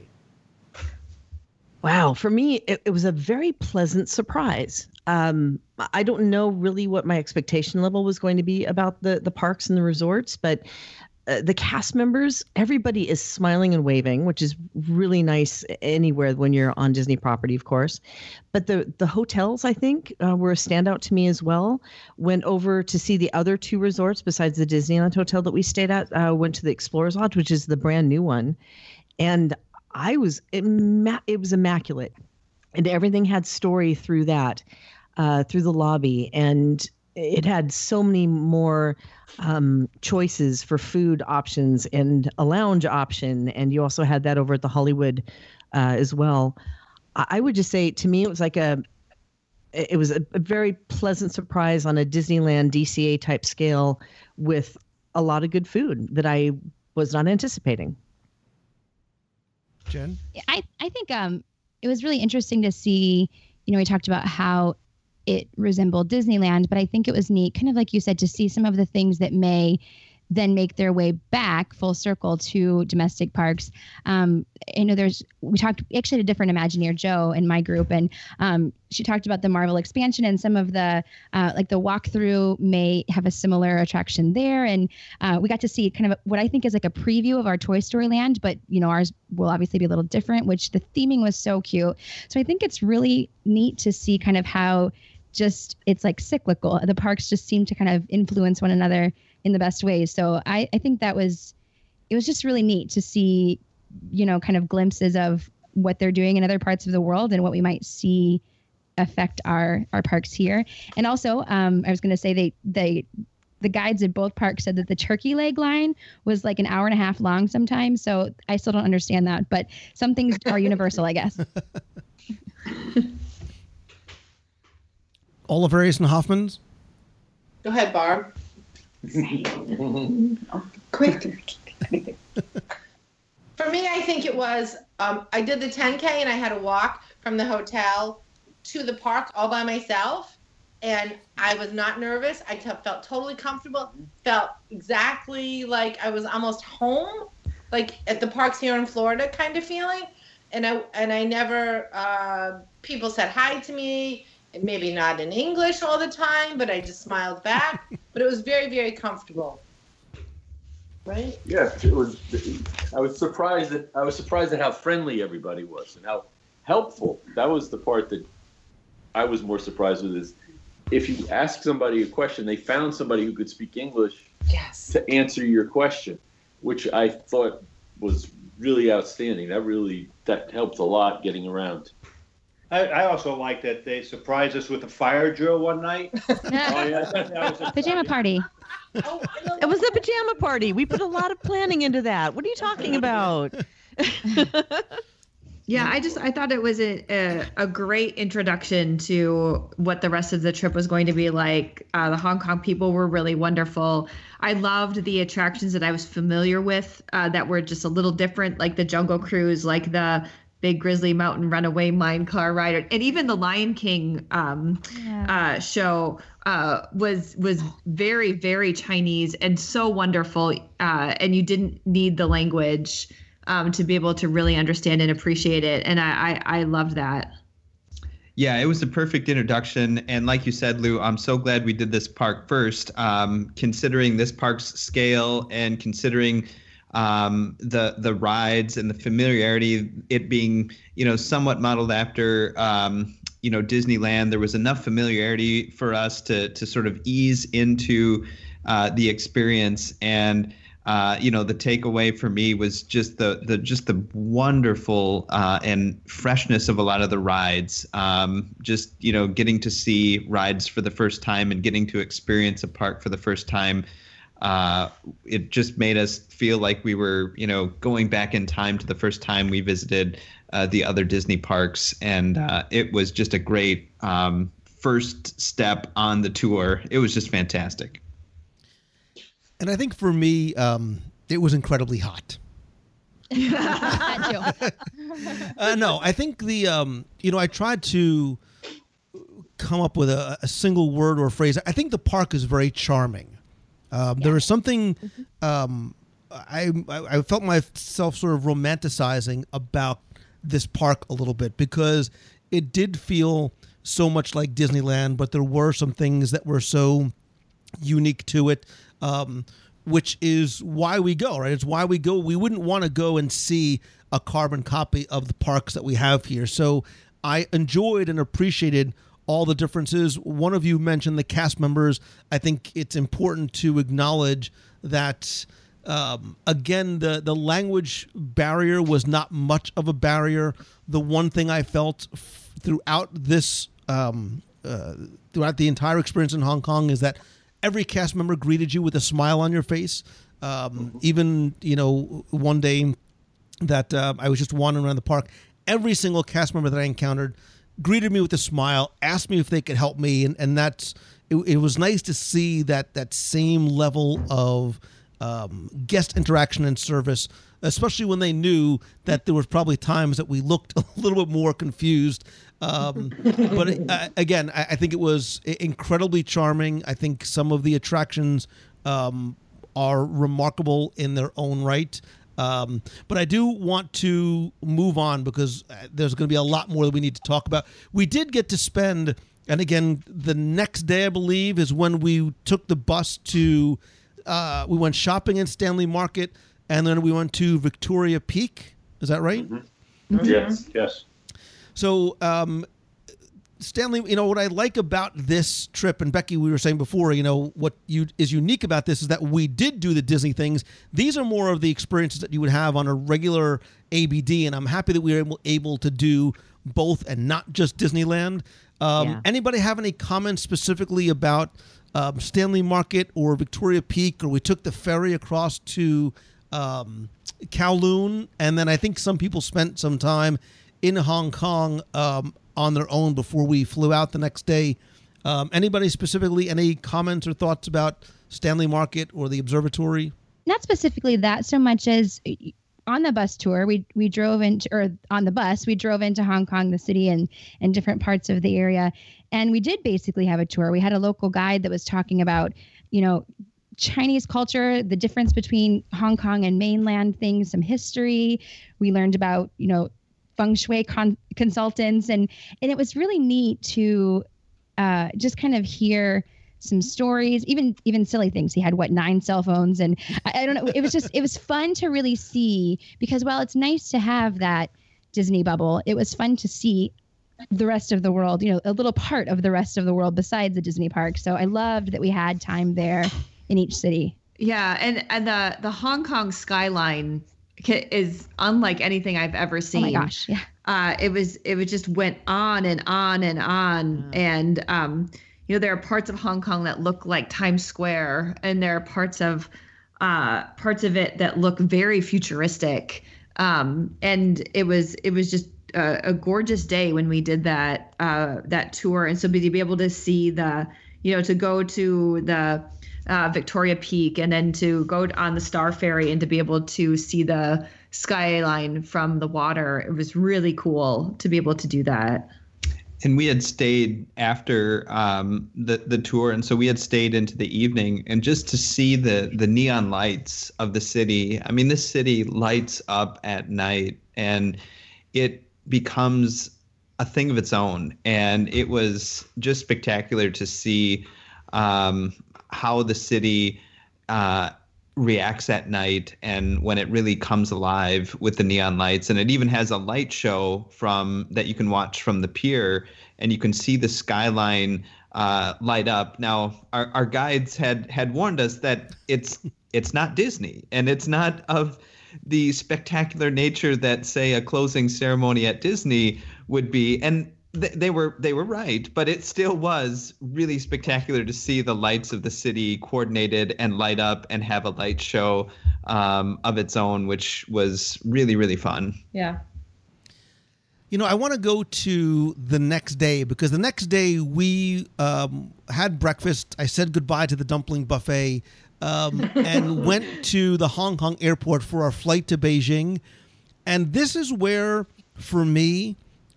Wow. For me, it was a very pleasant surprise. I don't know really what my expectation level was going to be about the parks and the resorts, but the cast members, everybody is smiling and waving, which is really nice anywhere when you're on Disney property, of course. But the hotels, I think, were a standout to me as well. Went over to see the other two resorts besides the Disneyland hotel that we stayed at. Went to the Explorers Lodge, which is the brand new one. And it was immaculate. and everything had story through that, through the lobby, and it had so many more choices for food options and a lounge option, and you also had that over at the Hollywood as well. I would just say, to me, it was like a very pleasant surprise on a Disneyland DCA type scale with a lot of good food that I was not anticipating. Jen? I think it was really interesting to see, we talked about how it resembled Disneyland, but I think it was neat, kind of like you said, to see some of the things that may then make their way back full circle to domestic parks. I know we talked, actually had a different Imagineer, Joe, in my group, and she talked about the Marvel expansion, and some of the, like the walkthrough may have a similar attraction there. And we got to see kind of what I think is like a preview of our Toy Story Land, but ours will obviously be a little different, which the theming was so cute. So I think it's really neat to see kind of how just it's like cyclical. The parks just seem to kind of influence one another in the best ways. So I think it was just really neat to see, kind of glimpses of what they're doing in other parts of the world and what we might see affect our parks here. And also, I was going to say the guides at both parks said that the turkey leg line was like an hour and a half long sometimes. So I still don't understand that, but some things are universal, I guess. Oliverius and Hoffman's? Go ahead, Barb. Quick. For me, I think it was, I did the 10K and I had to walk from the hotel to the park all by myself. And I was not nervous. I felt totally comfortable. Felt exactly like I was almost home, like at the parks here in Florida kind of feeling. And I never, people said hi to me. And maybe not in English all the time, but I just smiled back. But it was very, very comfortable. Right? Yes, it was. I was surprised at how friendly everybody was and how helpful. That was the part that I was more surprised with. Is if you ask somebody a question, they found somebody who could speak English to answer your question, which I thought was really outstanding. That helped a lot getting around. I also like that they surprised us with a fire drill one night. Pajama party. It was a pajama party. We put a lot of planning into that. What are you talking about? Yeah, I thought it was a great introduction to what the rest of the trip was going to be like. The Hong Kong people were really wonderful. I loved the attractions that I was familiar with that were just a little different, like the Jungle Cruise, like the Big Grizzly Mountain Runaway Mine Car Ride, and even the Lion King show was very, very Chinese and so wonderful. And you didn't need the language to be able to really understand and appreciate it. And I loved that. Yeah, it was a perfect introduction. And like you said, Lou, I'm so glad we did this park first, considering this park's scale and considering the rides and the familiarity, it being, somewhat modeled after, Disneyland. There was enough familiarity for us to sort of ease into the experience. And, the takeaway for me was just the wonderful and freshness of a lot of the rides. Getting to see rides for the first time and getting to experience a park for the first time. It just made us feel like we were, going back in time to the first time we visited the other Disney parks. And it was just a great first step on the tour. It was just fantastic. And I think for me, it was incredibly hot. No, I think I tried to come up with a single word or phrase. I think the park is very charming. There was something I felt myself sort of romanticizing about this park a little bit, because it did feel so much like Disneyland, but there were some things that were so unique to it, which is why we go, right? It's why we go. We wouldn't want to go and see a carbon copy of the parks that we have here. So I enjoyed and appreciated all the differences. One of you mentioned the cast members. I think it's important to acknowledge that, again, the language barrier was not much of a barrier. The one thing I felt throughout this throughout the entire experience in Hong Kong is that every cast member greeted you with a smile on your face. Even, one day that I was just wandering around the park, every single cast member that I encountered greeted me with a smile, asked me if they could help me, and that's it was nice to see that same level of guest interaction and service, especially when they knew that there was probably times that we looked a little bit more confused. But again, I think it was incredibly charming. I think some of the attractions are remarkable in their own right. But I do want to move on because there's going to be a lot more that we need to talk about. We did get to spend, and again, the next day, I believe, is when we took the bus to, we went shopping in Stanley Market, and then we went to Victoria Peak. Is that right? Mm-hmm. Mm-hmm. Yes. So, Stanley, what I like about this trip, and Becky, we were saying before, what is unique about this is that we did do the Disney things. These are more of the experiences that you would have on a regular ABD, and I'm happy that we were able to do both and not just Disneyland. Anybody have any comments specifically about Stanley Market or Victoria Peak, or we took the ferry across to Kowloon, and then I think some people spent some time in Hong Kong on their own before we flew out the next day. Anybody specifically, any comments or thoughts about Stanley Market or the observatory? Not specifically that so much as on the bus tour, we drove into, or on the bus, we drove into Hong Kong, the city, and different parts of the area. And we did basically have a tour. We had a local guide that was talking about, Chinese culture, the difference between Hong Kong and mainland things, some history. We learned about, feng shui consultants, and it was really neat to just kind of hear some stories, even silly things. He had 9 cell phones, and I don't know. It was fun to really see, because while it's nice to have that Disney bubble, it was fun to see the rest of the world, a little part of the rest of the world besides the Disney park. So I loved that we had time there in each city. Yeah, and the Hong Kong skyline is unlike anything I've ever seen. Oh my gosh, yeah. It just went on and on and on, and there are parts of Hong Kong that look like Times Square, and there are parts of it that look very futuristic. And it was just a gorgeous day when we did that tour, and so to be able to see to go to the Victoria Peak, and then to go on the Star Ferry and to be able to see the skyline from the water. It was really cool to be able to do that. And we had stayed after the tour, and so we had stayed into the evening, and just to see the neon lights of the city. I mean, this city lights up at night, and it becomes a thing of its own. And it was just spectacular to see how the city reacts at night, and when it really comes alive with the neon lights. And it even has a light show that you can watch from the pier, and you can see the skyline light up. Now, our guides had warned us that it's not Disney, and it's not of the spectacular nature that, say, a closing ceremony at Disney would be. And they were right, but it still was really spectacular to see the lights of the city coordinated and light up and have a light show of its own, which was really, really fun. Yeah. I want to go to the next day, because the next day we had breakfast. I said goodbye to the dumpling buffet and went to the Hong Kong airport for our flight to Beijing. And this is where, for me,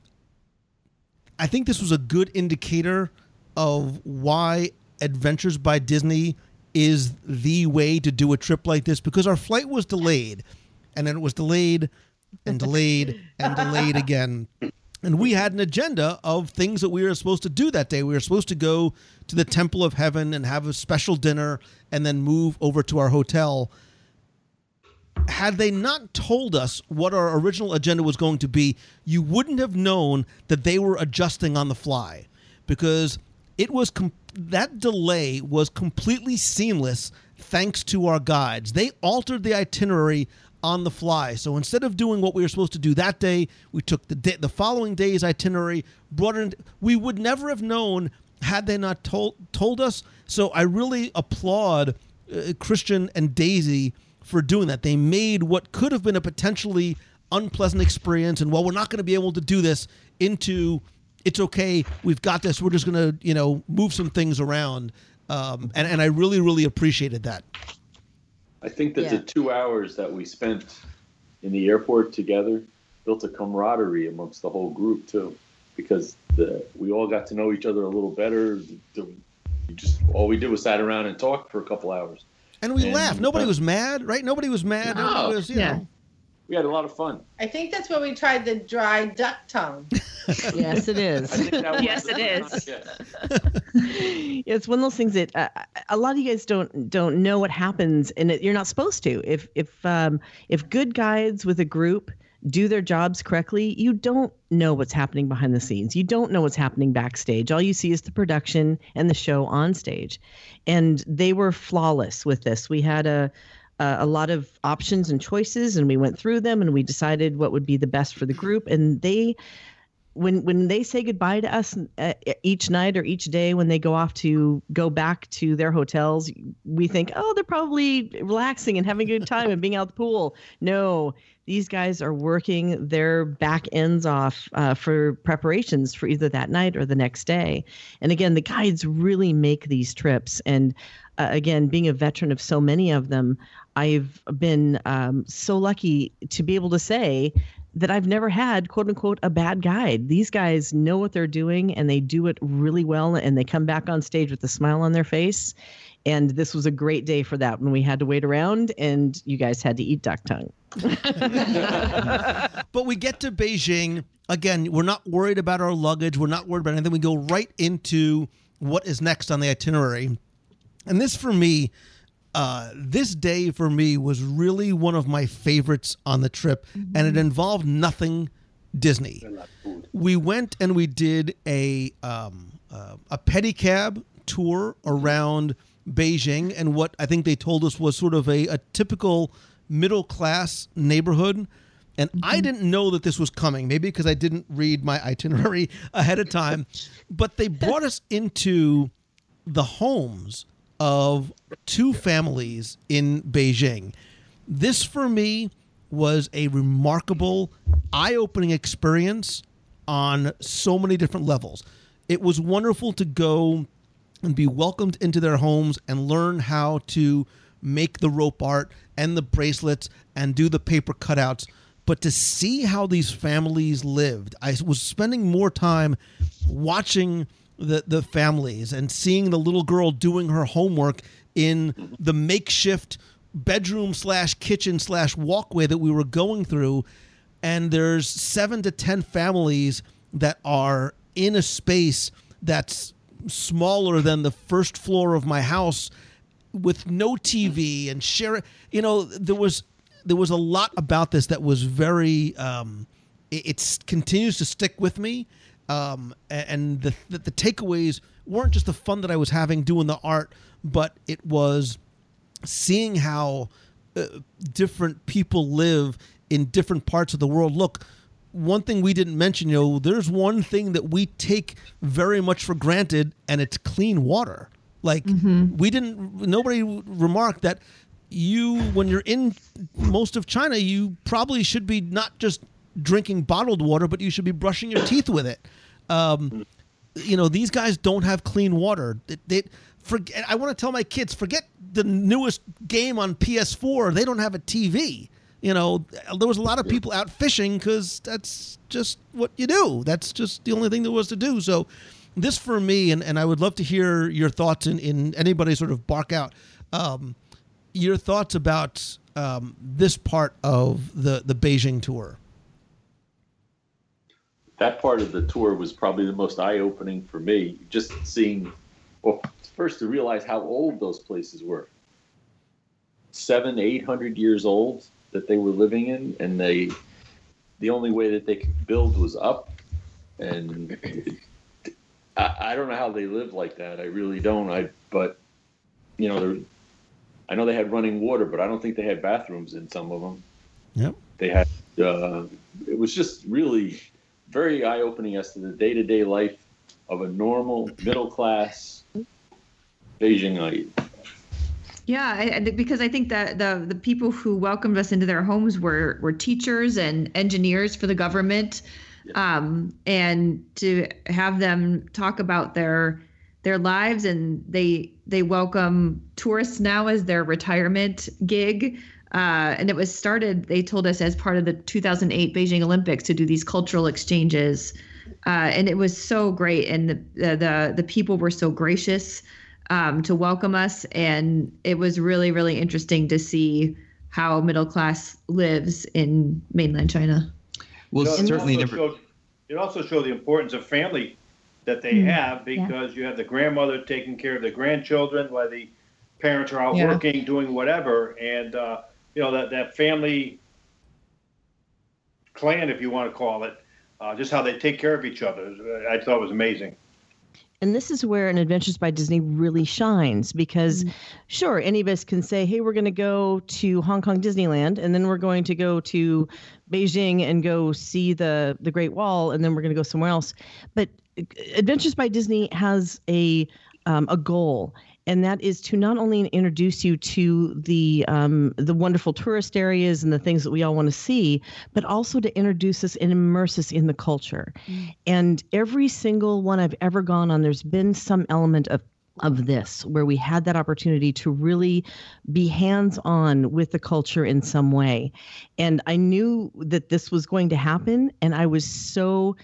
I think this was a good indicator of why Adventures by Disney is the way to do a trip like this, because our flight was delayed, and then it was delayed and delayed and delayed again. And we had an agenda of things that we were supposed to do that day. We were supposed to go to the Temple of Heaven and have a special dinner and then move over to our hotel. Had they not told us what our original agenda was going to be, you wouldn't have known that they were adjusting on the fly, because it was that delay was completely seamless thanks to our guides. They altered the itinerary on the fly. So instead of doing what we were supposed to do that day, we took the following day's itinerary, brought it in. We would never have known had they not told us. So I really applaud Christian and Daisy for doing that. They made what could have been a potentially unpleasant experience, and while we're not going to be able to do this, into it's okay, we've got this, we're just going to move some things around, and I really, really appreciated that. I think that the 2 hours that we spent in the airport together built a camaraderie amongst the whole group too, because we all got to know each other a little better. All we did was sat around and talk for a couple hours. And we laughed. Nobody was mad, right? Nobody was mad. No. Nobody was, you know. We had a lot of fun. I think that's where we tried the dry duck tongue. Yes, it is. Yes, it is. It's one of those things that a lot of you guys don't know what happens, and you're not supposed to. If good guides with a group do their jobs correctly, you don't know what's happening behind the scenes. You don't know what's happening backstage. All you see is the production and the show on stage. And they were flawless with this. We had a lot of options and choices, and we went through them, and we decided what would be the best for the group. And when they say goodbye to us each night or each day when they go back to their hotels, we think, oh, they're probably relaxing and having a good time and being out the pool. No, these guys are working their back ends off for preparations for either that night or the next day. And again, the guides really make these trips. And again, being a veteran of so many of them, I've been so lucky to be able to say that I've never had, quote unquote, a bad guide. These guys know what they're doing, and they do it really well, and they come back on stage with a smile on their face. And this was a great day for that, when we had to wait around and you guys had to eat duck tongue. But we get to Beijing. Again, we're not worried about our luggage. We're not worried about anything. We go right into what is next on the itinerary. And this, for me, this day for me was really one of my favorites on the trip, and it involved nothing Disney. We went and we did a pedicab tour around Beijing, and what I think they told us was sort of a typical middle-class neighborhood. And I didn't know that this was coming, maybe because I didn't read my itinerary ahead of time, but they brought us into the homes of two families in Beijing. This, for me, was a remarkable, eye-opening experience on so many different levels. It was wonderful to go and be welcomed into their homes and learn how to make the rope art and the bracelets and do the paper cutouts. But to see how these families lived, I was spending more time watching the families and seeing the little girl doing her homework in the makeshift bedroom / kitchen / walkway that we were going through. And there's 7 to 10 families that are in a space that's smaller than the first floor of my house, with no TV and share. There was a lot about this that was very. It continues to stick with me, and the takeaways weren't just the fun that I was having doing the art, but it was seeing how different people live in different parts of the world. Look, one thing we didn't mention, there's one thing that we take very much for granted, and it's clean water. Like, nobody remarked that when you're in most of China, you probably should be not just drinking bottled water, but you should be brushing your teeth with it. These guys don't have clean water. I want to tell my kids, forget the newest game on PS4. They don't have a TV. There was a lot of people out fishing because that's just what you do. That's just the only thing there was to do. So this, for me, and I would love to hear your thoughts in anybody sort of bark out, your thoughts about this part of the Beijing tour. That part of the tour was probably the most eye-opening for me. Just seeing, first to realize how old those places were. 700-800 years old that they were living in, and the only way that they could build was up. And I don't know how they live like that. I really don't. I know they had running water, but I don't think they had bathrooms in some of them. Yep. They had it was just really very eye-opening as to the day-to-day life of a normal middle-class Beijingite. Yeah, because I think that the people who welcomed us into their homes were teachers and engineers for the government, and to have them talk about their lives, and they welcome tourists now as their retirement gig. And it was started, they told us, as part of the 2008 Beijing Olympics to do these cultural exchanges. And it was so great. And the people were so gracious to welcome us. And it was really, really interesting to see how middle class lives in mainland China. Well, certainly it also showed the importance of family that they have, because you have the grandmother taking care of the grandchildren while the parents are out working, doing whatever. And, that family clan, if you want to call it, just how they take care of each other, I thought was amazing. And this is where an Adventures by Disney really shines, because sure, any of us can say, hey, we're going to go to Hong Kong Disneyland, and then we're going to go to Beijing and go see the Great Wall, and then we're going to go somewhere else. But Adventures by Disney has a goal, and that is to not only introduce you to the wonderful tourist areas and the things that we all want to see, but also to introduce us and immerse us in the culture. And every single one I've ever gone on, there's been some element of this, where we had that opportunity to really be hands-on with the culture in some way. And I knew that this was going to happen, and I was so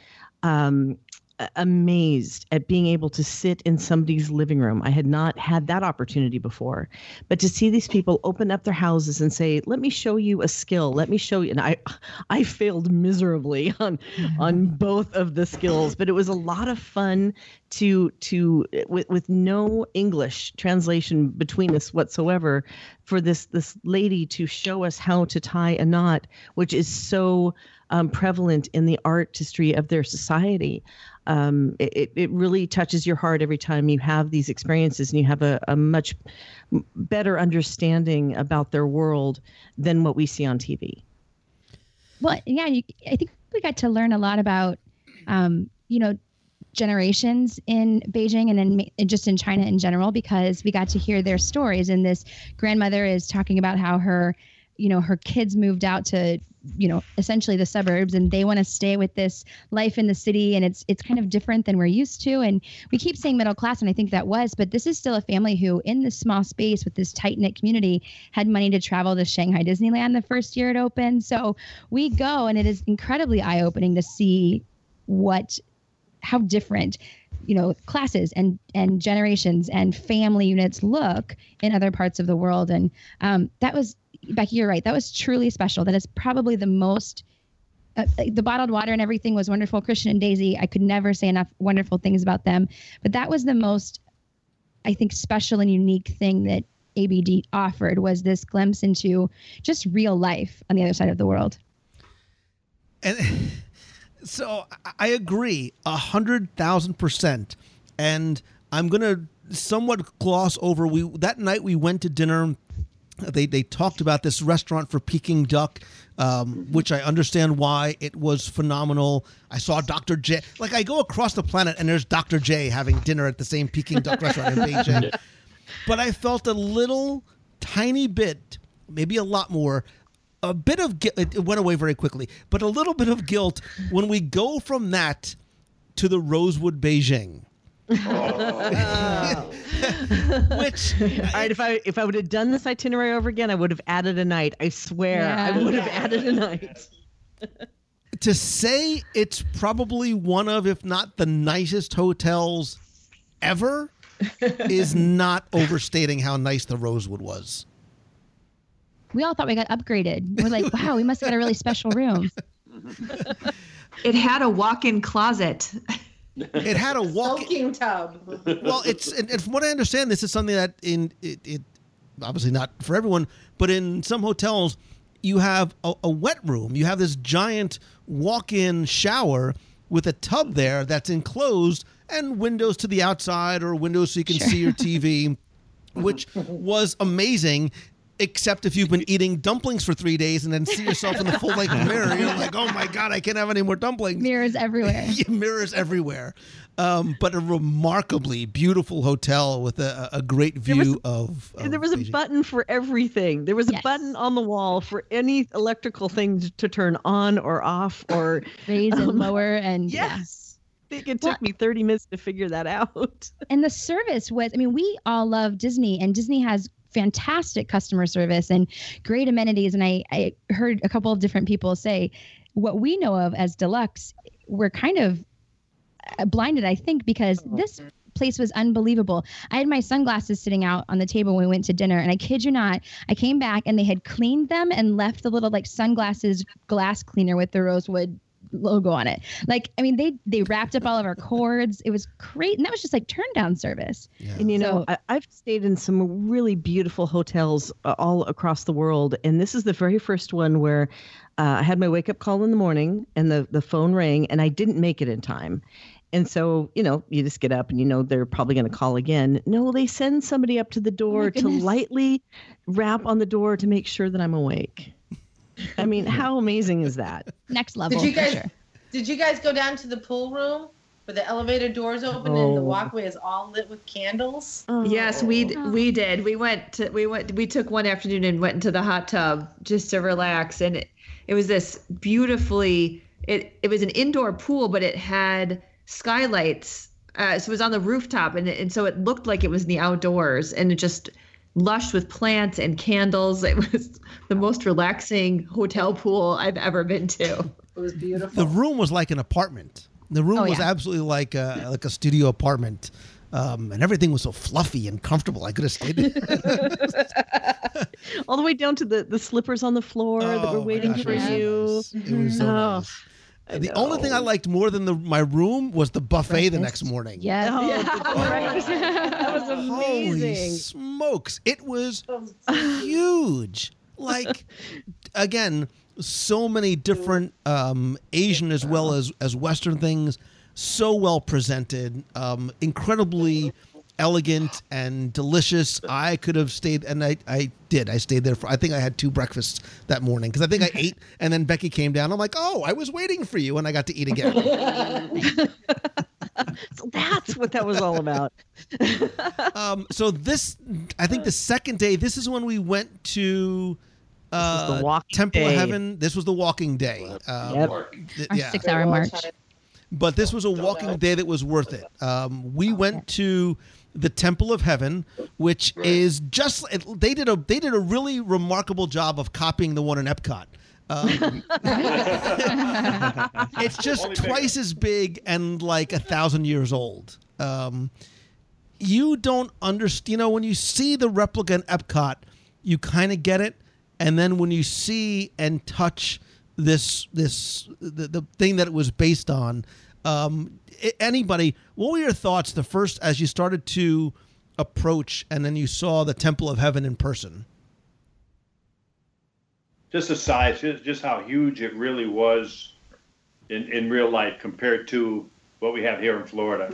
amazed at being able to sit in somebody's living room. I had not had that opportunity before, but to see these people open up their houses and say, let me show you a skill. Let me show you. And I failed miserably on both of the skills, but it was a lot of fun with no English translation between us whatsoever, for this lady to show us how to tie a knot, which is so prevalent in the artistry of their society. It really touches your heart every time you have these experiences, and you have a much better understanding about their world than what we see on TV. Well, yeah, I think we got to learn a lot about, generations in Beijing and just in China in general, because we got to hear their stories. And this grandmother is talking about how her kids moved out to, essentially the suburbs, and they want to stay with this life in the city. And it's kind of different than we're used to. And we keep saying middle class, and I think that was, but this is still a family who, in this small space with this tight knit community, had money to travel to Shanghai Disneyland the first year it opened. So we go, and it is incredibly eye opening to see how different, classes and generations and family units look in other parts of the world. And that was, Becky, you're right. That was truly special. That is probably the most, the bottled water and everything was wonderful. Christian and Daisy, I could never say enough wonderful things about them. But that was the most, I think, special and unique thing that ABD offered, was this glimpse into just real life on the other side of the world. And so I agree 100,000%. And I'm going to somewhat gloss over. That night we went to dinner. They talked about this restaurant for Peking duck, which I understand why it was phenomenal. I saw Dr. J. Like, I go across the planet and there's Dr. J having dinner at the same Peking duck restaurant in Beijing. But I felt a little tiny bit, maybe a lot more, a bit of guilt. It went away very quickly, but a little bit of guilt when we go from that to the Rosewood Beijing. Which, all right, if I would have done this itinerary over again, I would have added a night. I swear, I would have added a night. To say it's probably one of, if not the nicest hotels ever, is not overstating how nice the Rosewood was. We all thought we got upgraded. We're like, wow, we must have got a really special room. It had a walk-in closet. It had a soaking tub. Well, and from what I understand, this is something that it obviously not for everyone, but in some hotels, you have a wet room. You have this giant walk-in shower with a tub there that's enclosed and windows to the outside or windows so you can see your TV, which was amazing. Except if you've been eating dumplings for 3 days and then see yourself in the full length mirror, you're like, oh my God, I can't have any more dumplings. Mirrors everywhere. Mirrors everywhere. But a remarkably beautiful hotel with a great view of there was a Beijing. button for everything. There was a button on the wall for any electrical thing to turn on or off or raise and lower. And yes. I think it took me 30 minutes to figure that out. And the service was, we all love Disney, and Disney has fantastic customer service and great amenities. And I heard a couple of different people say what we know of as Deluxe, we're kind of blinded, I think, because this place was unbelievable. I had my sunglasses sitting out on the table when we went to dinner, and I kid you not, I came back and they had cleaned them and left the little sunglasses glass cleaner with the Rosewood logo on it. They wrapped up all of our cords. It was great. And that was just turn down service. Yeah. And I've stayed in some really beautiful hotels all across the world. And this is the very first one where I had my wake up call in the morning and the phone rang and I didn't make it in time. And so, you just get up and they're probably going to call again. No, they send somebody up to the door to lightly rap on the door to make sure that I'm awake. I mean, how amazing is that? Next level. Did you guys go down to the pool room where the elevator doors open and the walkway is all lit with candles? Yes, we did. We took one afternoon and went into the hot tub just to relax, and it was this beautifully. It was an indoor pool, but it had skylights. So it was on the rooftop, and so it looked like it was in the outdoors, and it just lush with plants and candles. It was the most relaxing hotel pool I've ever been to. It was beautiful. The room was like an apartment. The room was absolutely like a studio apartment. And everything was so fluffy and comfortable. I could have stayed there. All the way down to the slippers on the floor that were waiting for you. It was so nice. The only thing I liked more than my room was the buffet the next morning. Yes. That was amazing. Holy smokes. It was huge. Again, so many different Asian as well as Western things, so well presented, incredibly elegant and delicious. I could have stayed, and I did. I stayed there I think I had 2 breakfasts that morning because I think I ate, and then Becky came down. I'm like, oh, I was waiting for you, and I got to eat again. So that's what that was all about. So I think the second day, this is when we went to the Temple Day. of Heaven. This was the walking day. Our 6-hour march. But this was a walking day that was worth it. We went to the Temple of Heaven, which is just they did a really remarkable job of copying the one in Epcot. It's just twice as big and 1,000 years old. You don't understand. When you see the replica in Epcot, you kind of get it, and then when you see and touch the thing that it was based on. Anybody, what were your thoughts as you started to approach and then you saw the Temple of Heaven in person? Just the size, just how huge it really was in real life compared to what we have here in Florida.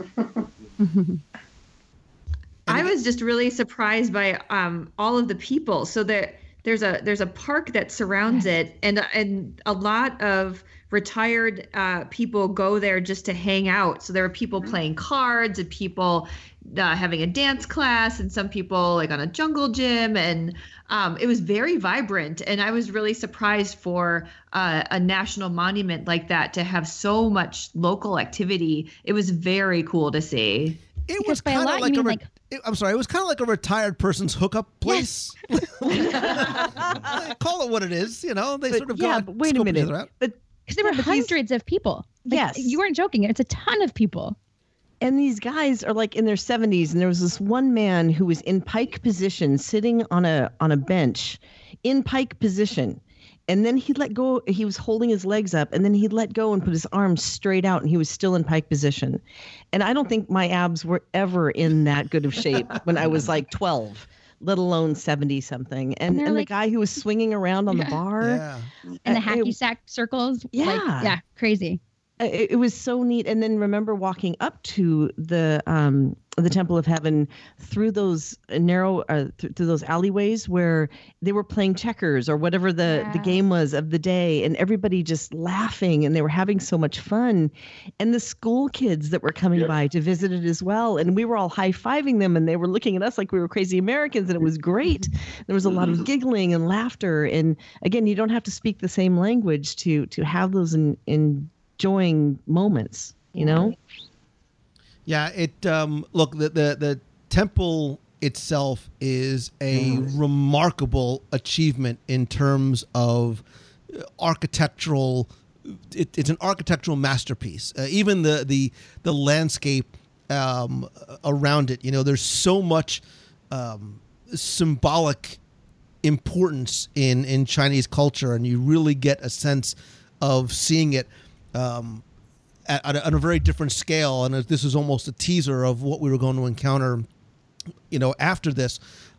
I was just really surprised by all of the people. So there's a park that surrounds it, and a lot of retired people go there just to hang out. So there were people playing cards and people having a dance class and some people on a jungle gym, and it was very vibrant. And I was really surprised for a national monument like that to have so much local activity. It was very cool to see. It was kind of like it was kind of like a retired person's hookup place. Yes. Call it what it is, They sort of go. But wait a minute. Because there were hundreds of people. Yes. You weren't joking. It's a ton of people. And these guys are in their 70s, and there was this one man who was in pike position, sitting on a bench, in pike position. And then he let go. He was holding his legs up, and then he let go and put his arms straight out, and he was still in pike position. And I don't think my abs were ever in that good of shape when I was 12, let alone 70-something. And the guy who was swinging around on the bar. And the hacky sack circles. Yeah. Crazy. It was so neat. And then remember walking up to the Temple of Heaven through those narrow through those alleyways where they were playing checkers or whatever the game was of the day, and everybody just laughing, and they were having so much fun. And the school kids that were coming by to visit it as well, and we were all high-fiving them, and they were looking at us like we were crazy Americans, and it was great. There was a lot of giggling and laughter, and again, you don't have to speak the same language to have those enjoying moments, you know? Yeah, it look, the temple itself is a remarkable achievement in terms of architectural. It's an architectural masterpiece. Even the landscape around it, you know, there's so much symbolic importance in Chinese culture, and you really get a sense of seeing it at a very different scale. And this is almost a teaser of what we were going to encounter, you know, after this.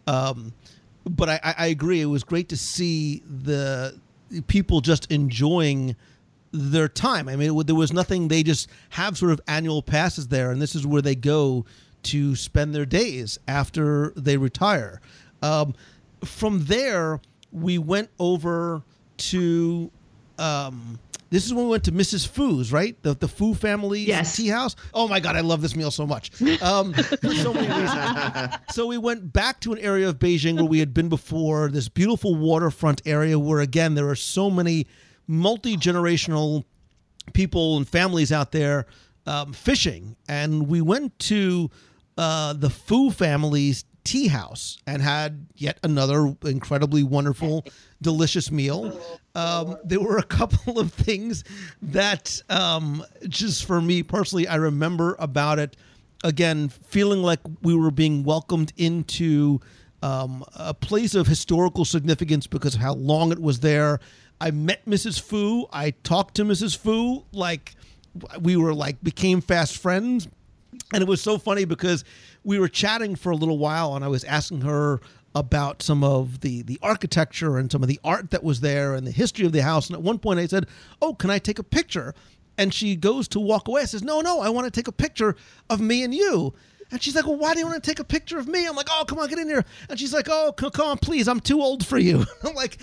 But I agree. It was great to see the people just enjoying their time. I mean, there was nothing. They just have sort of annual passes there, and this is where they go to spend their days after they retire. From there, we went over to this is when we went to Mrs. Fu's, right? The Fu family tea house. Oh my God, I love this meal so much. For so many reasons. So we went back to an area of Beijing where we had been before, this beautiful waterfront area where, again, there are so many multi-generational people and families out there fishing. And we went to the Fu family's tea house and had yet another incredibly wonderful, delicious meal. There were a couple of things that just for me personally, I remember about it. Again, feeling like we were being welcomed into a place of historical significance because of how long it was there. I met Mrs. Fu. I talked to Mrs. Fu like we were became fast friends. And it was so funny because we were chatting for a little while and I was asking her about some of the architecture and some of the art that was there and the history of the house. And at one point I said, "Oh, can I take a picture?" And she goes to walk away. I says, No, I want to take a picture of me and you. And she's like, "Well, why do you want to take a picture of me?" I'm like, "Oh, come on, get in here." And she's like, "Oh, come on, please. I'm too old for you." I'm like,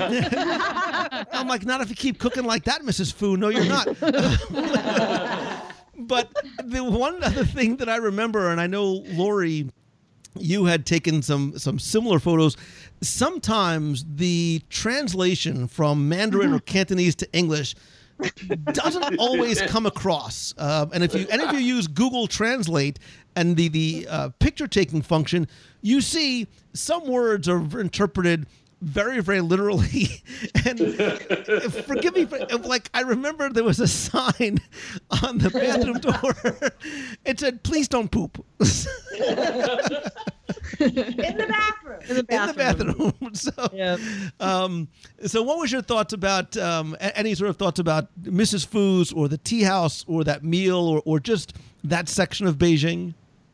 "Not if you keep cooking like that, Mrs. Fu. No, you're not." But the one other thing that I remember, and I know, Lori, you had taken some similar photos. Sometimes the translation from Mandarin or Cantonese to English doesn't always come across. And if any of you use Google Translate and the picture taking function, you see some words are interpreted very, very literally. And forgive me, I remember there was a sign on the bathroom door. It said, "Please don't poop." In the bathroom. In the bathroom. So, Yep. So what was your thoughts about, any sort of thoughts about Mrs. Fu's or the tea house or that meal or just that section of Beijing?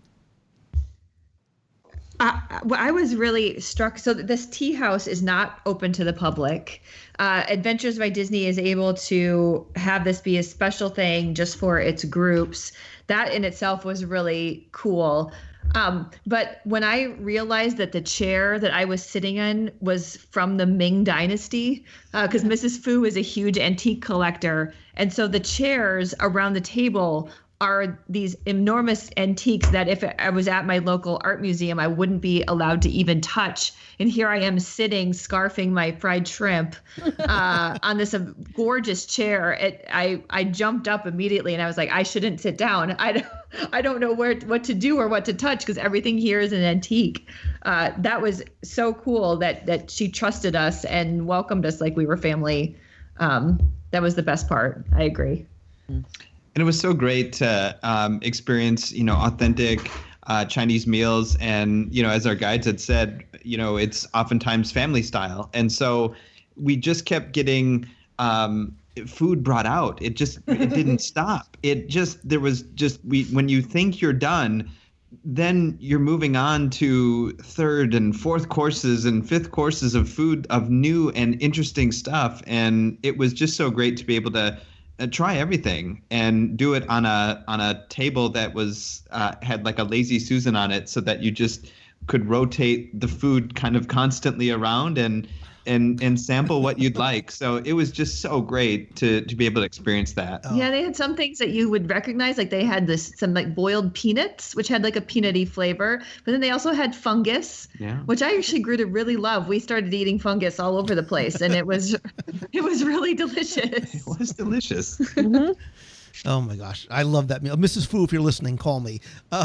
I was really struck. So this tea house is not open to the public. Adventures by Disney is able to have this be a special thing just for its groups. That in itself was really cool. But when I realized that the chair that I was sitting in was from the Ming Dynasty, because Mrs. Fu is a huge antique collector. And so the chairs around the table are these enormous antiques that if I was at my local art museum, I wouldn't be allowed to even touch. And here I am sitting, scarfing my fried shrimp on this gorgeous chair. I jumped up immediately and I was like, I shouldn't sit down. I don't know what to do or what to touch because everything here is an antique. That was so cool that she trusted us and welcomed us like we were family. That was the best part. I agree. And it was so great to experience, authentic Chinese meals. And, as our guides had said, it's oftentimes family style. And so we just kept getting food brought out. It didn't stop. When you think you're done, then you're moving on to third and fourth courses and fifth courses of food, of new and interesting stuff. And it was just so great to be able to try everything and do it on a table that was had like a Lazy Susan on it, so that you just could rotate the food kind of constantly around and sample what you'd like. So it was just so great to be able to experience that. Oh. Yeah, they had some things that you would recognize, like they had some like boiled peanuts, which had like a peanutty flavor. But then they also had fungus, which I actually grew to really love. We started eating fungus all over the place, and it was really delicious. It was delicious. Mm-hmm. Oh my gosh, I love that meal. Mrs. Fu, if you're listening, call me.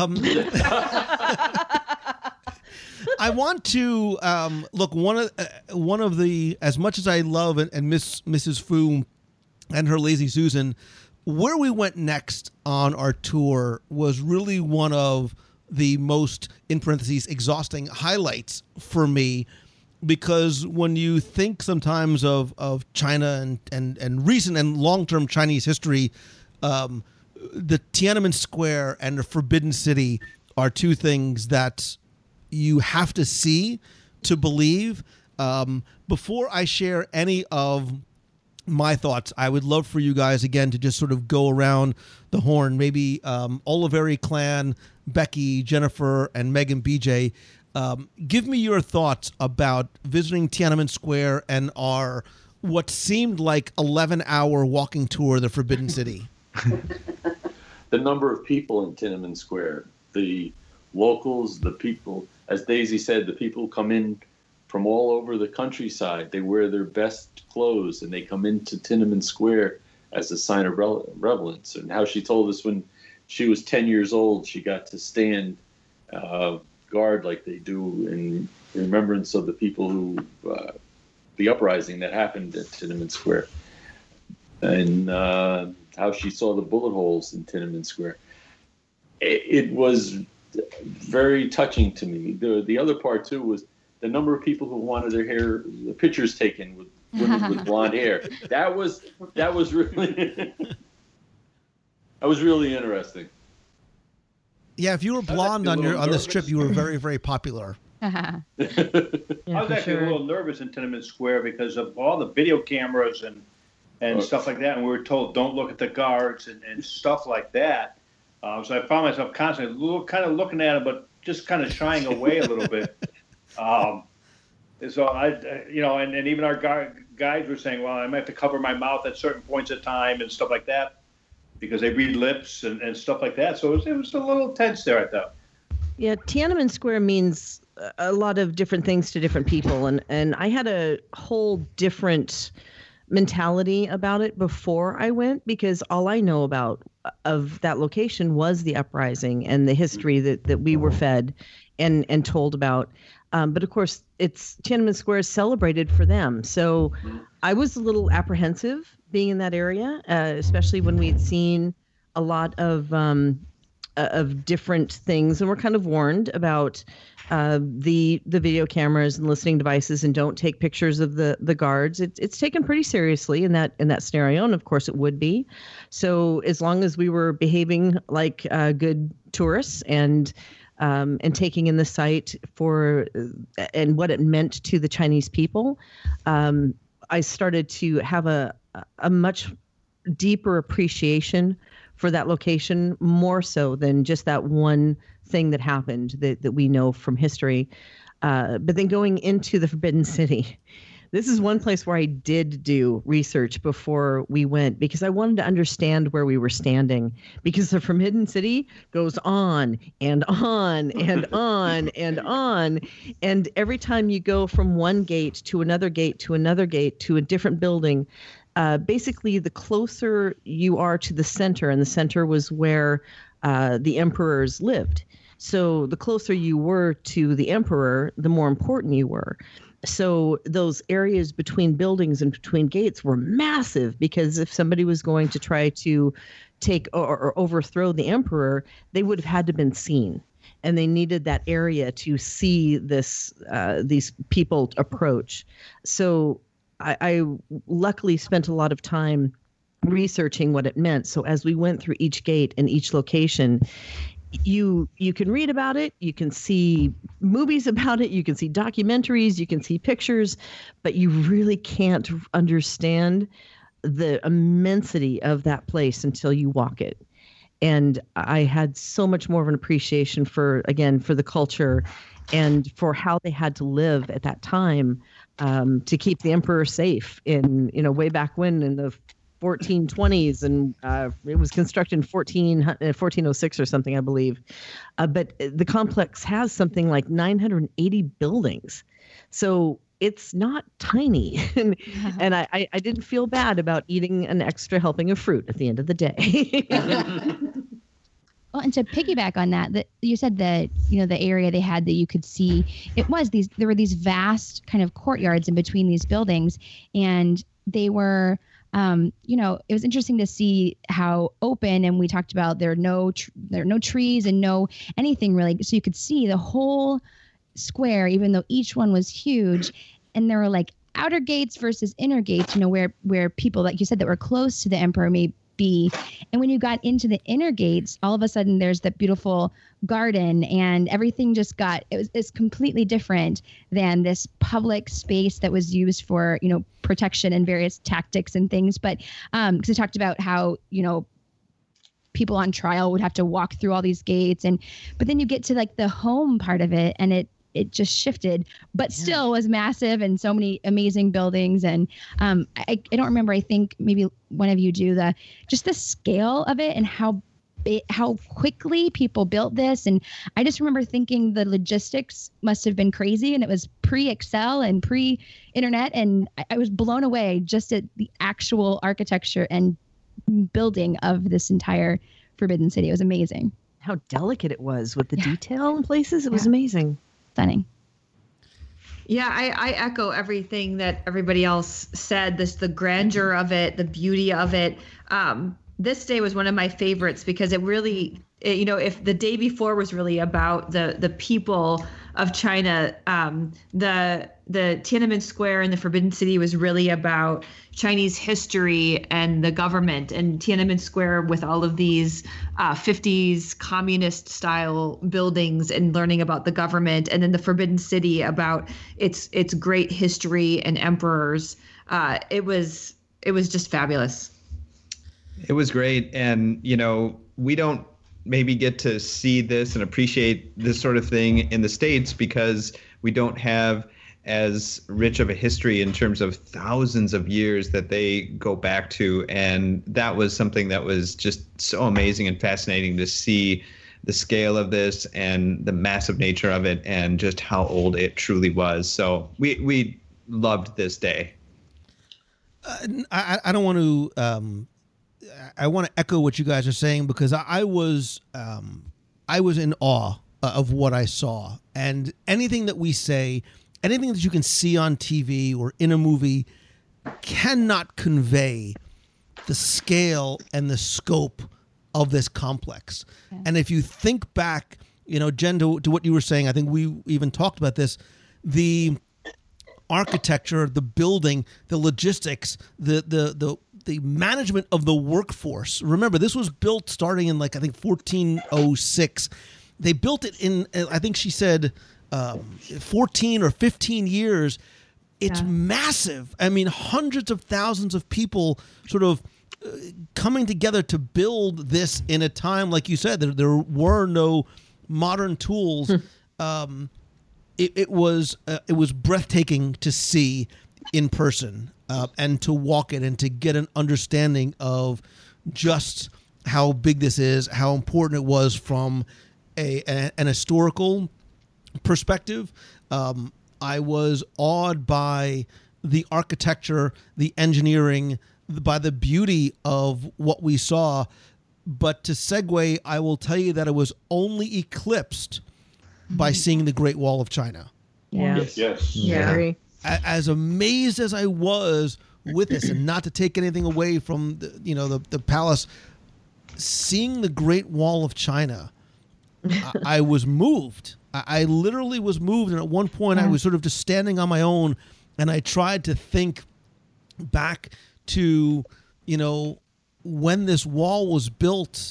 I want to look, one of the, as much as I love and miss Mrs. Fu and her Lazy Susan, where we went next on our tour was really one of the most, in parentheses, exhausting highlights for me, because when you think sometimes of China and recent and long-term Chinese history, the Tiananmen Square and the Forbidden City are two things that you have to see to believe. Before I share any of my thoughts, I would love for you guys again to just sort of go around the horn. Maybe Oliveri clan, Becky, Jennifer, and Megan BJ. Give me your thoughts about visiting Tiananmen Square and our what seemed like 11-hour walking tour of the Forbidden City. The number of people in Tiananmen Square, the locals, the people, as Daisy said, the people come in from all over the countryside. They wear their best clothes and they come into Tiananmen Square as a sign of relevance. And how she told us when she was 10 years old, she got to stand guard like they do in remembrance of the people who, the uprising that happened at Tiananmen Square. And how she saw the bullet holes in Tiananmen Square. It was very touching to me. The other part too was the number of people who wanted their hair, the pictures taken with women with blonde hair. That was really that was really interesting. Yeah, if you were blonde on this trip, you were very, very popular. I was actually a little nervous in Tiananmen Square because of all the video cameras and stuff like that, and we were told don't look at the guards and stuff like that. So I found myself constantly kind of looking at it, but just kind of shying away a little bit. So and even our guides were saying, well, I might have to cover my mouth at certain points of time and stuff like that because they read lips and stuff like that. So it was a little tense there, I thought. Yeah, Tiananmen Square means a lot of different things to different people. And I had a whole different mentality about it before I went, because all I know about of that location was the uprising and the history that we were fed and told about. But of course, Tiananmen Square is celebrated for them. So I was a little apprehensive being in that area, especially when we had seen a lot of different things, and we're kind of warned about the video cameras and listening devices, and don't take pictures of the guards. It's taken pretty seriously in that scenario, and of course it would be. So as long as we were behaving like good tourists and taking in the site and what it meant to the Chinese people, I started to have a much deeper appreciation for that location, more so than just that one thing that happened that we know from history. But then going into the Forbidden City, this is one place where I did do research before we went, because I wanted to understand where we were standing, because the Forbidden City goes on and on and on and on. And every time you go from one gate to another gate to another gate to a different building, basically the closer you are to the center, and the center was where the emperors lived. So the closer you were to the emperor, the more important you were. So those areas between buildings and between gates were massive, because if somebody was going to try to take or overthrow the emperor, they would have had to been seen. And they needed that area to see these people approach. So I luckily spent a lot of time researching what it meant. So as we went through each gate and each location, you can read about it, you can see movies about it, you can see documentaries, you can see pictures, but you really can't understand the immensity of that place until you walk it. And I had so much more of an appreciation for the culture and for how they had to live at that time to keep the emperor safe in, way back when in the 1420s, and it was constructed in 1406 or something, I believe. But the complex has something like 980 buildings. So it's not tiny. And I didn't feel bad about eating an extra helping of fruit at the end of the day. Well, and to piggyback on that you said that, the area they had that you could see, there were these vast kind of courtyards in between these buildings, and they were, it was interesting to see how open, and we talked about there are no trees and no anything really. So you could see the whole square, even though each one was huge. And there were like outer gates versus inner gates, where people, like you said, that were close to the emperor may be. And when you got into the inner gates, all of a sudden there's that beautiful garden, and everything just it's completely different than this public space that was used for, protection and various tactics and things. But because it talked about how, people on trial would have to walk through all these gates, but then you get to like the home part of it, and it just shifted, but still was massive, and so many amazing buildings. And I don't remember, I think maybe one of you do, the scale of it and how quickly people built this. And I just remember thinking the logistics must have been crazy, and it was pre-Excel and pre-internet. And I was blown away just at the actual architecture and building of this entire Forbidden City. It was amazing. How delicate it was with the detail in places. It was amazing. Stunning. Yeah, I echo everything that everybody else said. The grandeur of it, the beauty of it. This day was one of my favorites because it really, if the day before was really about the people of China, the Tiananmen Square and the Forbidden City was really about Chinese history and the government, and Tiananmen Square with all of these 50s communist style buildings and learning about the government, and then the Forbidden City about its great history and emperors. It was just fabulous. It was great. And, we don't maybe get to see this and appreciate this sort of thing in the States because we don't have as rich of a history in terms of thousands of years that they go back to. And that was something that was just so amazing and fascinating to see the scale of this and the massive nature of it and just how old it truly was. So we loved this day. I don't want to I want to echo what you guys are saying because I was in awe of what I saw. And anything that we say, anything that you can see on TV or in a movie cannot convey the scale and the scope of this complex. Yeah. And if you think back, Jen, to what you were saying, I think we even talked about this, the architecture, the building, the logistics, the management of the workforce. Remember, this was built starting in 1406. They built it in, I think she said, 14 or 15 years. It's massive. I mean, hundreds of thousands of people sort of coming together to build this in a time, like you said, there were no modern tools. It was breathtaking to see in person and to walk it and to get an understanding of just how big this is, how important it was from an historical perspective. I was awed by the architecture, the engineering, by the beauty of what we saw. But to segue, I will tell you that it was only eclipsed by seeing the Great Wall of China. Yeah. Yes. Yeah. As amazed as I was with this, and not to take anything away from the palace, seeing the Great Wall of China, I was moved. I literally was moved, and at one point I was sort of just standing on my own, and I tried to think back to, when this wall was built,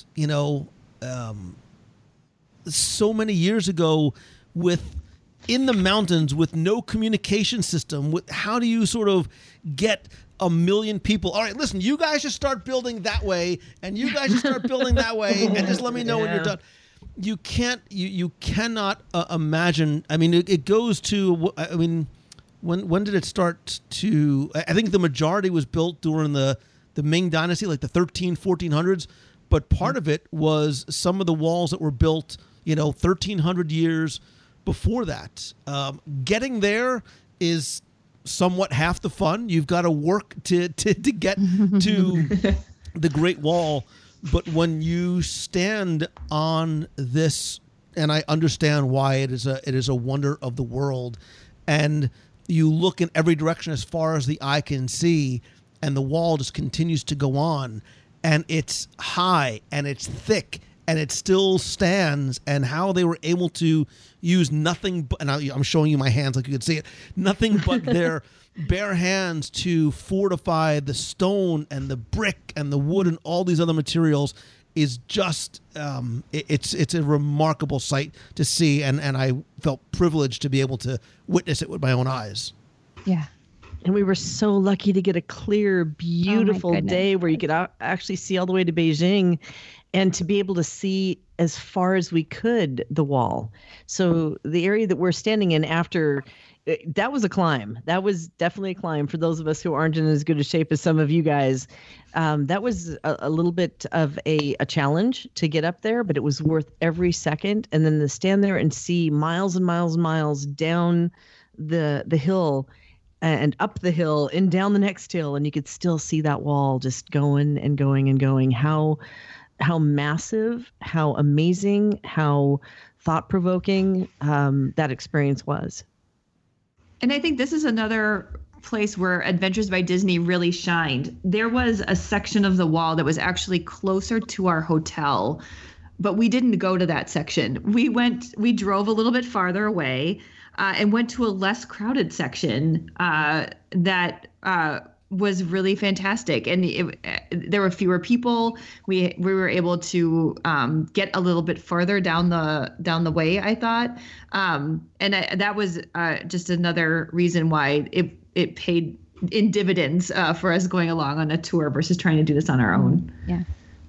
so many years ago, in the mountains with no communication system. How do you sort of get 1 million people. All right, listen, you guys just start building that way, and you guys just start building that way, and just let me know when you're done. You can't, you cannot imagine. I mean, it goes to, I mean, when did it start to, I think the majority was built during the Ming Dynasty, like the 1400s, but part of it was some of the walls that were built, 1,300 years before that. Getting there is somewhat half the fun. You've got to work to get to the Great Wall. But when you stand on this, and I understand why it is a wonder of the world, and you look in every direction as far as the eye can see, and the wall just continues to go on, and it's high and it's thick and it still stands, and how they were able to use nothing but, and I'm showing you my hands like you can see it, nothing but their bare hands to fortify the stone and the brick and the wood and all these other materials is just, it's a remarkable sight to see, and I felt privileged to be able to witness it with my own eyes. Yeah. And we were so lucky to get a clear, beautiful day where you could actually see all the way to Beijing, and to be able to see as far as we could the wall. So the area that we're standing in after, that was a climb. That was definitely a climb for those of us who aren't in as good a shape as some of you guys. That was a little bit of a challenge to get up there, but it was worth every second. And then to stand there and see miles and miles and miles down the hill, and up the hill and down the next hill, and you could still see that wall just going and going and going. How massive, how amazing, how thought-provoking that experience was. And I think this is another place where Adventures by Disney really shined. There was a section of the wall that was actually closer to our hotel, but we didn't go to that section. We drove a little bit farther away, and went to a less crowded section that was really fantastic. And there were fewer people. We were able to get a little bit further down the way, I thought. That was just another reason why it paid in dividends for us going along on a tour versus trying to do this on our own. Yeah.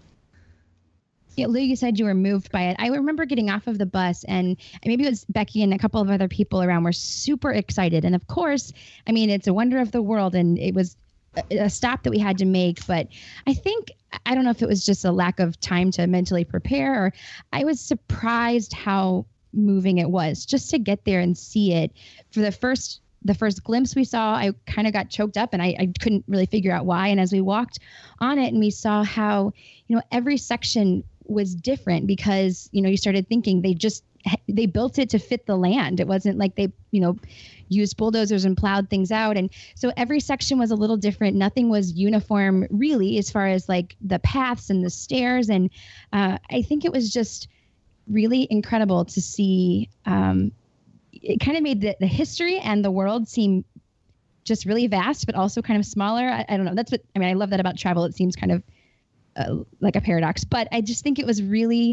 Yeah, Lou, you said you were moved by it. I remember getting off of the bus, and maybe it was Becky and a couple of other people around were super excited. And of course, I mean, it's a wonder of the world, and it was a stop that we had to make. But I don't know if it was just a lack of time to mentally prepare, or I was surprised how moving it was just to get there and see it. For the first glimpse we saw, I kind of got choked up, and I couldn't really figure out why. And as we walked on it and we saw how, every section was different, because, you started thinking they built it to fit the land. It wasn't like they, used bulldozers and plowed things out. And so every section was a little different. Nothing was uniform really, as far as like the paths and the stairs. And I think it was just really incredible to see. It kind of made the history and the world seem just really vast, but also kind of smaller. I don't know. I love that about travel. It seems kind of like a paradox, but I just think it was really,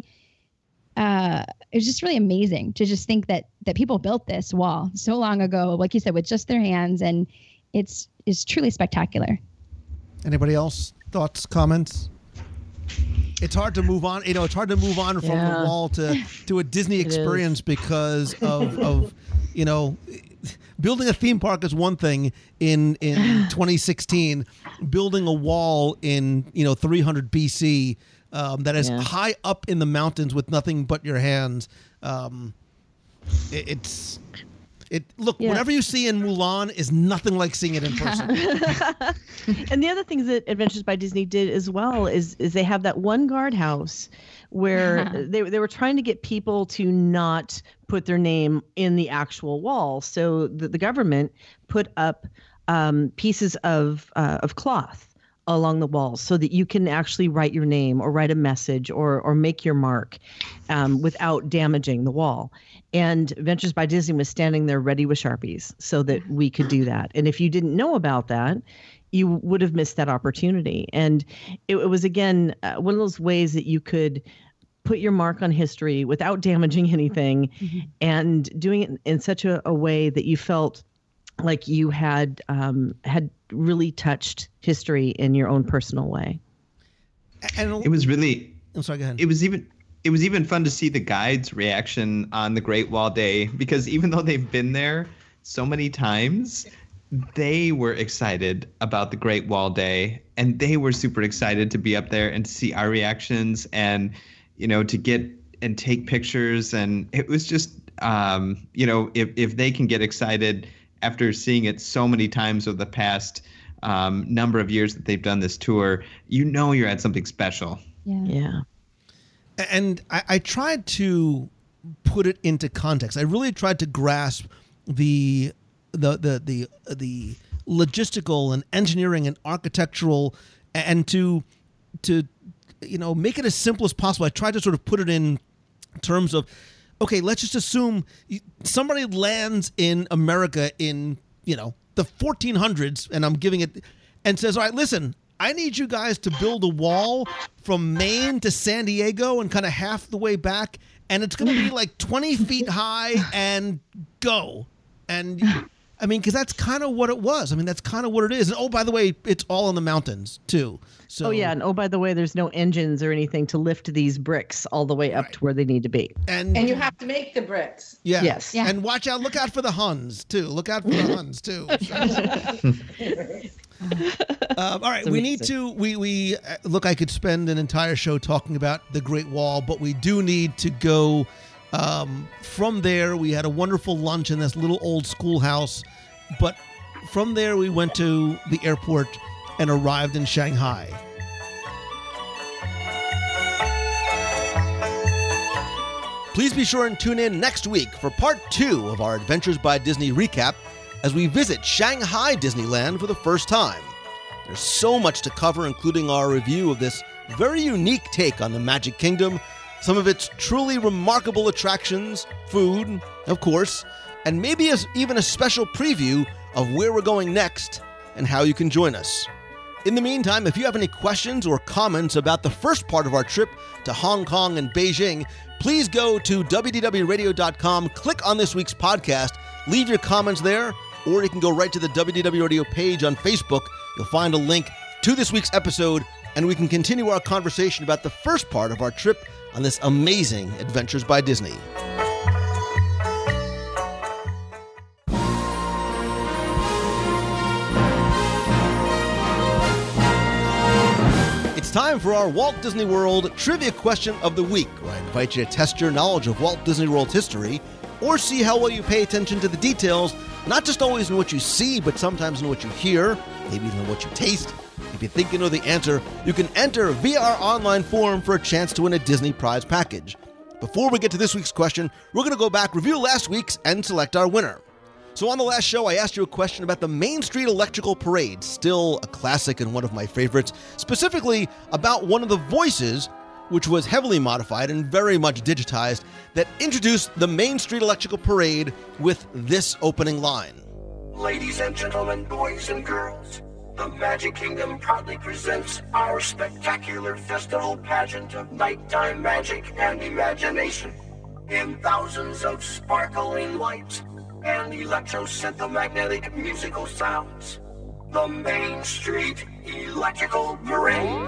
it was just really amazing to just think that people built this wall so long ago, like you said, with just their hands, and it's truly spectacular. Anybody else? Thoughts, comments? It's hard to move on. It's hard to move on from the wall to a Disney experience because of building a theme park is one thing in 2016. Building a wall in 300 BC that is high up in the mountains with nothing but your hands. Whatever you see in Mulan is nothing like seeing it in person. And the other things that Adventures by Disney did as well is they have that one guardhouse where they were trying to get people to not put their name in the actual wall. So the government put up pieces of cloth along the walls so that you can actually write your name or write a message or make your mark without damaging the wall. And Adventures by Disney was standing there ready with Sharpies so that we could do that. And if you didn't know about that, you would have missed that opportunity. And it was, again, one of those ways that you could put your mark on history without damaging anything, and doing it in such a way that you felt like you had really touched history in your own personal way. And it was really. I'm sorry. Go ahead. It was even fun to see the guides' reaction on the Great Wall Day, because even though they've been there so many times, they were excited about the Great Wall Day, and they were super excited to be up there and to see our reactions, and to get and take pictures. And it was just if they can get excited after seeing it so many times over the past number of years that they've done this tour, you're at something special. Yeah. And I tried to put it into context. I really tried to grasp the logistical and engineering and architectural, and to make it as simple as possible. I tried to sort of put it in terms of, okay, let's just assume somebody lands in America in the 1400s, and I'm giving it, and says, all right, listen, I need you guys to build a wall from Maine to San Diego and kind of half the way back, and it's going to be like 20 feet high, and go. And I mean, because that's kind of what it was. I mean, that's kind of what it is. And by the way, it's all in the mountains too. So, and by the way, there's no engines or anything to lift these bricks all the way up to where they need to be. And you have to make the bricks. Yeah. Yes. Yeah. And look out for the Huns too. Look out for the Huns too. All right, we need to. We look. I could spend an entire show talking about the Great Wall, but we do need to go. From there, we had a wonderful lunch in this little old schoolhouse, but from there we went to the airport and arrived in Shanghai. Please be sure and tune in next week for part 2 of our Adventures by Disney recap as we visit Shanghai Disneyland for the first time. There's so much to cover, including our review of this very unique take on the Magic Kingdom, some of its truly remarkable attractions, food, of course, and maybe even a special preview of where we're going next and how you can join us. In the meantime, if you have any questions or comments about the first part of our trip to Hong Kong and Beijing, please go to WDWRadio.com, click on this week's podcast, leave your comments there, or you can go right to the WDW Radio page on Facebook. You'll find a link to this week's episode, and we can continue our conversation about the first part of our trip on this amazing Adventures by Disney. It's time for our Walt Disney World Trivia Question of the Week, where I invite you to test your knowledge of Walt Disney World's history, or see how well you pay attention to the details, not just always in what you see, but sometimes in what you hear, maybe even in what you taste. If you think you know the answer, you can enter via our online forum for a chance to win a Disney prize package. Before we get to this week's question, we're going to go back, review last week's, and select our winner. So on the last show, I asked you a question about the Main Street Electrical Parade, still a classic and one of my favorites, specifically about one of the voices, which was heavily modified and very much digitized, that introduced the Main Street Electrical Parade with this opening line. Ladies and gentlemen, boys and girls, the Magic Kingdom proudly presents our spectacular festival pageant of nighttime magic and imagination in thousands of sparkling lights and electromagnetic musical sounds. The Main Street Electrical Parade.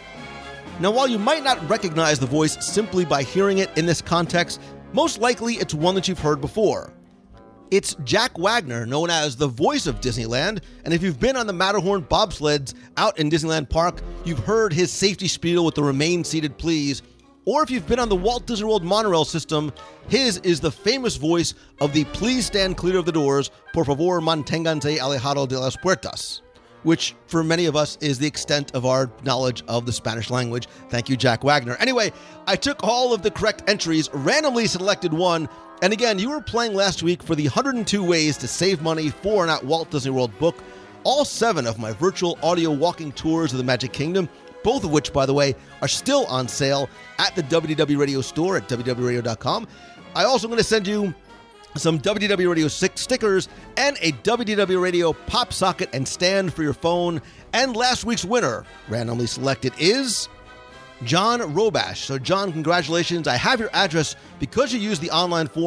Now, while you might not recognize the voice simply by hearing it in this context, most likely it's one that you've heard before. It's Jack Wagner, known as the voice of Disneyland, and if you've been on the Matterhorn bobsleds out in Disneyland Park, you've heard his safety spiel with the Remain Seated Please, or if you've been on the Walt Disney World monorail system, his is the famous voice of the Please Stand Clear of the Doors, por favor manténganse alejado de las puertas, which for many of us is the extent of our knowledge of the Spanish language. Thank you, Jack Wagner. Anyway, I took all of the correct entries, randomly selected one, and again, you were playing last week for the 102 Ways to Save Money for and at Walt Disney World book, all 7 of my virtual audio walking tours of the Magic Kingdom, both of which, by the way, are still on sale at the WDW Radio store at WDWRadio.com. I also am going to send you some WDW Radio 6 stickers and a WDW Radio pop socket and stand for your phone. And last week's winner, randomly selected, is John Robash. So John, congratulations. I have your address because you used the online form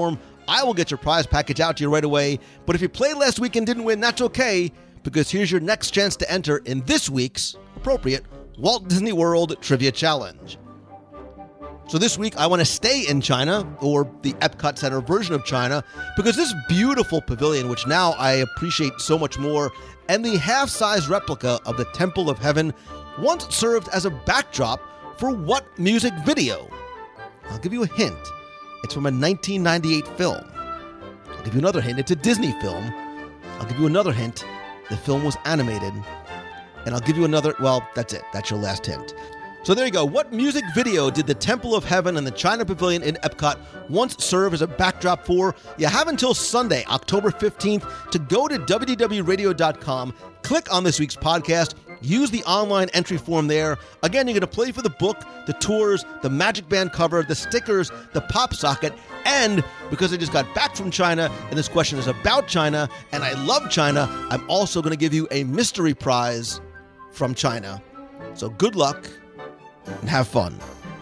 I will get your prize package out to you right away. But if you played last week and didn't win, that's okay, because here's your next chance to enter in this week's appropriate Walt Disney World Trivia Challenge. So this week, I want to stay in China, or the Epcot Center version of China, because this beautiful pavilion, which now I appreciate so much more, and the half-size replica of the Temple of Heaven once served as a backdrop for what music video? I'll give you a hint. It's from a 1998 film. I'll give you another hint. It's a Disney film. I'll give you another hint. The film was animated. And I'll give you another, well, that's it. That's your last hint. So there you go. What music video did the Temple of Heaven and the China Pavilion in Epcot once serve as a backdrop for? You have until Sunday, October 15th, to go to wdwradio.com, click on this week's podcast, use the online entry form there. Again, you're going to play for the book, the tours, the Magic Band cover, the stickers, the pop socket, and because I just got back from China, and this question is about China, and I love China, I'm also going to give you a mystery prize from China. So good luck and have fun.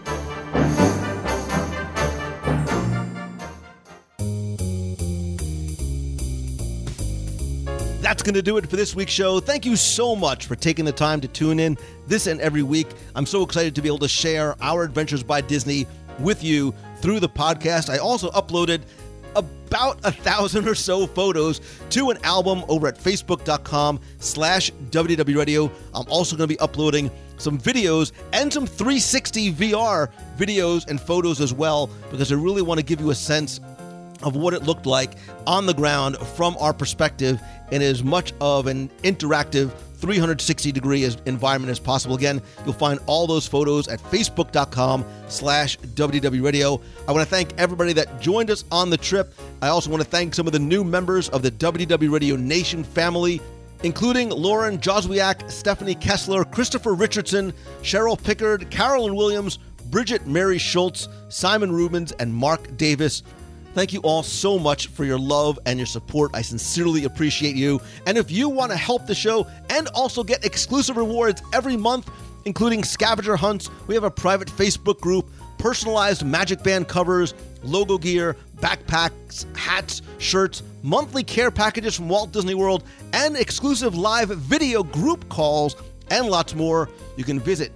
That's going to do it for this week's show. Thank you so much for taking the time to tune in this and every week. I'm so excited to be able to share our Adventures by Disney with you through the podcast. I also uploaded about 1,000 or so photos to an album over at facebook.com/WDWRadio. I'm also going to be uploading some videos and some 360 VR videos and photos as well, because I really want to give you a sense of what it looked like on the ground from our perspective in as much of an interactive 360-degree environment as possible. Again, you'll find all those photos at facebook.com/WDWRadio. I want to thank everybody that joined us on the trip. I also want to thank some of the new members of the WDW Radio Nation family, including Lauren Joswiak, Stephanie Kessler, Christopher Richardson, Cheryl Pickard, Carolyn Williams, Bridget Mary Schultz, Simon Rubens, and Mark Davis. Thank you all so much for your love and your support. I sincerely appreciate you. And if you want to help the show and also get exclusive rewards every month, including scavenger hunts, we have a private Facebook group, personalized Magic Band covers, logo gear, backpacks, hats, shirts, monthly care packages from Walt Disney World, and exclusive live video group calls, and lots more. You can visit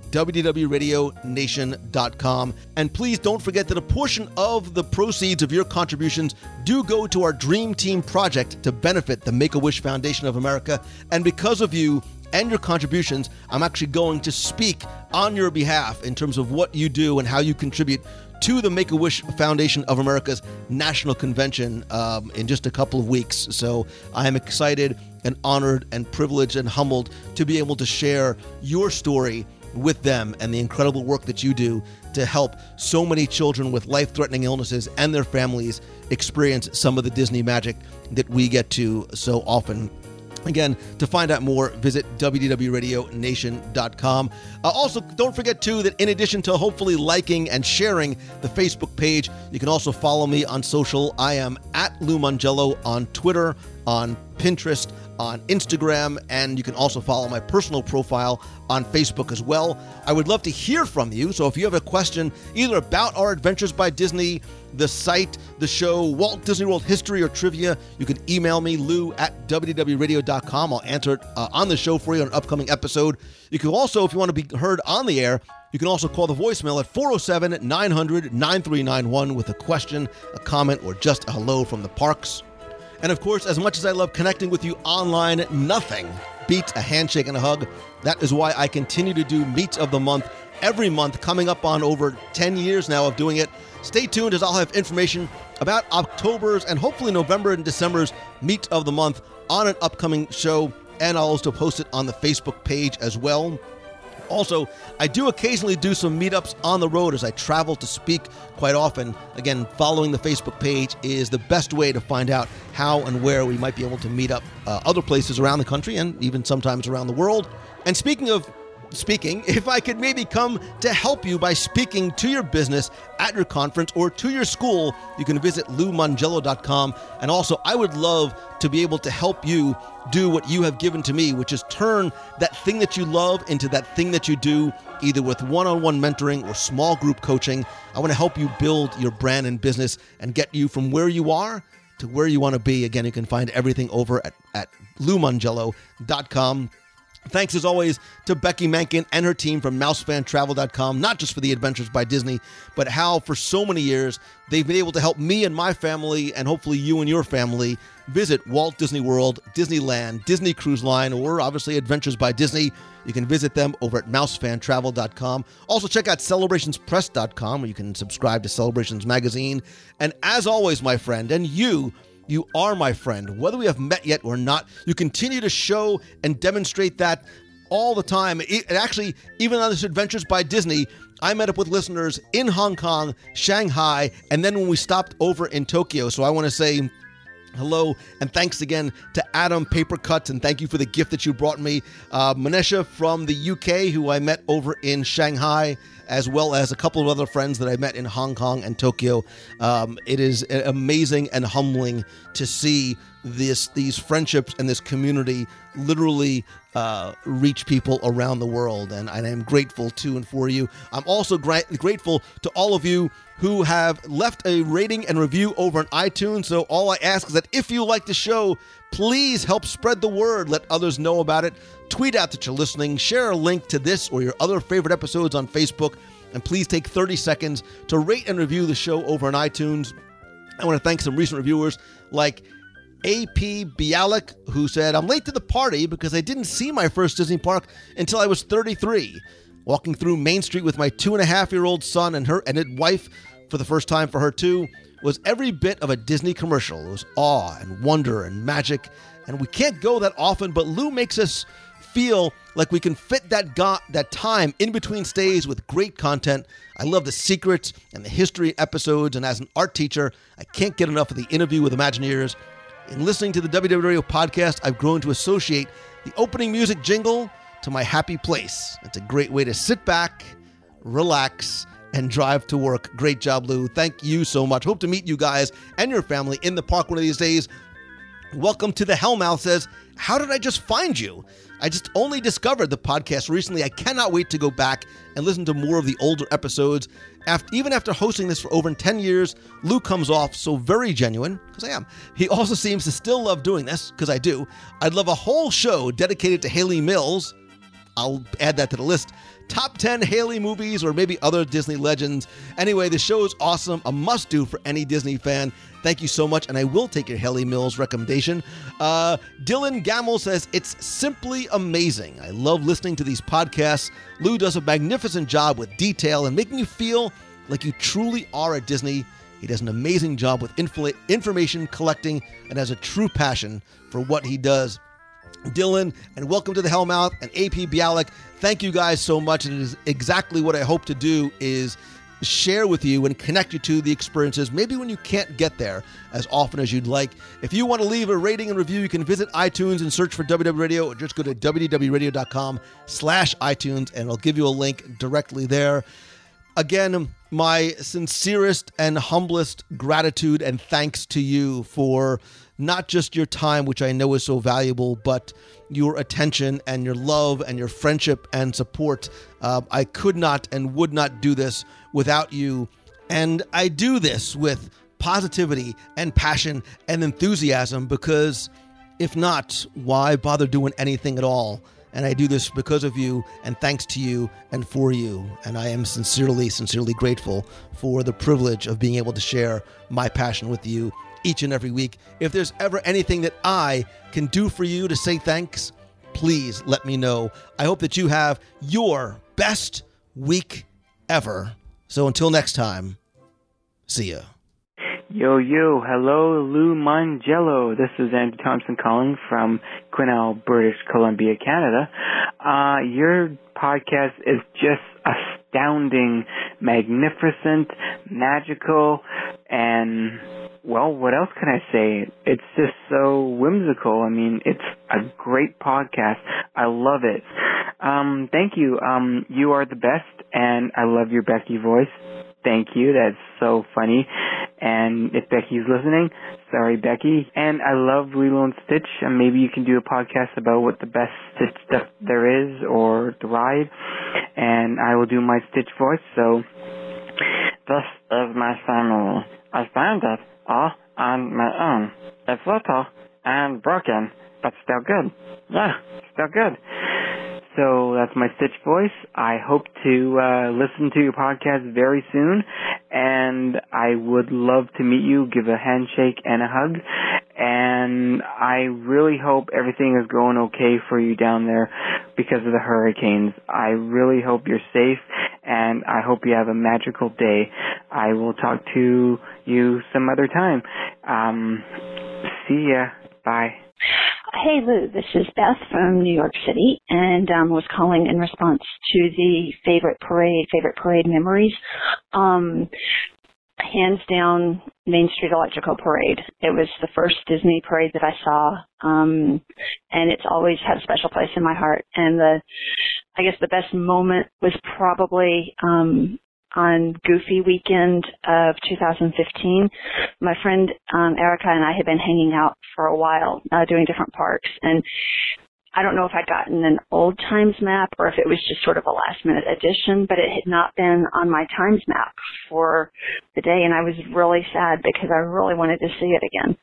wdwradionation.com. And please don't forget that a portion of the proceeds of your contributions do go to our Dream Team project to benefit the Make-A-Wish Foundation of America. And because of you and your contributions, I'm actually going to speak on your behalf in terms of what you do and how you contribute to the Make-A-Wish Foundation of America's National Convention in just a couple of weeks. So I am excited and honored and privileged and humbled to be able to share your story with them and the incredible work that you do to help so many children with life-threatening illnesses and their families experience some of the Disney magic that we get to so often. Again, to find out more, visit wdwradionation.com. Also, don't forget, too, that in addition to hopefully liking and sharing the Facebook page, you can also follow me on social. I am at Lou Mongello on Twitter, on Pinterest, on Instagram, and you can also follow my personal profile on Facebook as well. I would love to hear from you, so if you have a question either about our Adventures by Disney, the site, the show, Walt Disney World history or trivia, you can email me, lou@wdwradio.com. I'll answer it on the show for you on an upcoming episode. You can also, if you want to be heard on the air, you can also call the voicemail at 407-900-9391 with a question, a comment, or just a hello from the parks. And of course, as much as I love connecting with you online, nothing beats a handshake and a hug. That is why I continue to do Meets of the Month every month, coming up on over 10 years now of doing it. Stay tuned, as I'll have information about October's and hopefully November and December's Meet of the Month on an upcoming show, and I'll also post it on the Facebook page as well. Also, I do occasionally do some meetups on the road as I travel to speak quite often. Again, following the Facebook page is the best way to find out how and where we might be able to meet up other places around the country and even sometimes around the world. And speaking of speaking, if I could maybe come to help you by speaking to your business at your conference or to your school, you can visit LouMongello.com. And also, I would love to be able to help you do what you have given to me, which is turn that thing that you love into that thing that you do, either with one-on-one mentoring or small group coaching. I want to help you build your brand and business and get you from where you are to where you want to be. Again, you can find everything over at LouMongello.com. Thanks, as always, to Becky Mankin and her team from MouseFanTravel.com, not just for the Adventures by Disney, but how for so many years they've been able to help me and my family, and hopefully you and your family, visit Walt Disney World, Disneyland, Disney Cruise Line, or obviously Adventures by Disney. You can visit them over at MouseFanTravel.com. Also, check out CelebrationsPress.com, where you can subscribe to Celebrations Magazine. And as always, my friend, and you are my friend. Whether we have met yet or not, you continue to show and demonstrate that all the time. And actually, even on this Adventures by Disney, I met up with listeners in Hong Kong, Shanghai, and then when we stopped over in Tokyo. So I want to say hello and thanks again to Adam Papercuts, and thank you for the gift that you brought me. Manesha from the UK, who I met over in Shanghai, as well as a couple of other friends that I met in Hong Kong and Tokyo. It is amazing and humbling to see these friendships and this community literally reach people around the world, and I am grateful to and for you. I'm also grateful to all of you who have left a rating and review over on iTunes. So all I ask is that if you like the show, please help spread the word. Let others know about it. Tweet out that you're listening. Share a link to this or your other favorite episodes on Facebook. And please take 30 seconds to rate and review the show over on iTunes. I want to thank some recent reviewers like A.P. Bialik, who said, "I'm late to the party because I didn't see my first Disney park until I was 33. Walking through Main Street with my 2.5-year-old son and his wife for the first time for her too was every bit of a Disney commercial. It was awe and wonder and magic, and we can't go that often, but Lou makes us feel like we can fit that time in between stays with great content. I love the secrets and the history episodes, and as an art teacher, I can't get enough of the interview with Imagineers. In listening to the WDW Radio podcast, I've grown to associate the opening music jingle to my happy place. It's a great way to sit back, relax, and drive to work." Great job, Lou. Thank you so much. Hope to meet you guys and your family in the park one of these days. Welcome to the Hellmouth says, "How did I just find you? I just only discovered the podcast recently. I cannot wait to go back and listen to more of the older episodes. Even after hosting this for over 10 years, Lou comes off so very genuine," because I am. "He also seems to still love doing this," because I do. "I'd love a whole show dedicated to Hayley Mills." I'll add that to the list. "Top 10 Hayley movies or maybe other Disney legends." Anyway, the show is awesome. A must-do for any Disney fan. Thank you so much, and I will take your Hayley Mills recommendation. Dylan Gamble says, "It's simply amazing. I love listening to these podcasts. Lou does a magnificent job with detail and making you feel like you truly are at Disney. He does an amazing job with information collecting and has a true passion for what he does." Dylan, and welcome to the Hellmouth, and A.P. Bialik, thank you guys so much. And it is exactly what I hope to do, is share with you and connect you to the experiences, maybe when you can't get there as often as you'd like. If you want to leave a rating and review, you can visit iTunes and search for WDW Radio, or just go to wdwradio.com/iTunes, and it'll give you a link directly there. Again, my sincerest and humblest gratitude and thanks to you for not just your time, which I know is so valuable, but your attention and your love and your friendship and support. I could not and would not do this without you. And I do this with positivity and passion and enthusiasm, because if not, why bother doing anything at all? And I do this because of you and thanks to you and for you. And I am sincerely, sincerely grateful for the privilege of being able to share my passion with you each and every week. If there's ever anything that I can do for you to say thanks, please let me know. I hope that you have your best week ever. So until next time, see ya. Yo, hello, Lou Mongello. This is Andrew Thompson calling from Quesnel, British Columbia, Canada. Your podcast is just astounding, magnificent, magical, and, well, what else can I say? It's just so whimsical. I mean, it's a great podcast. I love it. Thank you. You are the best, and I love your Becky voice. Thank you. That's so funny. And if Becky's listening, sorry, Becky. And I love Lilo and Stitch, and maybe you can do a podcast about what the best Stitch stuff there is, or the ride, and I will do my Stitch voice. So, this is my family. I found it all on my own. It's little and broken, but still good. Yeah, still good. So that's my Stitch voice. I hope to listen to your podcast very soon, and I would love to meet you, give a handshake and a hug, and I really hope everything is going okay for you down there because of the hurricanes. I really hope you're safe, and I hope you have a magical day. I will talk to you some other time. See ya. Bye. Hey, Lou, this is Beth from New York City, and was calling in response to the favorite parade memories. Hands down, Main Street Electrical Parade. It was the first Disney parade that I saw, and it's always had a special place in my heart. And I guess the best moment was probably on Goofy weekend of 2015. My friend Erica and I had been hanging out for a while, doing different parks, and I don't know if I'd gotten an old Times map or if it was just sort of a last-minute addition, but it had not been on my Times map for the day, and I was really sad because I really wanted to see it again.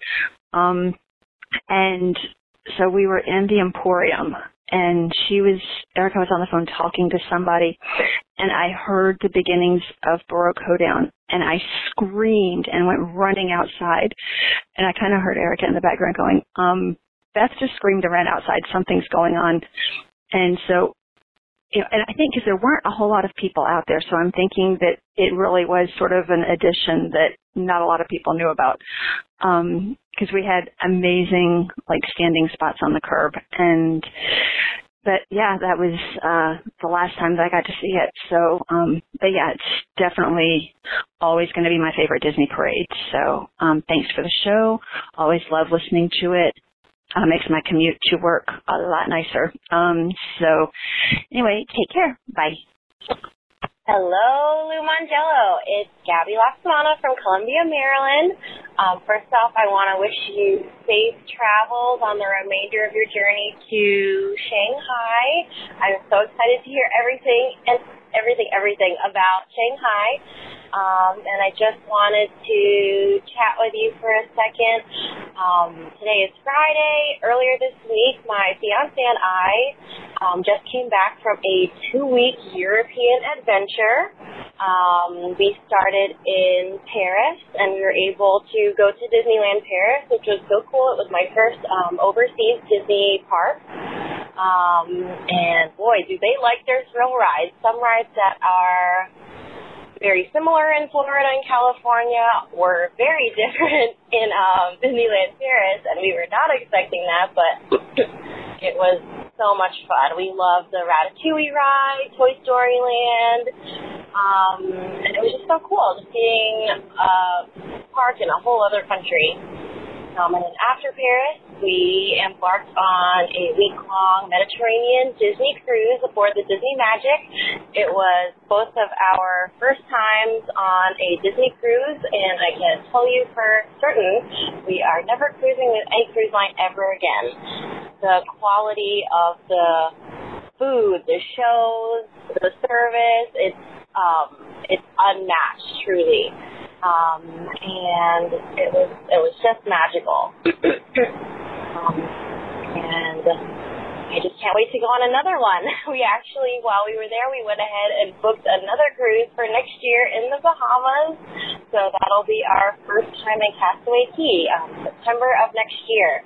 And so we were in the Emporium, and Erica was on the phone talking to somebody, and I heard the beginnings of Baroque Hoedown, and I screamed and went running outside, and I kind of heard Erica in the background going, Beth just screamed and ran outside, something's going on. And so, you know, and I think because there weren't a whole lot of people out there, so I'm thinking that it really was sort of an addition that not a lot of people knew about. Because we had amazing, like, standing spots on the curb. But yeah, that was the last time that I got to see it. So, but yeah, it's definitely always going to be my favorite Disney parade. So, thanks for the show. Always love listening to it. Makes my commute to work a lot nicer. So anyway, take care. Bye. Hello, Lou Mongello. It's Gabby Laxmana from Columbia, Maryland. First off, I want to wish you safe travels on the remainder of your journey to Shanghai. I'm so excited to hear everything about Shanghai. And I just wanted to chat with you for a second. Today is Friday. Earlier this week, my fiance and I just came back from a 2-week European adventure. We started in Paris, and we were able to go to Disneyland Paris, which was so cool. It was my first overseas Disney park. And boy, do they like their thrill rides. Some rides that are very similar in Florida and California were very different in Disneyland Paris, and we were not expecting that, but it was so much fun. We loved the Ratatouille ride, Toy Story Land, and it was just so cool just seeing a park in a whole other country. And then after Paris, we embarked on a week-long Mediterranean Disney cruise aboard the Disney Magic. It was both of our first times on a Disney cruise, and I can tell you for certain, we are never cruising with any cruise line ever again. The quality of the food, the shows, the service, it's unmatched, truly. And it was just magical. And I just can't wait to go on another one. We actually, while we were there, we went ahead and booked another cruise for next year in the Bahamas. So that'll be our first time in Castaway Cay, September of next year.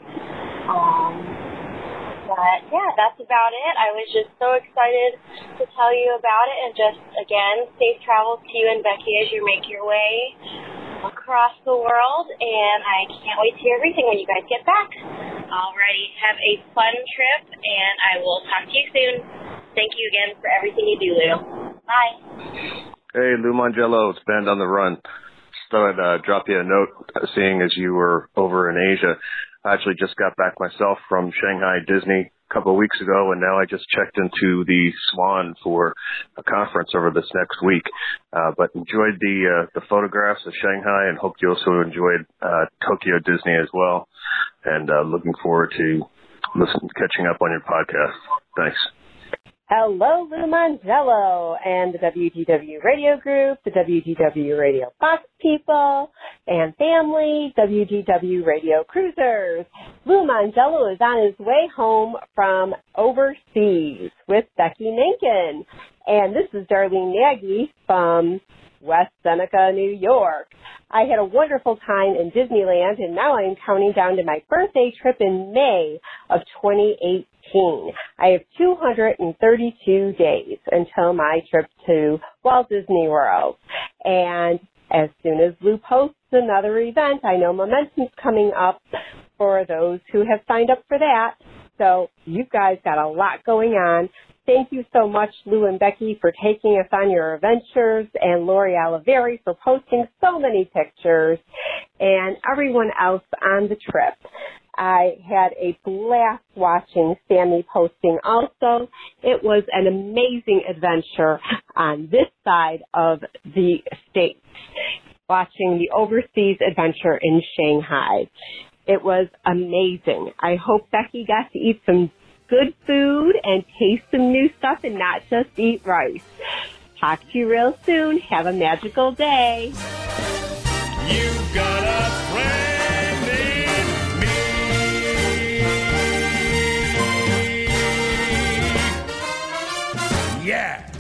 But yeah, that's about it. I was just so excited to tell you about it, and just, again, safe travels to you and Becky as you make your way across the world, and I can't wait to hear everything when you guys get back. Alrighty, have a fun trip, and I will talk to you soon. Thank you again for everything you do, Lou. Bye. Hey, Lou Mongello, it's Ben on the run. Just thought I'd drop you a note, seeing as you were over in Asia. I actually just got back myself from Shanghai Disney couple of weeks ago, and now I just checked into the Swan for a conference over this next week. But enjoyed the photographs of Shanghai, and hope you also enjoyed Tokyo Disney as well. And looking forward to catching up on your podcast. Thanks. Hello, Lou Mongello and the WDW Radio Group, the WDW Radio Box people and family, WDW Radio Cruisers. Lou Mongello is on his way home from overseas with Becky Ninkin. And this is Darlene Nagy from West Seneca, New York. I had a wonderful time in Disneyland, and now I'm counting down to my birthday trip in May of 2018. I have 232 days until my trip to Walt Disney World. And as soon as Lou posts another event, I know Momentum's coming up for those who have signed up for that. So you guys got a lot going on. Thank you so much, Lou and Becky, for taking us on your adventures, and Lori Oliveri for posting so many pictures, and everyone else on the trip. I had a blast watching Sammy posting also. It was an amazing adventure on this side of the States, watching the overseas adventure in Shanghai. It was amazing. I hope Becky got to eat some good food and taste some new stuff and not just eat rice. Talk to you real soon. Have a magical day. You've got a friend in me. Yeah.